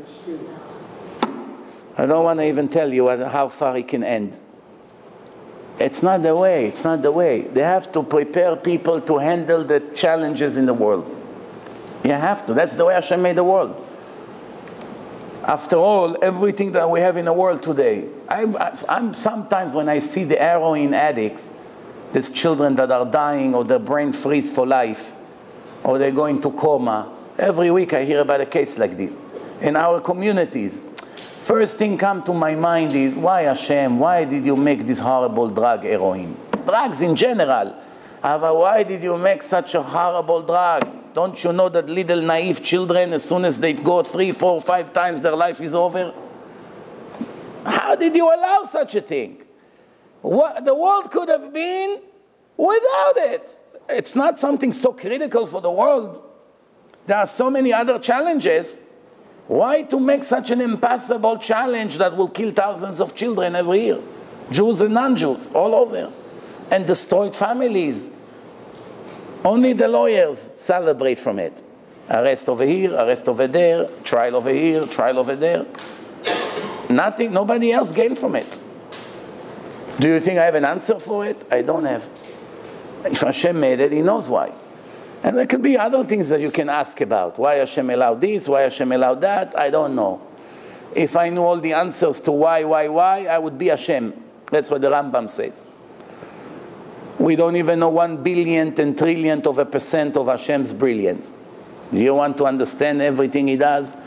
Speaker 1: I don't want to even tell you how far it can end. It's not the way. It's not the way. They have to prepare people to handle the challenges in the world. You have to. That's the way Hashem made the world. After all, everything that we have in the world today, I'm sometimes when I see the heroin addicts, these children that are dying or their brain freeze for life, or they're going to coma, every week I hear about a case like this. In our communities, first thing come to my mind is, why Hashem, why did you make this horrible drug, heroin? Drugs in general. But why did you make such a horrible drug? Don't you know that little naive children, as soon as they go 3, 4, 5 times, their life is over? How did you allow such a thing? What the world could have been without it. It's not something so critical for the world. There are so many other challenges. Why to make such an impossible challenge that will kill thousands of children every year? Jews and non-Jews, all over. And destroyed families. Only the lawyers celebrate from it. Arrest over here, arrest over there, trial over here, trial over there. Nothing, nobody else gained from it. Do you think I have an answer for it? I don't have. If Hashem made it, He knows why. And there could be other things that you can ask about. Why Hashem allowed this, why Hashem allowed that, I don't know. If I knew all the answers to why, I would be Hashem. That's what the Rambam says. We don't even know 1 billionth and trillionth of a % of Hashem's brilliance. Do you want to understand everything He does?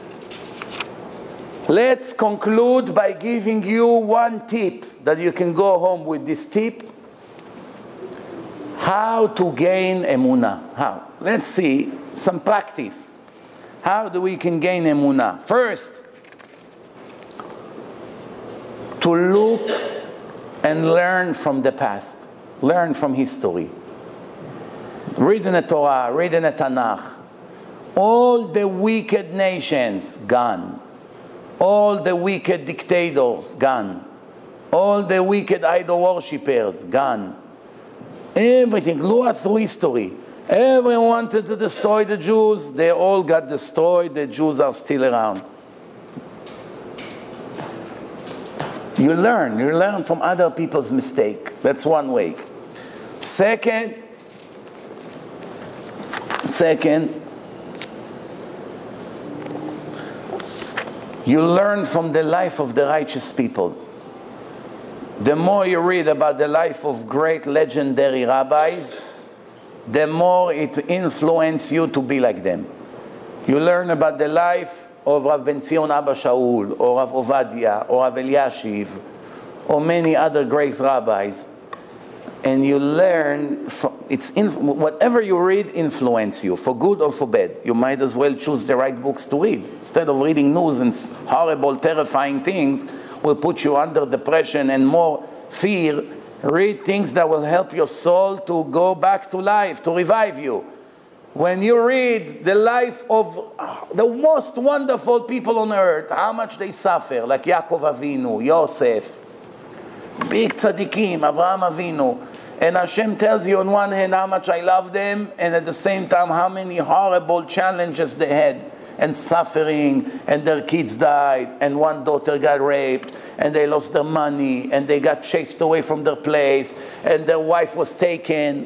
Speaker 1: Let's conclude by giving you one tip that you can go home with this tip. How to gain emunah. How? Let's see some practice. How do we can gain emunah? First, to look and learn from the past, learn from history. Read in the Torah, read in the Tanakh. All the wicked nations, gone. All the wicked dictators, gone. All the wicked idol worshippers, gone. Everything, look through history. Everyone wanted to destroy the Jews. They all got destroyed. The Jews are still around. You learn from other people's mistake. That's one way. Second, you learn from the life of the righteous people. The more you read about the life of great legendary rabbis, the more it influences you to be like them. You learn about the life of Rav Ben Zion Abba Shaul, or Rav Ovadia, or Rav Eliashiv, or many other great rabbis, and you learn from, whatever you read influences you, for good or for bad. You might as well choose the right books to read. Instead of reading news and horrible, terrifying things, will put you under depression and more fear. Read things that will help your soul to go back to life, to revive you. When you read the life of the most wonderful people on earth, how much they suffer, like Yaakov Avinu, Yosef, big tzaddikim, Avraham Avinu, and Hashem tells you on one hand how much I love them, and at the same time how many horrible challenges they had, and suffering, and their kids died, and one daughter got raped, and they lost their money, and they got chased away from their place, and their wife was taken.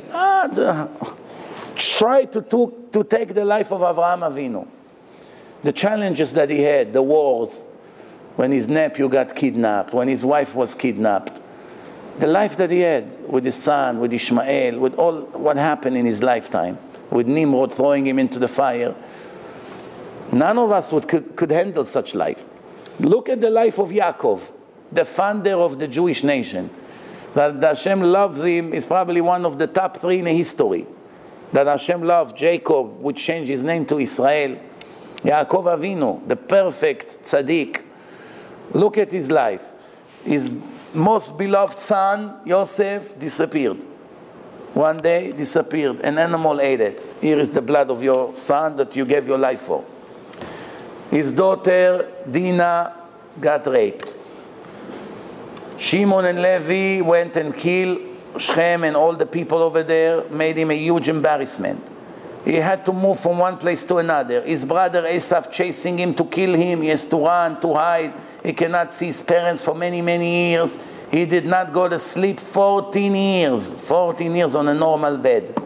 Speaker 1: Try to take the life of Avraham Avinu. The challenges that he had, the wars, when his nephew got kidnapped, when his wife was kidnapped, the life that he had with his son, with Ishmael, with all what happened in his lifetime, with Nimrod throwing him into the fire. None of us could handle such life. Look at the life of Yaakov, the founder of the Jewish nation. That Hashem loves him is probably one of the top 3 in history. That Hashem loved Jacob, would change his name to Israel. Yaakov Avinu, the perfect tzaddik. Look at his life. His most beloved son, Yosef, disappeared. One day, disappeared. An animal ate it. Here is the blood of your son that you gave your life for. His daughter, Dinah, got raped. Shimon and Levi went and killed Shechem and all the people over there, made him a huge embarrassment. He had to move from one place to another. His brother Esav chasing him to kill him. He has to run, to hide. He cannot see his parents for many, many years. He did not go to sleep 14 years. 14 years on a normal bed.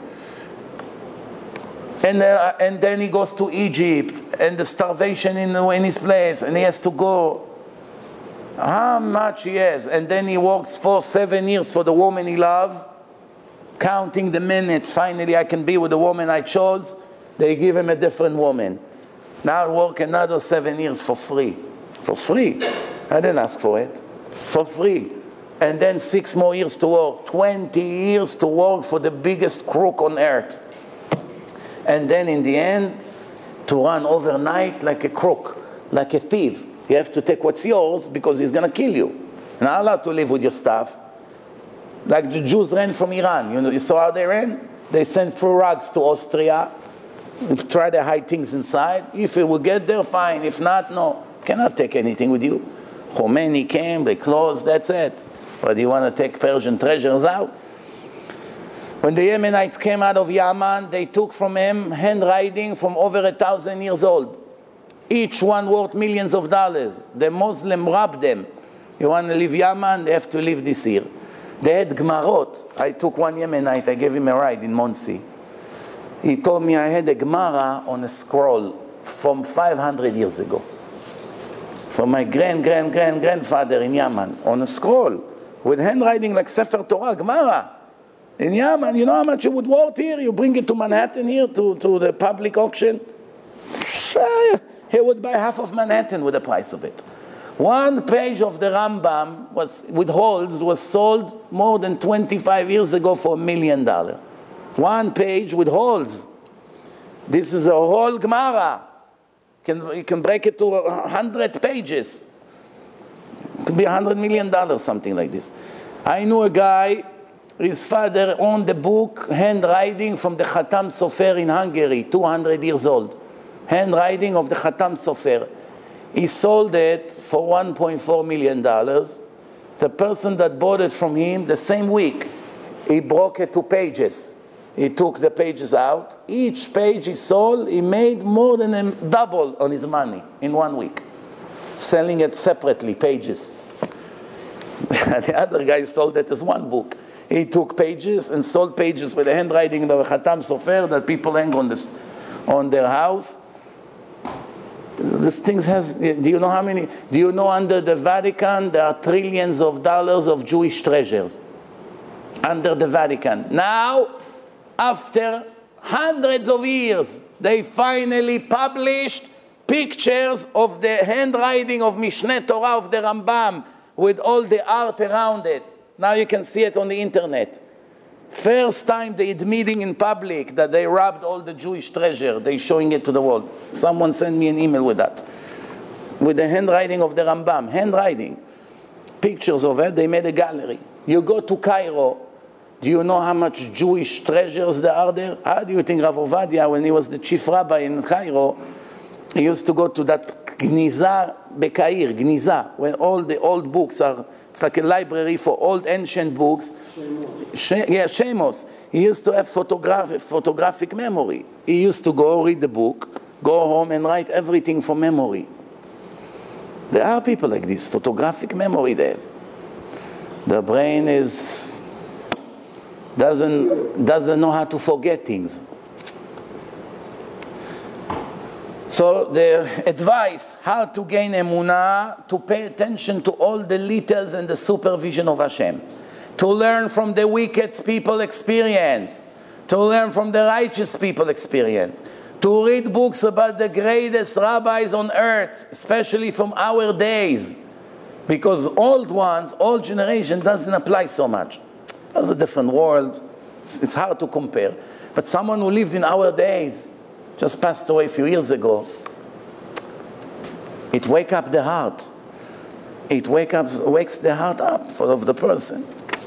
Speaker 1: And then he goes to Egypt, and the starvation in his place, and he has to go. How much he has. And then he works for 7 years for the woman he loves, counting the minutes. Finally, I can be with the woman I chose. They give him a different woman. Now work another 7 years for free. For free. I didn't ask for it. For free. And then 6 more years to work. 20 years to work for the biggest crook on earth. And then in the end, to run overnight like a crook, like a thief. You have to take what's yours because he's going to kill you. You're not allowed to live with your stuff. Like the Jews ran from Iran. You saw how they ran? They sent through rugs to Austria. Try to hide things inside. If it will get there, fine. If not, no. Cannot take anything with you. Khomeini came, they closed, that's it. But you want to take Persian treasures out? When the Yemenites came out of Yemen, they took from him handwriting from over 1,000 years old. Each one worth millions of dollars. The Muslim robbed them. You want to leave Yemen, they have to leave this year. They had Gemarot. I took one Yemenite, I gave him a ride in Monsey. He told me I had a Gemara on a scroll from 500 years ago. From my grandfather in Yemen, on a scroll, with handwriting like Sefer Torah, Gemara. In Yemen, you know how much it would worth here? You bring it to Manhattan here, to the public auction. He would buy half of Manhattan with the price of it. One page of the Rambam with holes was sold more than 25 years ago for $1 million. One page with holes. This is a whole Gemara. You can break it to 100 pages. could be $100 million, something like this. I knew a guy, his father owned the book, handwriting from the Khatam Sofer in Hungary, 200 years old. Handwriting of the Khatam Sofer. He sold it for $1.4 million. The person that bought it from him, the same week, he broke it to pages. He took the pages out. Each page he sold, he made more than double on his money in 1 week. Selling it separately, pages. The other guy sold it as one book. He took pages and sold pages with the handwriting of the Khatam Sofer that people hang on their house. This thing has, do you know how many? Do you know under the Vatican there are trillions of dollars of Jewish treasures? Under the Vatican. Now, after hundreds of years, they finally published pictures of the handwriting of Mishneh Torah of the Rambam with all the art around it. Now you can see it on the internet. First time they admitting in public that they robbed all the Jewish treasure. They showing it to the world. Someone sent me an email with that. With the handwriting of the Rambam. Handwriting. Pictures of it. They made a gallery. You go to Cairo. Do you know how much Jewish treasures there are there? How do you think Rav Ovadia, when he was the chief rabbi in Cairo, he used to go to that Gniza Bekair, Gniza, where all the old books are, it's like a library for old ancient books. Shemos. He used to have photographic memory. He used to go read the book, go home and write everything from memory. There are people like this, photographic memory they have. Their brain doesn't know how to forget things. So the advice, how to gain emunah, to pay attention to all the details and the supervision of Hashem. To learn from the wicked people experience. To learn from the righteous people experience. To read books about the greatest rabbis on earth, especially from our days. Because old ones, old generation doesn't apply so much. It's a different world. It's hard to compare. But someone who lived in our days, just passed away a few years ago, it wakes up the heart. It wakes the heart up of the person.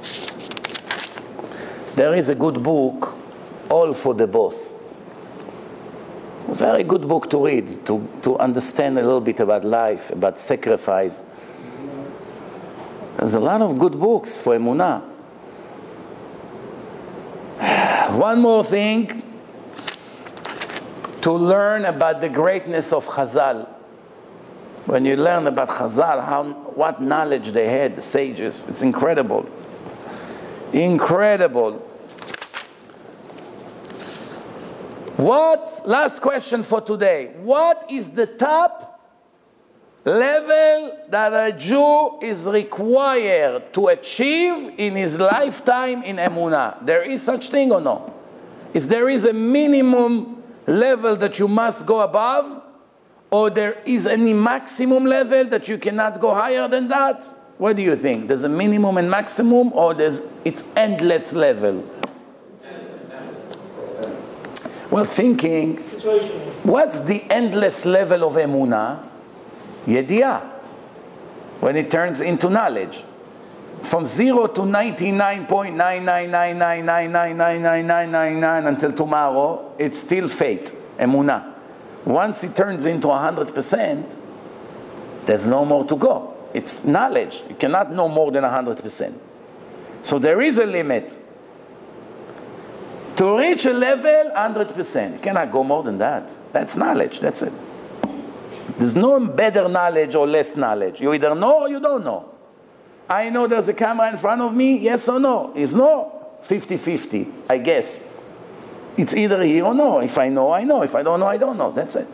Speaker 1: There is a good book, All for the Boss. A very good book to read, to understand a little bit about life, about sacrifice. There's a lot of good books for emunah. One more thing, to learn about the greatness of Chazal. When you learn about Chazal, what knowledge they had, the sages, it's incredible. Incredible. Last question for today. What is the top level that a Jew is required to achieve in his lifetime in emunah? There is such thing or no? There is a minimum level that you must go above, or there is any maximum level that you cannot go higher than that? What do you think? There's a minimum and maximum, or it's endless level? Well, thinking, what's the endless level of emunah? Yediyah, when it turns into knowledge. From 0 to 99.99999999999 until tomorrow, it's still faith, emunah. Once it turns into 100%, there's no more to go. It's knowledge. You cannot know more than 100%. So there is a limit. To reach a level, 100%. You cannot go more than that. That's knowledge. That's it. There's no better knowledge or less knowledge. You either know or you don't know. I know there's a camera in front of me, yes or no? It's no 50-50, I guess. It's either here or no. If I know, I know. If I don't know, I don't know. That's it.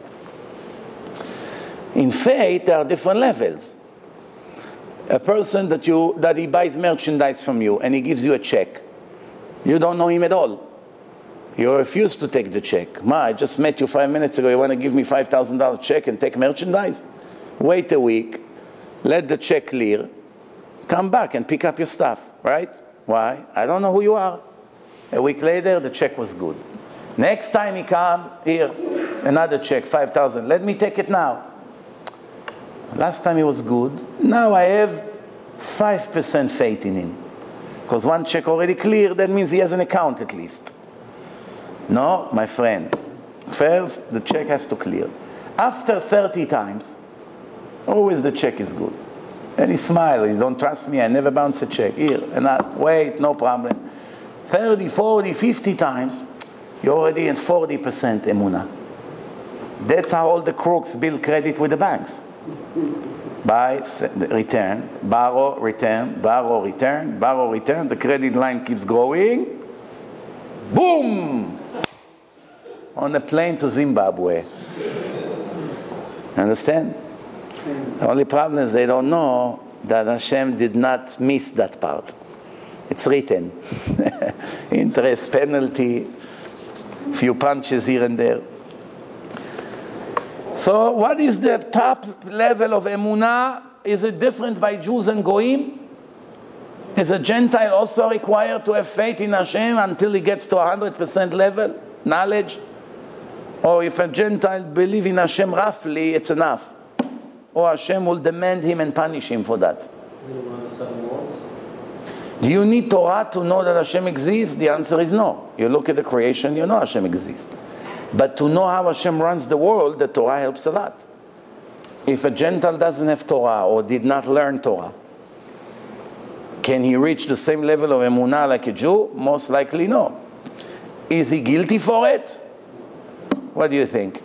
Speaker 1: In faith, there are different levels. A person that he buys merchandise from you and he gives you a check. You don't know him at all. You refuse to take the check. I just met you 5 minutes ago. You want to give me $5,000 check and take merchandise? Wait a week. Let the check clear. Come back and pick up your stuff, right? Why? I don't know who you are. A week later, the check was good. Next time he come, here, another check, $5,000. Let me take it now. Last time it was good. Now I have 5% faith in him. Because one check already clear, that means he has an account at least. No, my friend. First, the check has to clear. After 30 times, always the check is good. And he smiled, you don't trust me, I never bounce a check. Here, and wait, no problem. 30, 40, 50 times, you're already at 40% emunah. That's how all the crooks build credit with the banks. Buy, return, borrow, return, borrow, return, borrow, return. The credit line keeps growing. Boom! On a plane to Zimbabwe. Understand? The only problem is they don't know that Hashem did not miss that part. It's written. Interest, penalty, few punches here and there. So what is the top level of emunah? Is it different by Jews and Goyim? Is a Gentile also required to have faith in Hashem until he gets to 100% level, knowledge? Or if a Gentile believes in Hashem roughly, it's enough? Or Hashem will demand him and punish him for that?
Speaker 4: Is it one of the 7 laws?
Speaker 1: Do you need Torah to know that Hashem exists? The answer is no. You look at the creation, you know Hashem exists. But to know how Hashem runs the world, the Torah helps a lot. If a Gentile doesn't have Torah or did not learn Torah, can he reach the same level of emunah like a Jew? Most likely no. Is he guilty for it? What do you think?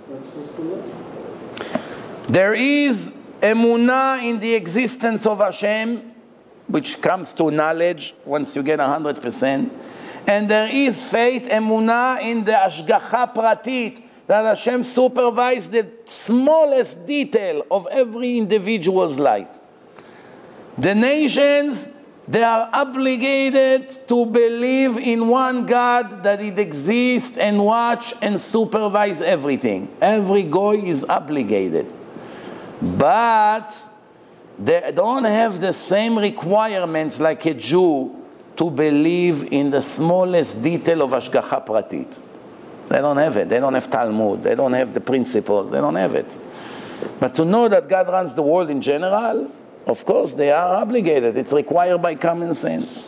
Speaker 1: There is emunah in the existence of Hashem, which comes to knowledge once you get 100%. And there is faith, emunah, in the ashgacha pratit, that Hashem supervised the smallest detail of every individual's life. The nations, they are obligated to believe in one God, that it exists and watch and supervise everything. Every goy is obligated. But they don't have the same requirements like a Jew to believe in the smallest detail of Ashgacha Pratit. They don't have it. They don't have Talmud. They don't have the principles. They don't have it. But to know that God runs the world in general, of course, they are obligated. It's required by common sense.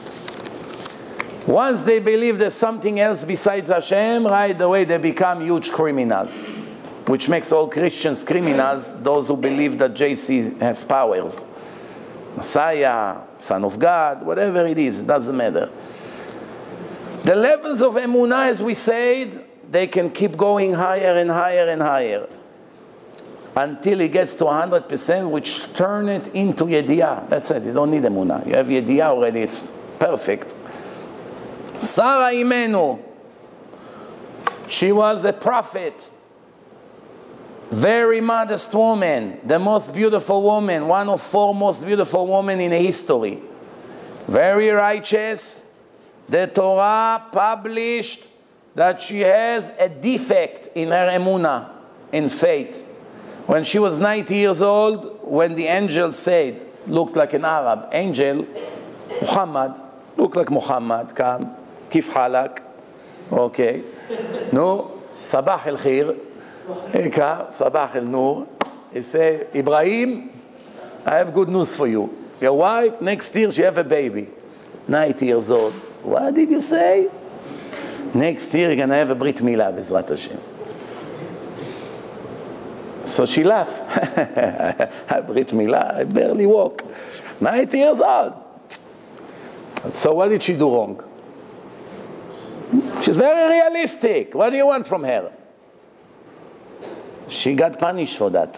Speaker 1: Once they believe there's something else besides Hashem, right away they become huge criminals, which makes all Christians criminals, those who believe that JC has powers. Messiah, Son of God, whatever it is, it doesn't matter. The levels of emunah, as we said, they can keep going higher and higher and higher until it gets to 100%, which turn it into yediyah. That's it, you don't need emunah. You have yediyah already, it's perfect. Sarah Imenu, she was a prophet, very modest woman, the most beautiful woman, one of 4 most beautiful women in history. Very righteous. The Torah published that she has a defect in her emunah, in faith. When she was 90 years old, when the angel said, looked like an Arab, angel, Muhammad, looked like Muhammad, come, kif halak, okay, no, sabah al-khir, Sabah al-Nur. He say, Ibrahim, I have good news for you. Your wife, next year, she have a baby. 90 years old. What did you say? Next year, you're going to have a Brit Milah, Bezrat Hashem. So she laughed. Brit Milah, I barely walk. 90 years old. So what did she do wrong? She's very realistic. What do you want from her? She got punished for that.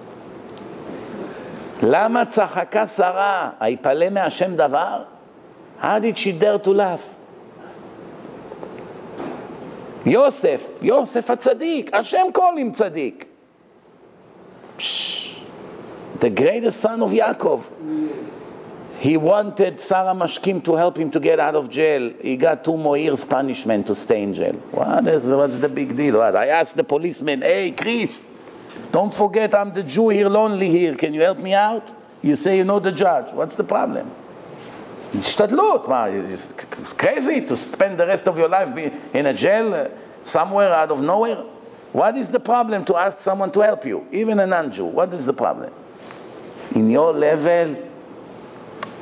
Speaker 1: למה צחקה שרה? היפלא מהשם דבר? How did she dare to laugh? Yosef הצדיק, Hashem called him tzaddik. The greatest son of Yaakov. He wanted Sarah Mashkim to help him to get out of jail. He got 2 more years punishment to stay in jail. What's the big deal? What? I asked the policeman, hey, Chris, don't forget I'm the Jew here, lonely here. Can you help me out? You say you know the judge. What's the problem? Shtadlut. It's crazy to spend the rest of your life in a jail somewhere out of nowhere. What is the problem to ask someone to help you? Even a non-Jew. What is the problem? In your level,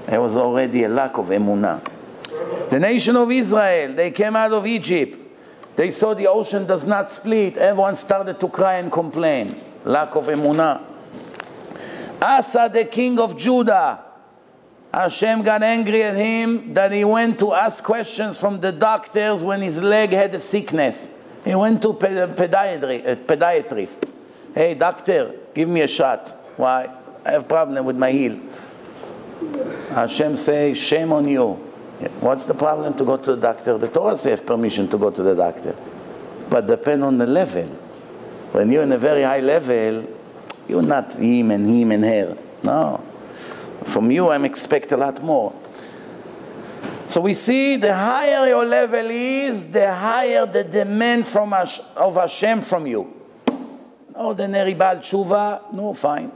Speaker 1: There was already a lack of emunah. The nation of Israel, they came out of Egypt. They saw the ocean does not split. Everyone started to cry and complain. Lack of emunah. Asa, the king of Judah, Hashem got angry at him that he went to ask questions from the doctors when his leg had a sickness. He went to a podiatrist. Hey, doctor, give me a shot. Why? I have a problem with my heel. Hashem say, shame on you. What's the problem to go to the doctor? The Torah says permission to go to the doctor. But depend on the level. When you're in a very high level, you're not him and her. No. From you, I expect a lot more. So we see the higher your level is, the higher the demand of Hashem from you. Ordinary Baal Tshuva, no, fine.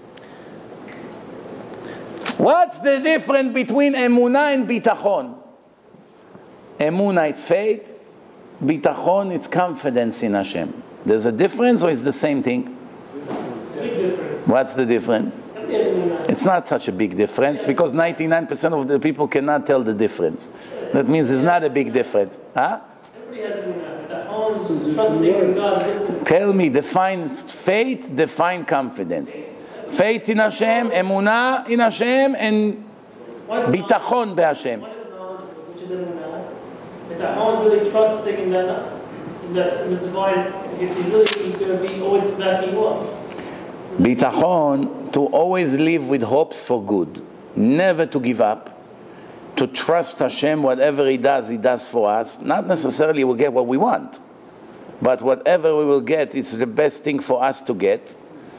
Speaker 1: What's the difference between emunah and bitachon? Emunah, it's faith. Bitachon, it's confidence in Hashem. There's a difference or it's the same thing?
Speaker 5: Big difference.
Speaker 1: What's the difference? It's not such a big difference because 99% of the people cannot tell the difference. That means it's not a big difference. Huh?
Speaker 5: Everybody has emunah. Bitachon is just trusting in God.
Speaker 1: Tell me, define faith, define confidence. Faith in Hashem, emunah in Hashem, and bitachon beHashem.
Speaker 5: One is knowledge, which is emunah. Bitachon is really trusting in this divine. If he really is going to be always backing you up.
Speaker 1: Bitachon, to always live with hopes for good, never to give up, to trust Hashem, whatever He does for us. Not necessarily we'll get what we want, but whatever we will get, it's the best thing for us to get.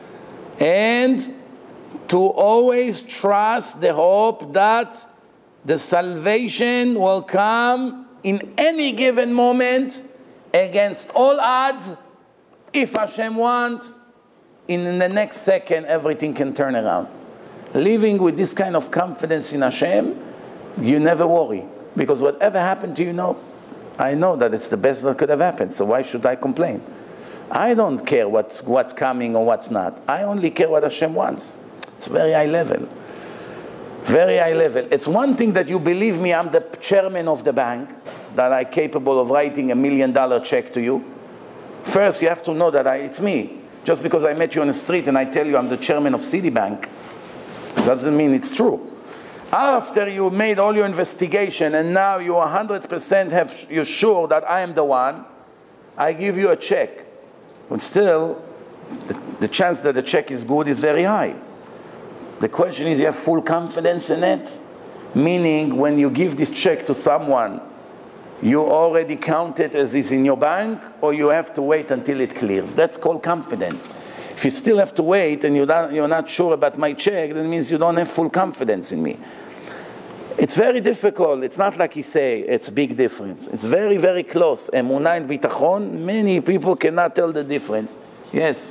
Speaker 1: And to always trust the hope that the salvation will come in any given moment against all odds. If Hashem wants, in the next second everything can turn around. Living with this kind of confidence in Hashem, you never worry. Because whatever happened to you, I know that it's the best that could have happened, so why should I complain? I don't care what's coming or what's not. I only care what Hashem wants. It's very high level. Very high level. It's one thing that you believe me, I'm the chairman of the bank, that I'm capable of writing $1 million check to you. First, you have to know that it's me. Just because I met you on the street and I tell you I'm the chairman of Citibank, doesn't mean it's true. After you made all your investigation and now you 100% you're sure that I am the one, I give you a check. But still, the chance that the check is good is very high. The question is, you have full confidence in it? Meaning, when you give this check to someone, you already count it as is in your bank, or you have to wait until it clears. That's called confidence. If you still have to wait and you're not sure about my check, that means you don't have full confidence in me. It's very difficult. It's not like you say it's a big difference. It's very, very close. Emunah and bitachon, many people cannot tell the difference. Yes?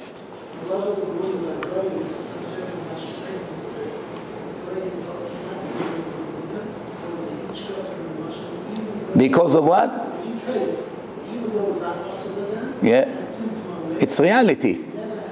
Speaker 1: Because of what? Yeah. It's reality.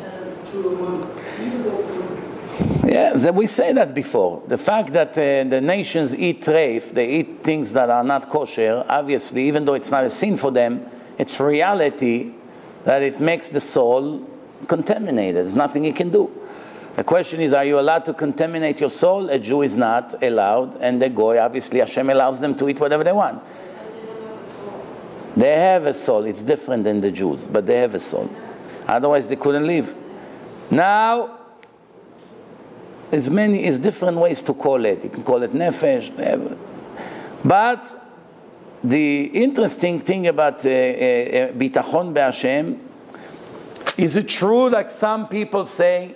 Speaker 1: Yeah, we say that before. The fact that the nations eat treif, they eat things that are not kosher, obviously, even though it's not a sin for them, it's reality that it makes the soul contaminated. There's nothing you can do. The question is, are you allowed to contaminate your soul? A Jew is not allowed, and the Goy, obviously, Hashem allows them to eat whatever they want. They have a soul. It's different than the Jews, but they have a soul. Otherwise, they couldn't live. Now, it's different ways to call it. You can call it nefesh. But the interesting thing about bitachon beHashem, is it true, like some people say,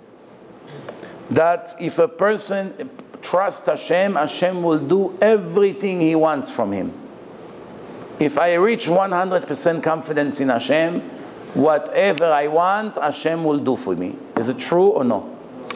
Speaker 1: that if a person trusts Hashem, Hashem will do everything He wants from him? If I reach 100% confidence in Hashem, whatever I want, Hashem will do for me. Is it true or no?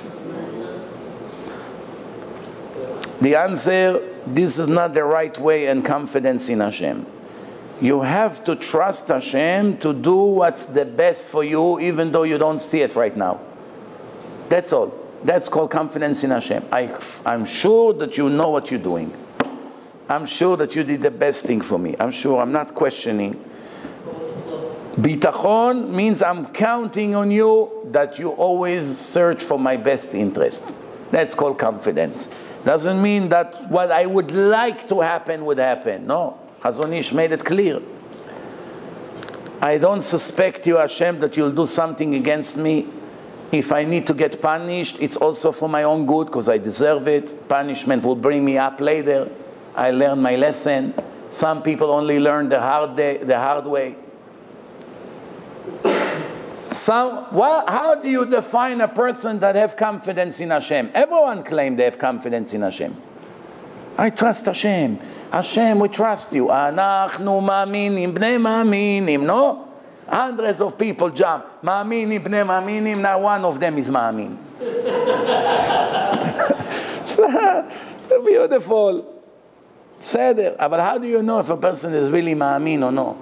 Speaker 1: The answer, this is not the right way and confidence in Hashem. You have to trust Hashem to do what's the best for you, even though you don't see it right now. That's all. That's called confidence in Hashem. I'm sure that you know what you're doing. I'm sure that you did the best thing for me. I'm sure, I'm not questioning. Bitachon means I'm counting on you that you always search for my best interest. That's called confidence. Doesn't mean that what I would like to happen would happen. No. Chazon Ish made it clear. I don't suspect you, Hashem, that you'll do something against me. If I need to get punished, it's also for my own good because I deserve it. Punishment will bring me up later. I learned my lesson. Some people only learn the hard way. How do you define a person that have confidence in Hashem? Everyone claims they have confidence in Hashem. I trust Hashem. Hashem, we trust you. Anachnu ma'aminim, bnei ma'aminim. No? Hundreds of people jump. Ma'aminim, bnei ma'aminim. Now one of them is ma'amin. Beautiful. Seder. But how do you know if a person is really ma'amin or no?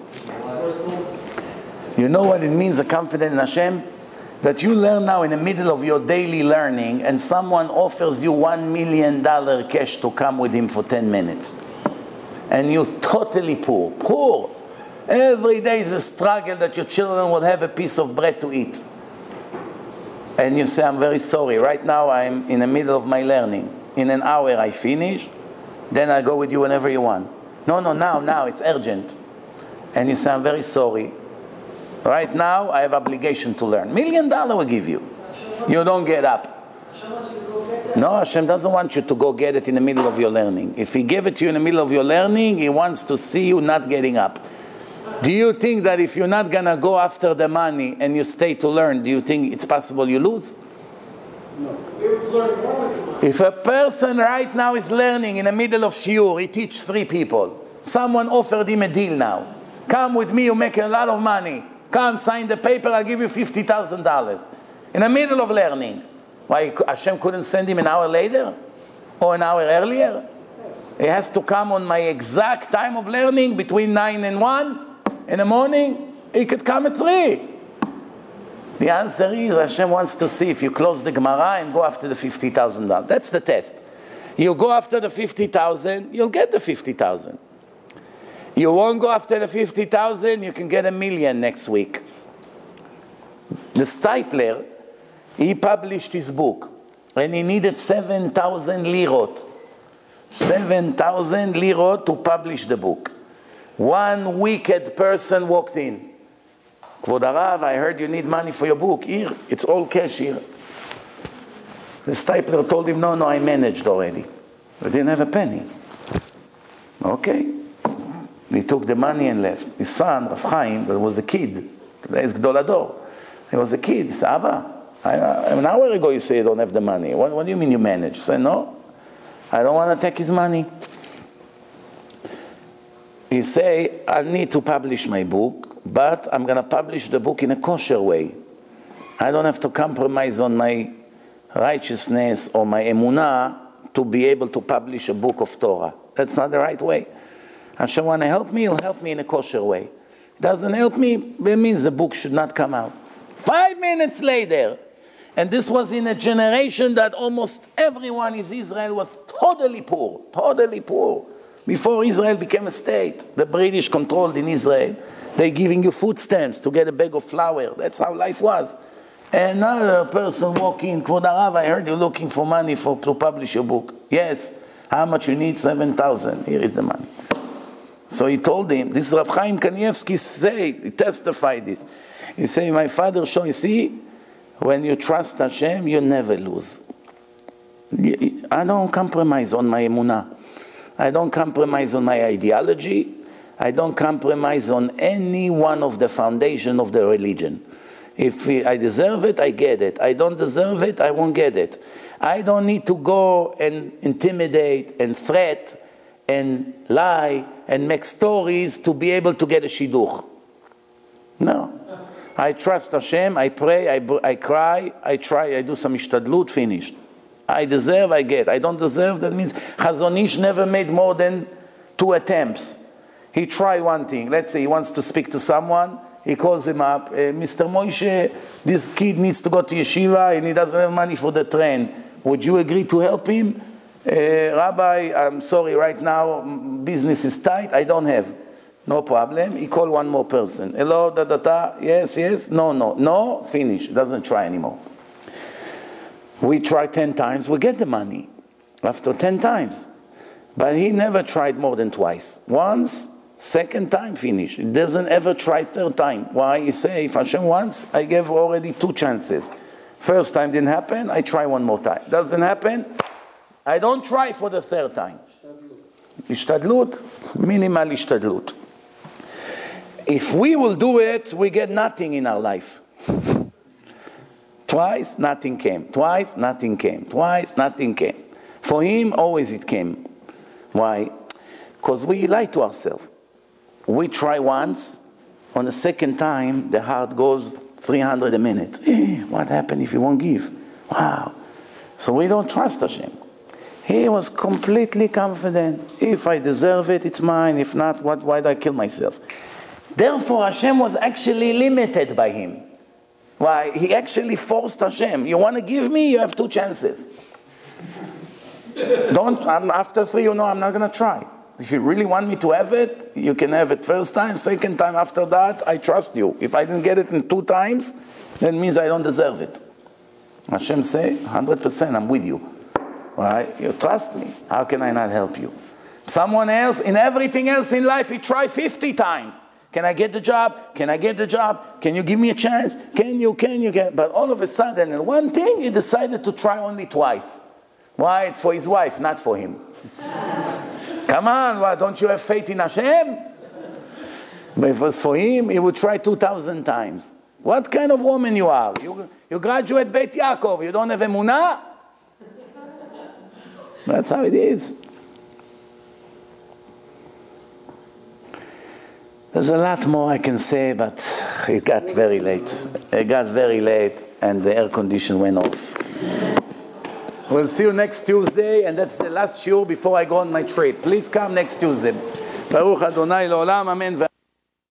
Speaker 1: You know what it means, a confidence in Hashem? That you learn now in the middle of your daily learning and someone offers you $1 million cash to come with him for 10 minutes. And you're totally poor. Poor. Every day is a struggle that your children will have a piece of bread to eat. And you say, I'm very sorry. Right now I'm in the middle of my learning. In an hour I finish. Then I go with you whenever you want. No, now, it's urgent. And you say, I'm very sorry. Right now, I have obligation to learn. $1 million will give you. You don't get up. No, Hashem doesn't want you to go get it in the middle of your learning. If He gave it to you in the middle of your learning, He wants to see you not getting up. Do you think that if you're not going to go after the money and you stay to learn, do you think it's possible you lose?
Speaker 7: No.
Speaker 1: If a person right now is learning in the middle of shiur, he teaches 3 people. Someone offered him a deal now. Come with me, you make a lot of money. Come, sign the paper, I'll give you $50,000. In the middle of learning. Why, Hashem couldn't send him an hour later? Or an hour earlier? He has to come on my exact time of learning, between 9 and 1 in the morning. He could come at 3. The answer is, Hashem wants to see if you close the Gemara and go after the $50,000. That's the test. You go after the 50,000, you'll get the 50,000. You won't go after the 50,000, you can get $1 million next week. The Steipler, he published his book, and he needed 7,000 lirot. 7,000 lirot to publish the book. One wicked person walked in. Kvod Harav, I heard you need money for your book. Here, it's all cash here. The Steipler told him, no, I managed already. I didn't have a penny. Okay. He took the money and left. His son, Rav Chaim, that was a kid. Today is Gdol Hador. He was a kid. He said, Abba, an hour ago you say you don't have the money. What do you mean you manage? He said, no, I don't want to take his money. He said, I need to publish my book, but I'm going to publish the book in a kosher way. I don't have to compromise on my righteousness or my emunah to be able to publish a book of Torah. That's not the right way. Hashem want to help me, He'll help me in a kosher way. Doesn't help me, it means the book should not come out. 5 minutes later, and this was in a generation that almost everyone in Israel was totally poor. Before Israel became a state, the British controlled in Israel. They're giving you food stamps to get a bag of flour. That's how life was. Another person walking, Kvod Harav, I heard you're looking for money to publish your book. Yes. How much you need? 7,000. Here is the money. So he told him, this is Rav Chaim Kanievsky say, he testified this. He said, my father showed, you see, when you trust Hashem, you never lose. I don't compromise on my emunah. I don't compromise on my ideology. I don't compromise on any one of the foundation of the religion. If I deserve it, I get it. I don't deserve it, I won't get it. I don't need to go and intimidate and threat and lie and make stories to be able to get a shidduch. No. I trust Hashem, I pray, I cry, I try, I do some ishtadlut, finished. I deserve, I get. I don't deserve, that means Chazon Ish never made more than 2 attempts. He tried one thing. Let's say he wants to speak to someone. he calls him up, Mr. Moshe, this kid needs to go to yeshiva and he doesn't have money for the train. Would you agree to help him? Rabbi, I'm sorry, right now business is tight, I don't have. No problem. He called one more person. Hello, yes, yes, no, finish. Doesn't try anymore. We try 10 times, we get the money. After 10 times. But he never tried more than twice. Once, second time, finish. He doesn't ever try third time. Why? He say, if Hashem wants, I gave already 2 chances. First time didn't happen, I try one more time. Doesn't happen, I don't try for the third time. Ishtadlut, minimal ishtadlut. If we will do it, we get nothing in our life. Twice, nothing came. Twice, nothing came. Twice, nothing came. For him, always it came. Why? Because we lie to ourselves. We try once, on the second time, the heart goes 300 a minute. What happened if he won't give? Wow. So we don't trust Hashem. He was completely confident. If I deserve it, it's mine. If not, why do I kill myself? Therefore, Hashem was actually limited by him. Why? He actually forced Hashem. You want to give me? You have 2 chances. After 3, you know I'm not going to try. If you really want me to have it, you can have it first time, second time. After that, I trust you. If I didn't get it in 2 times, that means I don't deserve it. Hashem say, 100%, I'm with you. Why? You trust me. How can I not help you? Someone else, in everything else in life, he tried 50 times. Can I get the job? Can I get the job? Can you give me a chance? Can you? But all of a sudden, in one thing, he decided to try only twice. Why? It's for his wife, not for him. Come on, why, don't you have faith in Hashem? But if it was for him, he would try 2,000 times. What kind of woman you are? You graduate Beit Yaakov, you don't have emunah? That's how it is. There's a lot more I can say, but it got very late. It got very late, and the air condition went off. We'll see you next Tuesday, and that's the last shiur before I go on my trip. Please come next Tuesday. Baruch Adonai L'olam, Amen.